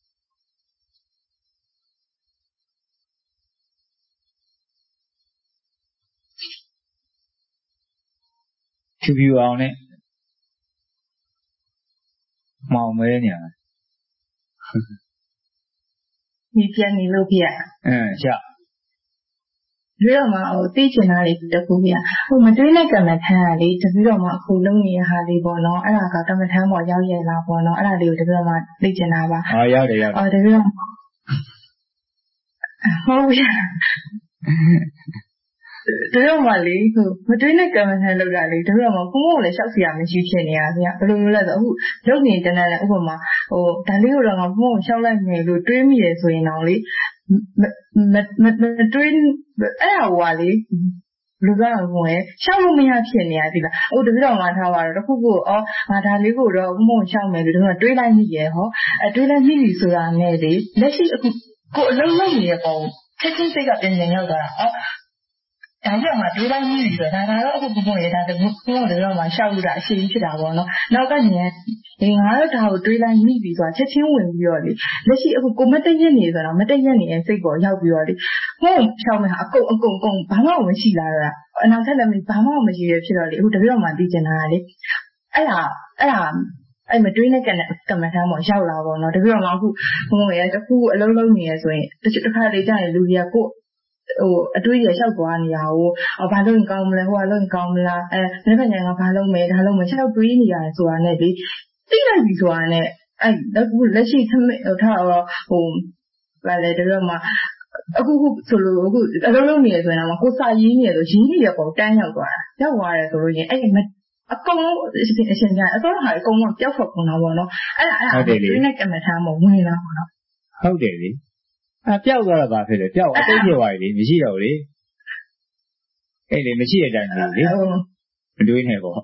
ဖြူအောင်နဲ့မောင်မဲညာဒီပြန်နေလို့ပြရပြီးတော့မှသိချင်တာလေးတခုပြမတွေးနဲ့ကမ္မထမ်းကလေတပြီးတော့မှအခုလုံးနေတဲ့ဟာလေးပေါ့နော်အဲ့ဒါကကမ္မထမ်းပေါ်ရောက်ရလားပေါ့နော်အဲ့ဒါလေးကိုတပြီးတော့မှသိချင်တာပါရောက်တယ်တပြီးတော့ဟုတ်ပြီတို့မှလေမတွေးနဲ့ကမ္မထမ်းလောက်တာလေတို့မှဘုံဘုံလည်းရှောက်စီရမရှိဖြစ်နေတာဗျဘယ်လိုမျိုးလဲဆိုအခုရုပ်မြင်တန်းတန်းဥပမာဒါလေးကိုတော့ငါဘုံဘုံရှောက်လိုက်မယ်လို့တွေးမိရဆိုရင်တော့လေမတွေးအဲ့ဒါဟိုကလေလူကဟိုရှောက်လို့မရဖြစ်နေတာဒီလားတပည့်တော်မှထားပါတော့တခုခုငါဒါလေးကိုတော့ဘုံဘုံရှောက်မယ်လို့တို့ကတွေးလိုက်မိရဟောတွေးလိုက်မိပြီဆိုတာနဲ့လေလက်ရှိအခုကိုအလုံးလုံးနေတဲ့ပုံချက်ချင်းစိတ်ကပြန်ရောက်သွားတာဒါကြောင့်မှတွေးလိုက်မိပြီဆိုတော့ဒါကတော့အခုပုံရတာတခုတော့တော့မှရှောက်လို့တာအရှိကြီးဖြစ်တာပေါ့နော်နောက်ကညင်ငါတို့ဒါကိုတွေးလိုက်မိပြီဆိုတာချက်ချင်းဝင်ပြီးတော့လေလက်ရှိအခုကိုမတည့်ရနေဆိုတော့မတည့်ရနေတဲ့စိတ်ပေါ်ရောက်ပြီးတော့လေဟုတ်ရှောက်နေတာအကုန်ဘာမှမရှိလာတော့အနောက်ထပ်လည်းဘာမှမရှိရဖြစ်တော့လေအခုတပြည့်တော့မှသိကျင်တာလေအဲ့မတွေးနဲ့ကံမထမ်းပေါ့ရောက်လာပေါ့နော်တပြည့်တော့မှအခုဘုံရတခုအလုံးလုံးနေရဆိုရင်တစ်ခါလေကြာရင်လူတွေကကိုအတွေးရလျှောက်သွားနေတာကိုဘာလို့ကောင်းမလဲဟိုကလို့ကောင်းမလားလက်ဖက်ညံကဘာလို့မဲဒါလို့မချက်တွေးနေရတယ်ဆိုတာနဲ့လေသိလိုက်ပြီဆိုတာနဲ့လက်ရှိထားတော့ဘာလဲတော့မှအခုဆိုလို့အခုအလုံးလုံးနေရဆိုရင်တော့ကိုစာရင်းနေဆိုရင်းနေရပေါ့တန်းရောက်သွားတယ်ဆိုလို့ရင်အဲ့အကုန်လုံးအရှင်ကြအတော့ဟာအကုန်လုံးပျောက်ထွက်ကုန်တာပေါ့နော်အဲ့တွေနဲ့ကမ္မထာမဝင်လာပေါ့နော်ဟုတ်တယ်လေပျောက်သွားတာဘာဖြစ်လဲပျောက်အသိဖြစ်သွားပြီလေမရှိတော့ဘူးလေအဲ့လေမရှိတဲ့အတိုင်းလေမတွေးနဲ့ပေါ့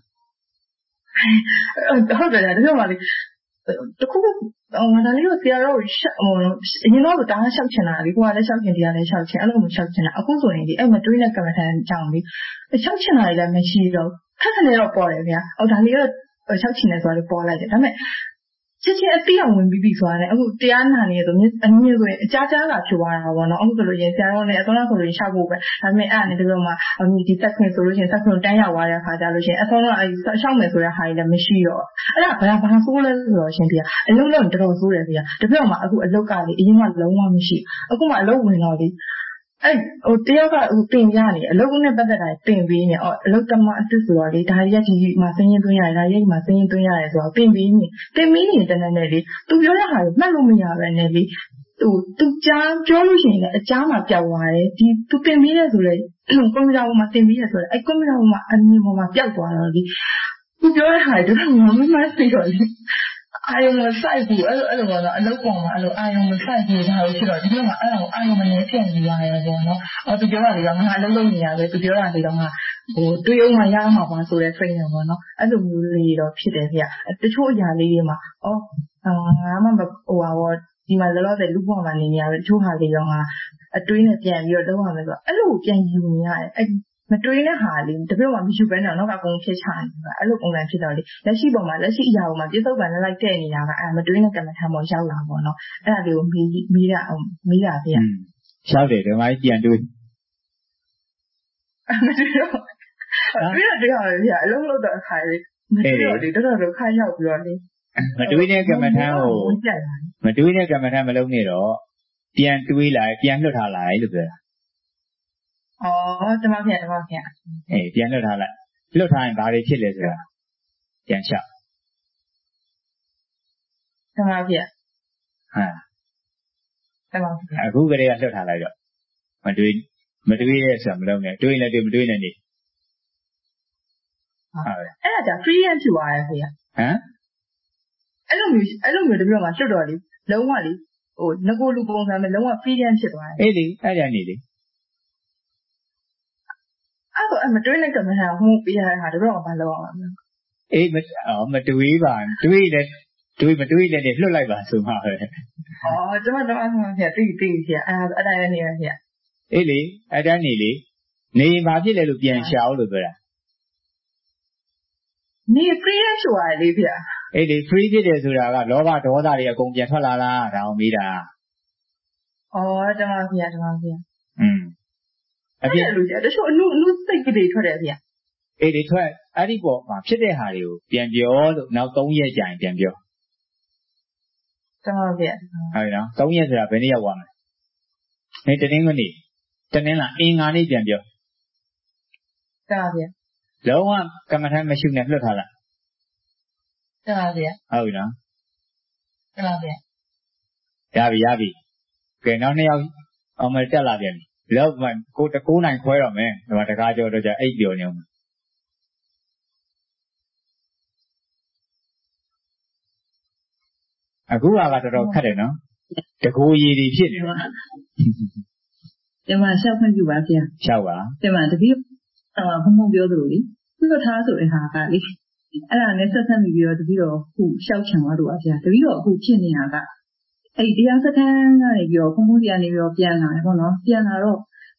ဟုတ်တယ်ဒါကြောင့်ပါလေတခုငါဒါလေးကိုဆရာတော်အရင်တော့ဒါလျှောက်ချင်တာလေကိုကလည်းလျှောက်ချင်တရားလည်းလျှောက်ချင်အဲ့လိုမျိုးလျှောက်ချင်တာအခုဆိုရင်ဒီအဲ့မတွေးနဲ့ကမ္မထာကြောင့်လေလျှောက်ချင်တာလည်းမရှိတော့ခက်ခက်နေတော့ပေါ်တယ်ဗျာဒါလေးတော့လျှောက်ချင်တယ်ဆိုတာလည်းပေါ်လိုက်တယ်ဒါပေမဲ့ချက်ချင်းအတိအောင်ဝင်ပြီးဆိုတာနဲ့အခုတရားနာနေရဆိုအမြင်ဆိုရင်အကြားကြားလာဖြစ်သွားတာပေါ့နော်အခုဆိုလို့ရင်ဆရာတော်နဲ့အစောနောက်ဆိုလို့ရှောက်ဖို့ပဲဒါပေမဲ့အဲ့အနေနဲ့တော့မှဒီတက်ခွင့်ဆိုလို့ရှိရင်တက်ခွင့်တန်းရောက်သွားတဲ့အခါကျလို့ရှိရင်အစောတော့ရှောက်မယ်ဆိုတဲ့ဟာကြီးလည်းမရှိတော့အဲ့ဒါဘာဆိုးလဲဆိုတော့ရှင်ပြအလုံးလုံးတော်တော်ဆိုးတယ်ဗျာတပြည့်မှအခုအလုတ်ကလေအရင်ကလုံးဝမရှိအခုမှအလုတ်ဝင်တော့လေအဲ့တယောက်ကတင်ရနေအလုပ်နဲ့ပတ်သက်တာတင်ပေးနေအလုပ်တမအစ်ဆိုတော့လေဒါရက်ကြီးမှာစင်းရင်သွင်းရတယ်ဒါရက်ကြီးမှာစင်းရင်သွင်းရတယ်ဆိုတော့တင်ပေးနေတန်းနဲ့လေသူပြောတဲ့ဟာကိုမှတ်လို့မရပဲနဲ့လေသူကြားပြောလို့ရှိရင်လည်းအကြားမှာပြောက်သွားတယ်ဒီသူတင်ပေးတယ်ဆိုလေကွန်ပျူတာပေါ်မှာတင်ပေးတယ်ဆိုတော့အဲ့ကွန်ပျူတာပေါ်မှာအမြင်ပေါ်မှာပြောက်သွားတော့လေသူပြောတဲ့ဟာတွေတော့မမှတ်သိတော့လေအာယုံမဆိုင်ဘူးအဲ့လိုပေါ့နော်အလုပ်ပေါ်မှာအဲ့လိုအာယုံမဆိုင်ဘူးဒါလို့ဖြစ်တော့ဒီလိုမှအဲ့ဒါကိုအာယုံမနေဖြစ်နေရတယ်ပေါ့နော်သူပြောတာတွေကငါအလုပ်လုပ်နေရပဲသူပြောတာတွေကငါတွေးအောင်မှရမှာပါဆိုတဲ့စိတ်နဲ့ပေါ့နော်အဲ့လိုမျိုးလေးတော့ဖြစ်တယ်ဗျတချို့အရာလေးတွေမှာငါမှဒီမှာလောလောဆယ်လူ့ဘဝမှာနေနေရပဲတချို့ဟာလေးတော့ငါအတွေးနဲ့ပြန်ပြီးတော့လုပ်ရမယ်ဆိုတော့အဲ့လိုပြန်ယူနေရတယ်အဲ့မတွေးတဲ့ဟာလေးတပြည့်မှမယူဘဲတော့နောက်ကအကုန်ဖြစ်ချနေတာအဲ့လိုပုံစံဖြစ်တော့လေလက်ရှိပုံမှာလက်ရှိအရာပေါ်မှာပြစ္ဆုတ်ပန်လိုက်တဲ့နေတာကအဲ့မတွေးတဲ့ကမ္မထာပေါ်ရောက်လာပေါ့နော်အဲ့ဒါလေးကိုမေးတာဗျာရောက်တယ်ဓမ္မကြီးပြန်တွေးမတွေးတော့ပဲဗျာအလုံးလုံးတော့ခါလေးမတွေးတော့လေတော်တော်ခါရောက်ပြီးတော့လေမတွေးတဲ့ကမ္မထာကိုမတွေးတဲ့ကမ္မထာမလုံးနဲ့တော့ပြန်တွေးလိုက်ပြန်လွတ်ထားလိုက်လို့ပြောတာတမဖြတ်ပြန်လွတ်ထားလိုက်လွတ်ထားရင်ဘာတွေဖြစ်လဲဆိုတာပြန်လျှောက်တမဖြတ်အခုကလေးကလွတ်ထားလိုက်တော့မတွေးရဲဆိုတာမလုံးနဲ့တွေးလည်းတွေးမတွေးနဲ့နေအဲ့ဒါကြောင့် freelance ဖြစ်သွားတယ်ဖေဟမ်အဲ့လိုမျိုးတပြည့်မှာလွတ်တော့လေလုံးဝလေငကိုလူပုံစံနဲ့လုံးဝ freelance ဖြစ်သွားတယ်အေးလေအဲ့ဒါနေလေအဲ့တော့မတွေးနဲ့ကမ္မထာဟိုပေးရတဲ့ဟာတော့ဘာလုပ်အောင်လဲအေးမတွေးပါတွေးလည်းမတွေးလည်းလွတ်လိုက်ပါဆိုမှပဲကျွန်မဖြတ်သိဖြတ်အဲ့ဒါလည်းနေရဖြတ်အေးလေအဲ့ဒါနေလေနေဘာဖြစ်လဲလို့ပြန်ရှာအောင်လို့ပြောတာနေ free ရရှိသွားလေဖြတ်အေးလေ free ဖြစ်တယ်ဆိုတာကလောဘဒေါသတွေအကုန်ပြန်ထွက်လာလားဒါအောင်မေးတာကျွန်မဖြတ်အပြည့်လို့တချို့အနုစိတ်ကလေးထွက်တယ်ဗျာအေးဒီထွက်အဲ့ဒီပေါ်မှာဖြစ်တဲ့ဟာတွေကိုပြန်ပြောလို့နောက်3ရက်ကြာရင်ပြန်ပြောကျွန်တော်ဗျာဟုတ်နော်3ရက်ဆိုတာဘယ်နေ့ရောက်သွားမလဲတနင်္ဂနွေတနင်္လာအင်္ဂါနေ့ပြန်ပြောကျွန်တော်ဗျာလုံးဝကမ္မထမ်းမရှိနဲ့လွတ်ထားလိုက်ကျွန်တော်ဗျာဟုတ်နော်ကျွန်တော်ဗျာရပြီကဲနောက်2ယောက်အောင်မတက်လာပြန်ပြီလောက်မှကို9နိုင်ခွဲတော့မယ်ဒီမှာတကားကြောတော့ကြအိတ်ပြောနေအောင်အခုကတော်တော်ခက်တယ်နော်တကူရည်တွေဖြစ်နေတယ်ဒီမှာရှောက်ခွင့်ပြုပါဗျာရှောက်ပါဒီမှာတပည့်ဘုံပြောသလိုလေလွတ်ထားဆိုတဲ့ဟာကလေအဲ့ဒါနဲ့ဆက်ဆက်ပြီးတော့တပည့်တော်ခုရှောက်ချင်သွားလို့ပါဗျာတပည့်တော်အခုဖြစ်နေတာကအဲ့ဒီတရားစခန်းကနေပြီးတော့ဘုံဘုံတရားနေပြီးတော့ပြန်လာတယ်ပေါ့နော်ပြန်လာတော့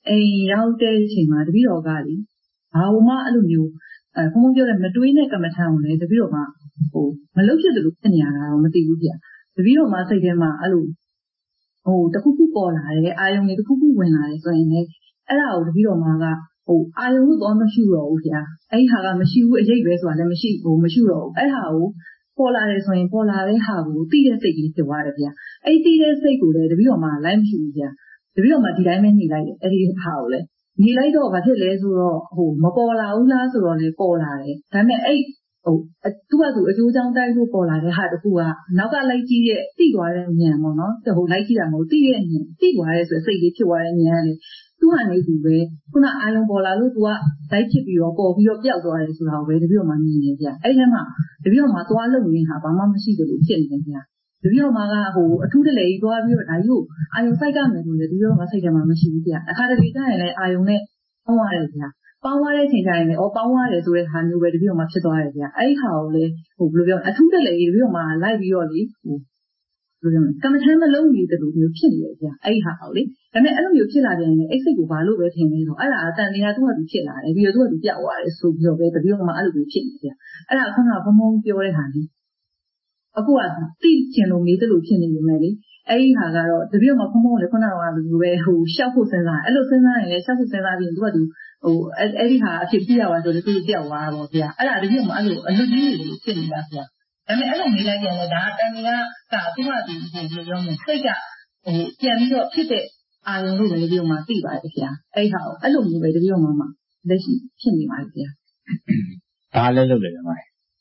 အိမ်ရောက်တဲ့အချိန်မှာတပည့်တော်ကလေဘာမှအဲ့လိုမျိုးဘုံဘုံပြောတယ်မတွေးနဲ့ကမ္မထံကိုလည်းတပည့်တော်ကမလုပ်ဖြစ်တယ်လို့ဖြစ်နေရတာတော့မသိဘူးဗျတပည့်တော်မှစိတ်ထဲမှာအဲ့လိုတခုခုပေါ်လာတယ်အာယုံတွေတခုခုဝင်လာတယ်ဆိုရင်လည်းအဲ့ဒါကိုတပည့်တော်မှကအာယုံလို့တော့မရှိတော့ဘူးဗျအဲ့ဒီဟာကမရှိဘူးအရေးပဲဆိုတာလည်းမရှိတော့ဘူးအဲ့ဟာကိုပေါ်လာတယ်ဆိုရင်ပေါ်လာတဲ့ဟာကိုသိတဲ့စိတ်ကြီးဖြစ်သွားတယ်ဗျအဲ့သိတဲ့စိတ်ကိုလည်းတပည့်တော်မှလိုက်မရှိဘူးဗျတပည့်တော်မှဒီတိုင်းပဲနေလိုက်တယ်အဲ့ဒီဟာကိုလည်းနေလိုက်တော့ဘာဖြစ်လဲဆိုတော့မပေါ်လာဘူးလားဆိုတော့လေပေါ်လာတယ်ဒါပေမဲ့အဲ့သူ့ဟာသူအကျိုးကြောင့်တိုက်လို့ပေါ်လာတဲ့ဟာတခုကနောက်ကလိုက်ကြည့်ရဲ့သိသွားတဲ့ဉာဏ်ပေါ့နော်လိုက်ကြည့်တာမဟုတ်သိတဲ့ဉာဏ်သိသွားတဲ့ဆိုစိတ်လေးဖြစ်သွားတဲ့ဉာဏ်ကလေသူ့ဟာနေသူပဲခုနအာယုံပေါ်လာလို့သူကလိုက်ဖြစ်ပြီးတော့ပေါ်ပြီးတော့ပျောက်သွားတယ်ဆိုတာကိုပဲတပည့်တော်မှမြင်နေကြအဲ့ဒီမှာတပည့်တော်မှသွားလုံနေတာဘာမှမရှိသလိုဖြစ်နေတယ်တပည့်တော်မှကအထူးတလေကြီးသွားပြီးတော့ဒါကြီးကိုအာယုံစိုက်ကမယ်လို့လေတပည့်တော်မှစိတ်ထဲမှာမရှိဘူးဗျအခါတလေကျရင်လည်းအာယုံနဲ့ပေါင်းရတယ်ဗျပေါင်းသွားတဲ့အချိန်ကျရင်လည်းပေါင်းရတယ်ဆိုတဲ့ဟာမျိုးပဲတပည့်တော်မှဖြစ်သွားတယ်ဗျအဲ့ဒီဟာကိုလေဘယ်လိုပြောအထူးတလေကြီးတပည့်တော်မှလိုက်ပြီးတော့လေဘယ်လိုပြောကမ္မထမ်းမလုံးနေတယ်လို့မျိုးဖြစ်နေတယ်ဗျအဲ့ဒီဟာကိုလေဒါပေမဲ့အဲ့လိုမျိုးဖြစ်လာပြန်ရင်အဲ့စိတ်ကိုဘာလို့ပဲထင်နေတော့အဲ့ဒါအတန်တရားသူ့ဟာသူဖြစ်လာတယ်ပြီးတော့သူ့ဟာသူပြောက်သွားတယ်ဆိုပြီးတော့ပဲတပည့်တော်မှအဲ့လိုမျိုးဖြစ်နေဗျအဲ့ဒါခုနကဘုံဘုံပြောတဲ့ဟာလေးအခုကသိကျင်လို့မေးတယ်လို့ဖြစ်နေနေမယ်လေအဲ့ဒီဟာကတော့တပည့်တော်မှဘုံဘုံလည်းခုနကလိုမျိုးပဲရှောက်ဖို့စဉ်းစားအဲ့လိုစဉ်းစားရင်လည်းရှောက်ဖို့စဉ်းစားပြီးသူကသူအဲ့ဒီဟာအဖြစ်ပြရပါဆိုတော့သူပြောက်သွားတာပေါ့ဗျာအဲ့ဒါတပည့်တော်မှအဲ့လိုအလွတ်ကြီးနေလို့ဖြစ်နေတာဗျာဒါပေမဲ့အဲ့လိုမေးလိုက်ရင်လည်းဒါတန်တရားကသူ့ဟာသူဘယ်လိုပြောမလဲစိတ်ကပြန်ပြီးတော့ဖြစ်တဲ့အာရုံလို့လည်းတပည့်တော်မှသိပါတယ်ဗျာအဲ့ဟာအဲ့လိုမျိုးပဲတပည့်တော်မှလက်ရှိဖြစ်နေပါဗျာဘာလဲလုပ်လဲမ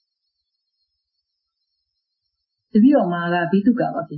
တပည့်တော်မှကဘိတုကပါဗျာ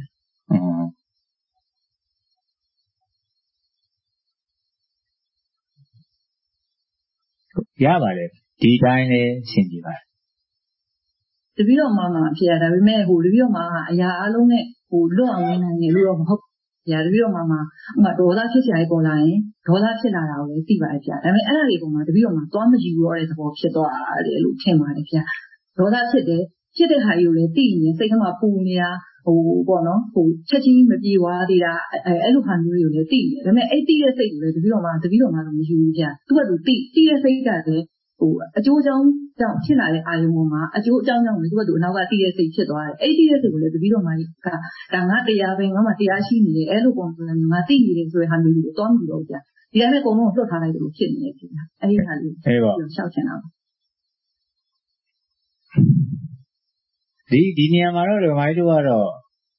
ရပါတယ်ဒီတိုင်းလေးရှင်းပြပါတယ်တပည့်တော်မှဖြစ်ရဒါပေမဲ့တပည့်တော်မှအရာအလုံးနဲ့လွတ်အောင်နေနိုင်တယ်လို့တော့မဟုတ်ဗျာတပည့်တော်မှဒေါသဖြစ်စရာကြီးပေါ်လာရင်ဒေါသဖြစ်လာတာကိုလည်းသိပါတယ်ဗျာဒါပေမဲ့အဲ့ဒါတွေပုံမှာတပည့်တော်မှသွားမယူတော့တဲ့သဘောဖြစ်သွားတယ်လို့ထင်ပါတယ်ဗျာဒေါသဖြစ်တဲ့ဟာကြီးကိုလည်းသိနေစိတ်ထဲမှာပူနေတာပေါ့နော်ချက်ချင်းမပြေသွားသေးတာအဲ့လိုဟာမျိုးတွေကိုလည်းသိတယ်ဒါပေမဲ့အဲ့သိတဲ့စိတ်ကိုလည်းတပည့်တော်မှတော့မယူဘူးဗျာသူကသူသိတဲ့စိတ်ကလည်းအကျိုးကြောင့်ဖြစ်လာတဲ့အာယုံပေါ်မှာအကျိုးအကြောင်းကြောင့်လည်းသူကသူအနောက်ကသိတဲ့စိတ်ဖြစ်သွားတယ်အဲ့ဒီတဲ့စိတ်ကိုလည်းတပည့်တော်မှကဒါငါတရားပဲငါမှတရားရှိနေတယ်အဲ့လိုပုံစံမျိုးငါသိနေတယ်ဆိုတဲ့ဟာမျိုးကိုတောင်းပြီးတော့ဗျာဒီတိုင်းနဲ့အကုန်လုံးလွတ်ထားလိုက်တယ်လို့ဖြစ်နေတယ်ဗျာအဲ့ဒီဟာလေးရှောက်ချင်တာပါဒီနေရာမှာတော့ဓမ္မကြီးတို့ကတော့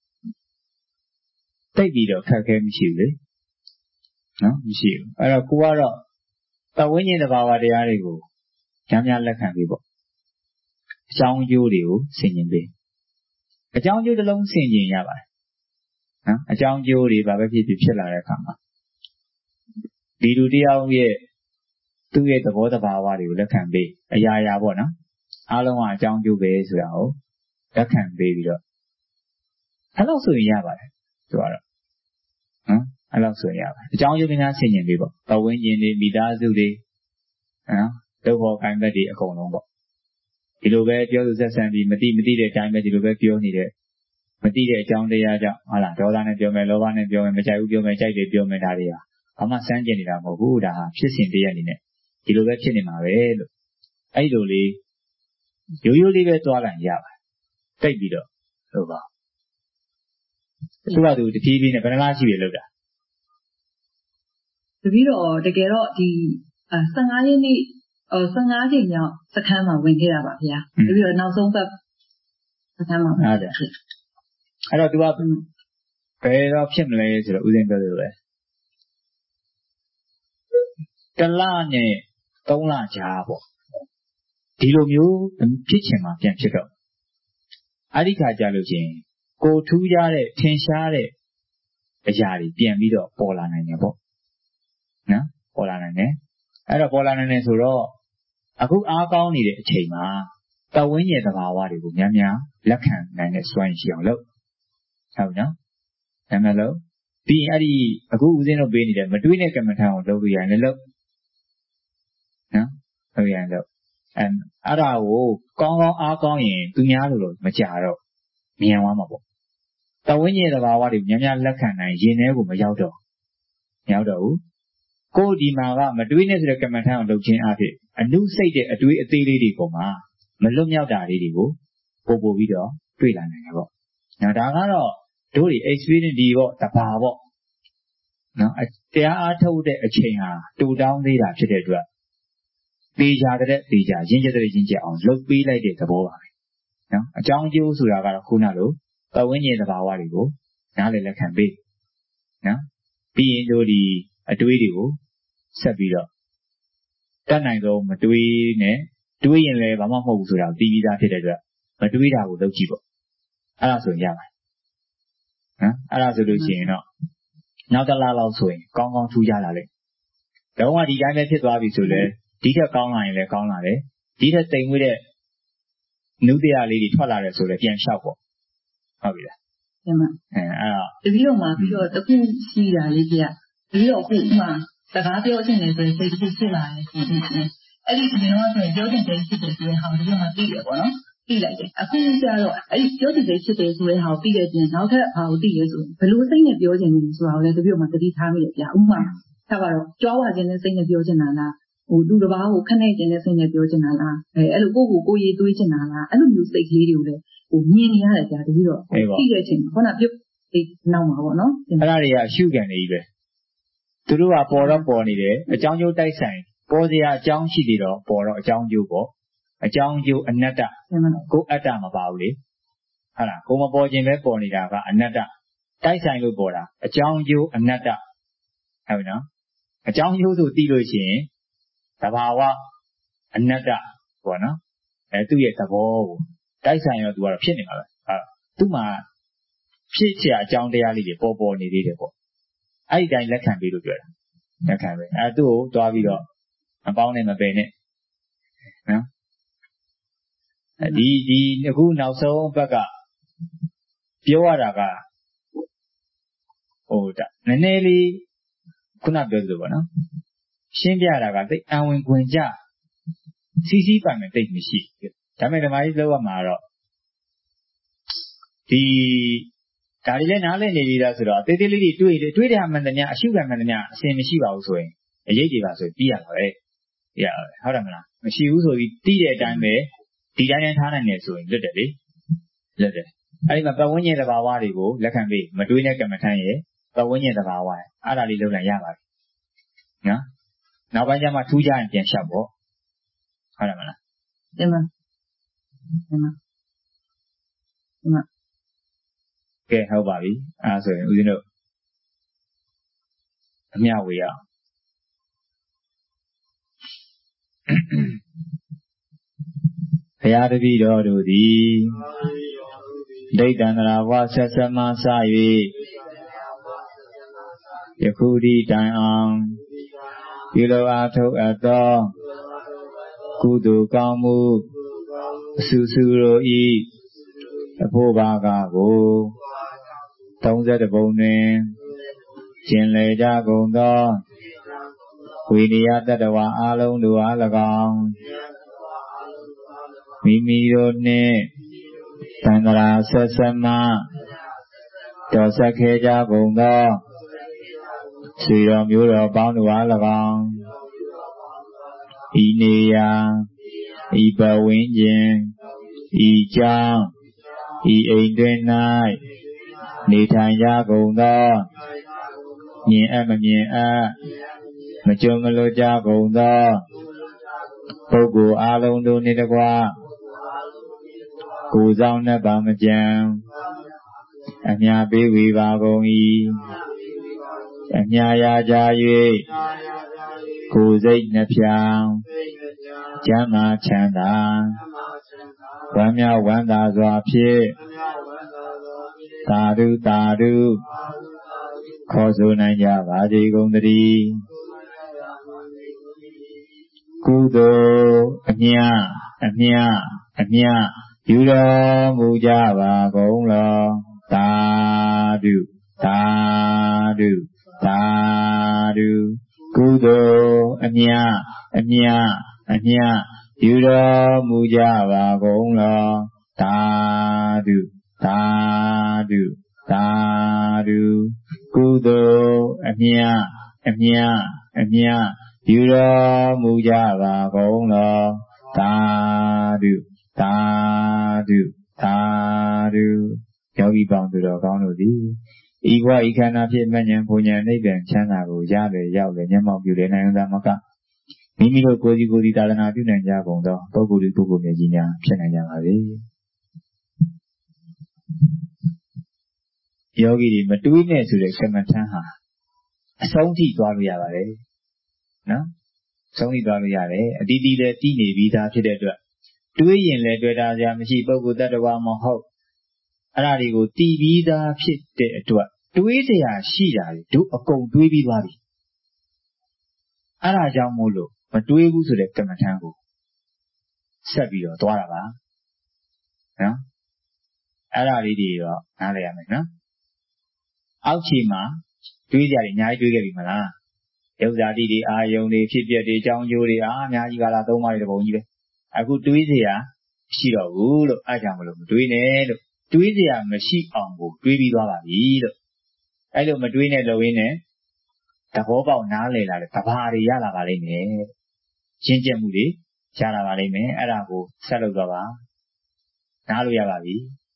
တိတ်ပြီးတော့ခက်ခဲမရှိဘူးလေနော်မရှိဘူးအဲ့တော့ကိုကတော့ပတ်ဝန်းကျင်သဘာဝတရားတွေကိုများများလက်ခံပြီးပေါ့အကြောင်းအကျိုးတွေကိုဆင်ခြင်ပေးအကြောင်းအကျိုးတစ်လုံးဆင်ခြင်ရပါတယ်နော်အကြောင်းအကျိုးတွေဘာပဲဖြစ်လာတဲ့အခါမှာဒီလူတယောက်ရဲ့သူ့ရဲ့သဘောတဘာဝတွေကိုလက်ခံပေးအရာရာပေါ့နော်အားလုံးကအကြောင်းအကျိုးပဲဆိုတာကိုလက်ခံပေးပြီးတော့အဲ့လောက်ဆိုရင်ရပါတယ်သူကတော့နော်အဲ့လောက်ဆိုရင်ရပါတယ်အကြောင်းအကျိုးများဆင်ခြင်ပေးပေါ့ပတ်ဝန်းကျင်တွေမိသားစုတွေနော်ဒုက္ခကိုင်ဘက်တွေအကုန်လုံးပေါ့ဒီလိုပဲပြောသူဆက်ဆံပြီးမသိတဲ့အတိုင်းပဲဒီလိုပဲပြောနေတဲ့မသိတဲ့အကြောင်းတရားကြောင့်ဟုတ်လားဒေါသနဲ့ပြောမယ်လောဘနဲ့ပြောမယ်မကြိုက်ဘူးပြောမယ်ကြိုက်တယ်ပြောမယ်ဒါတွေကဘာမှစမ်းကျင်နေတာမဟုတ်ဘူးဒါဟာဖြစ်စဉ်တရားအနေနဲ့ဒီလိုပဲဖြစ်နေမှာပဲလို့အဲ့လိုလေးရိုးရိုးလေးပဲသွားလိုက်ရပါတယ်တိတ်ပြီးတော့ဟုတ်ပါသူကသူတဖြည်းဖြည်းနဲ့ဘယ်နှလားရှိပြီလို့တာတပည့်တော်တကယ်တော့ဒီ15ရက်နေ့15ချိန်မြောက်စခန်းမှာဝင်ခဲ့တာပါဗျာတပည့်တော်နောက်ဆုံးပတ်စခန်းမှာဟုတ်တယ်အဲ့တော့သူကဘယ်တော့ဖြစ်မလဲဆိုတော့ဦးဇင်းပြောလို့ပဲ1လနဲ့3လကြာပေါ့ဒီလိုမျိုးဖြစ်ချင်မှပြန်ဖြစ်တော့အဲ့ဒီခါကြာလို့ချင်းကိုထူးကြတဲ့ထင်ရှားတဲ့အရာတွေပြန်ပြီးတော့ပေါ်လာနိုင်တယ်ပေါ့နော်ပေါ်လာနိုင်တယ်အဲ့တော့ပေါ်လာနိုင်တယ်ဆိုတော့အခုအားကောင်းနေတဲ့အချိန်မှာပတ်ဝန်းကျင်သဘာဝတွေကိုများများလက်ခံနိုင်တဲ့စွမ်းရှိအောင်လုပ်ဟုတ်နော်နာမည်လို့ပြီးရင်အဲ့ဒီအခုဦးဇင်းတို့ပေးနေတဲ့မတွေးတဲ့ကမ္မထံကိုလုပ်လို့ရတယ်လို့နော်လုပ်ရတယ်လို့အဲ့ဒါကိုကောင်းကောင်းအားကောင်းရင်သူများလို့မကြတော့မြန်သွားမှာပေါ့ပတ်ဝန်းကျင်သဘာဝတွေများများလက်ခံနိုင်ရင်ထဲကိုမရောက်တော့ဘူးကိုဒီမှာကမတွေးနဲ့ဆိုတဲ့ကမ္မထမ်းကိုလုပ်ခြင်းအဖြစ်အနုစိတ်တဲ့အတွေးအသေးလေးတွေပေါ်မှာမလွတ်မြောက်တာလေးတွေကိုပို့ပြီးတော့တွေ့လာနိုင်တယ်ပေါ့နော်ဒါကတော့တို့တွေ experience ဒီပေါ့တဘာပေါ့နော်တရားအားထုတ်တဲ့အချိန်ဟာတူတောင်းသေးတာဖြစ်တဲ့အတွက်တေချာတဲ့တေချာရင်းကျက်တဲ့ရင်းကျက်အောင်လုပ်ပေးလိုက်တဲ့သဘောပါပဲနော်အကြောင်းအကျိုးဆိုတာကတော့ခုနလိုပတ်ဝန်းကျင်သဘာဝတွေကိုနားလည်လက်ခံပေးနော်ပြီးရင်တို့ဒီအတွေးတွေကိုဆက်ပြီးတော့တတ်နိုင်ဆုံးမတွေးနဲ့တွေးရင်လည်းဘာမှမဟုတ်ဘူးဆိုတာသိပြီးသားဖြစ်တဲ့အတွက်မတွေးတာကိုလုပ်ကြည့်ပေါ့အဲ့ဒါဆိုရင်ရပါတယ်နော်အဲ့ဒါဆိုလို့ရှိရင်တော့နောက်တစ်လလောက်ဆိုရင်ကောင်းကောင်းထူးကြလာလိမ့်တော့ကဒီတိုင်းပဲဖြစ်သွားပြီဆိုလဲဒီထက်ကောင်းလာရင်လည်းကောင်းလာတယ်ဒီထက်တိမ်မွေးတဲ့နုတရားလေးတွေထွက်လာတယ်ဆိုလဲပြန်လျှောက်ပေါ့ဟုတ်ပြီလားအဲ့တော့တပည့်တော်မှာပြီးတော့တခုရှိတာလေးကြီးကတပည့်တော်ခုဥမာစကားပြောချင်တယ်ဆိုရင်စိတ်တစ်ခုဖြစ်လာတယ်ဆိုရင်အဲ့ဒီဒီတော့ဆိုရင်ပြောချင်တယ်ဖြစ်တယ်ဆိုရင်ဟာဒီမှာသိတယ်ပေါ့နော်သိလိုက်တယ်အခုကျတော့အဲ့ဒီပြောချင်တယ်ဖြစ်တယ်ဆိုတဲ့ဟာကိုသိတဲ့ပြင်နောက်ထပ်ဘာကိုသိလဲဆိုဘလို့စိတ်နဲ့ပြောချင်တယ်ဆိုတာကိုလည်းတပည့်တော်မှာသတိထားမိတယ်ဗျာဥမာထားပါတော့ကြွားဝါခြင်းနဲ့စိတ်နဲ့ပြောချင်တာလားသူတစ်ပါးကိုခနဲ့ခြင်းနဲ့စိတ်နဲ့ပြောချင်တာလားအဲ့လိုကိုရေးတွေးချင်တာလားအဲ့လိုမျိုးစိတ်ကလေးတွေကိုလည်းမြင်နေရတယ်ကြာတပည့်တော်သိတဲ့အချိန်ခုနပြုတ်ဒီနောက်မှာပေါ့နော်အဲ့ဒါတွေကအရှုခံနေကြီးပဲသူတို့ကပေါ်တော့ပေါ်နေတယ်အကြောင်းကျိုးတိုက်ဆိုင်ပေါ်စရာအကြောင်းရှိသေးတော့ပေါ်တော့အကြောင်းကျိုးပေါ့အကြောင်းကျိုးအနတ္တကိုအတ္တမပါဘူးလေဟုတ်လားကိုမပေါ်ခြင်းပဲပေါ်နေတာကအနတ္တတိုက်ဆိုင်လို့ပေါ်တာအကြောင်းကျိုးအနတ္တဟုတ်ပြီနော်အကြောင်းကျိုးဆိုသိလို့ရှိရင်သဘာဝအနတ္တပေါ့နော်သူ့ရဲ့သဘောကိုတိုက်ဆိုင်တော့သူကတော့ဖြစ်နေမှာပဲသူ့မှာဖြစ်เสียအကြောင်းတရားလေးတွေပေါ်နေသေးတယ်ပေါ့အဲ့ဒီတိုင်းလက်ခံပြီးလို့ပြောတာလက်ခံပဲသူ့ကိုတွားပြီးတော့မပေါင်းနဲ့မပယ်နဲ့နော်ဒီအခုနောက်ဆုံးဘက်ကပြောရတာကနည်းနည်းလေးခုနပြောသလိုပေါ့နော်ရှင်းပြတာကတိတ်အဝင်ခွင်ကြစီစီပိုင်မဲ့တိတ်မရှိဒါပေမဲ့ဓမ္မကြီးလောက်ရမှာတော့ဒီဒါတွေလည်းနားလည်နေပြီလားဆိုတော့တေးသေးလေးတွေတွေးတယ်မှန်တယ်များအရှုခံမှန်တယ်များအစင်မရှိပါဘူးဆိုရင်အရေးကြီးပါဆိုပြီးရပါပဲဟုတ်တယ်မလားမရှိဘူးဆိုပြီးတီးတဲ့အတိုင်းပဲဒီတိုင်းထားနိုင်တယ်ဆိုရင်လွတ်တယ်လေလွတ်တယ်အဲဒီမှာပတ်ဝန်းကျင်သဘာဝတွေကိုလက်ခံပြီးမတွေးနဲ့ကမ္မထမ်းရဲ့ပတ်ဝန်းကျင်သဘာဝရဲ့အဲ့ဒါလေးလုပ်လိုက်ရပါပြီနော်နောက်ပိုင်းကျမှထူးကြရင်ပြန်လျှောက်ပေါ့ဟုတ်တယ်မလားတင်ပါကဲဟုတ်ပါပြီအဲ့ဒါဆိုရင်ဦးဇင်းတို့အမျှဝေရအောင်ဘုရားတပည့်တော်တို့သည်ဒိဋ္ဌန္တရာဝဆက်ဆက်မှစ၍ယခုဒီတိုင်အောင်ပြုလိုအားထုတ်အပ်သောကုသိုလ်ကောင်းမှုအဆူဆူတို့ဤအဖို့ဘာကကို31ပုံတွင်ကျင်လေကြကုန်သောဝိနည်းတတ္တဝါအလုံးတို့အား၎င်းမိမိတို့နှင့်သံဃာဆက်ဆက်မှတော်ဆက်ခဲ့ကြကုန်သောဆွေတော်မျိုးတော်ပေါင်းတို့အား၎င်းဤနေရာဤပဝင်းကျင်ဤကြောင့်ဤအိမ်တွင်၌နေထိုင်ကြကုန်သောမြင်အပ်မမြင်အပ်မကြုံမလွတ်ကြကုန်သောပုဂ္ဂိုလ်အလုံးတို့နှင့်တကွကိုယ်ဆောင်နှပ်ပါမကြံအမြပေးဝေပါကုန်၏အမြရာကြ၍ကိုယ်စိတ်နှဖြာကျမ်းမာချမ်းသာဝမ်းမြောက်ဝမ်းသာစွာဖြင့်သာဓုသာဓုခေါ်ဆိုနိုင်ကြပါစေကုန်သတည်းကုသိုလ်အမြယူတော်မူကြပါကုန်လောသာဓုသာဓုသာဓုကုသိုလ်အမြယူတော်မူကြပါကုန်လောသာဓုသာဓုသာဓုကုသိုလ်အမြအမြတ်ပြုတော်မူကြပါကုန်လောသာဓုသာဓုသာဓုယောဂီပေါင်းသူတော်ကောင်းတို့သည်ဤဘဝဤခန္ဓာဖြင့်မဉ္ဇဉ်ဘုံဉ္ဇဉ်နိဗ္ဗာန်ချမ်းသာကိုရလေရောက်လေမျက်မှောက်ပြုလေနိုင်သာမကမိမိတို့ကိုယ်စီကိုယ်စီသာသနာပြုနိုင်ကြကုန်သောပုဂ္ဂိုလ်ပုဂ္ဂိုလ်မြတ်ကြီးများဖြစ်နိုင်ကြပါစေယောဂီတွေမတွေးနဲ့ဆိုတဲ့ကမ္မထမ်းဟာအဆုံးထိသွားလို့ရပါတယ်နော်အဆုံးထိသွားလို့ရတယ်အတီးတီးလည်းတည်နေပြီးသားဖြစ်တဲ့အတွက်တွေးရင်လည်းတွေ့တာကြမရှိပုဂ္ဂိုလ်တ attva မဟုတ်အဲ့ဒါတွေကိုတည်ပြီးသားဖြစ်တဲ့အတွက်တွေးเสียရှိတာတို့အကုန်တွေးပြီးသွားပြီအဲ့ဒါကြောင့်မို့လို့မတွေးဘူးဆိုတဲ့ကမ္မထမ်းကိုဆက်ပြီးတော့သွားတာပါနော်အဲ့ဒါလေးတွေတော့နားလည်ရမယ်နော်အောက်ခြေမှာတွေးကြတယ်အများကြီးတွေးခဲ့ပြီမလားရုပ်ဇာတိတွေအာယုန်တွေဖြစ်ပျက်တွေအကြောင်းကျိုးတွေအများကြီးကလာသုံးပါးတွေတပုံကြီးပဲအခုတွေးเสียရှိတော့ဘူးလို့အားကြောင့်မလို့မတွေးနဲ့လို့တွေးเสียမရှိအောင်ကိုတွေးပြီးသွားပါပြီလို့အဲ့လိုမတွေးနဲ့လို့ရင်းနဲ့သဘောပေါက်နားလည်လာတဲ့သဘာတွေရလာပါလိမ့်မယ်ရှင်းကျက်မှုတွေရလာပါလိမ့်မယ်အဲ့ဒါကိုဆက်လုပ်တော့ပါနားလို့ရပါပြီ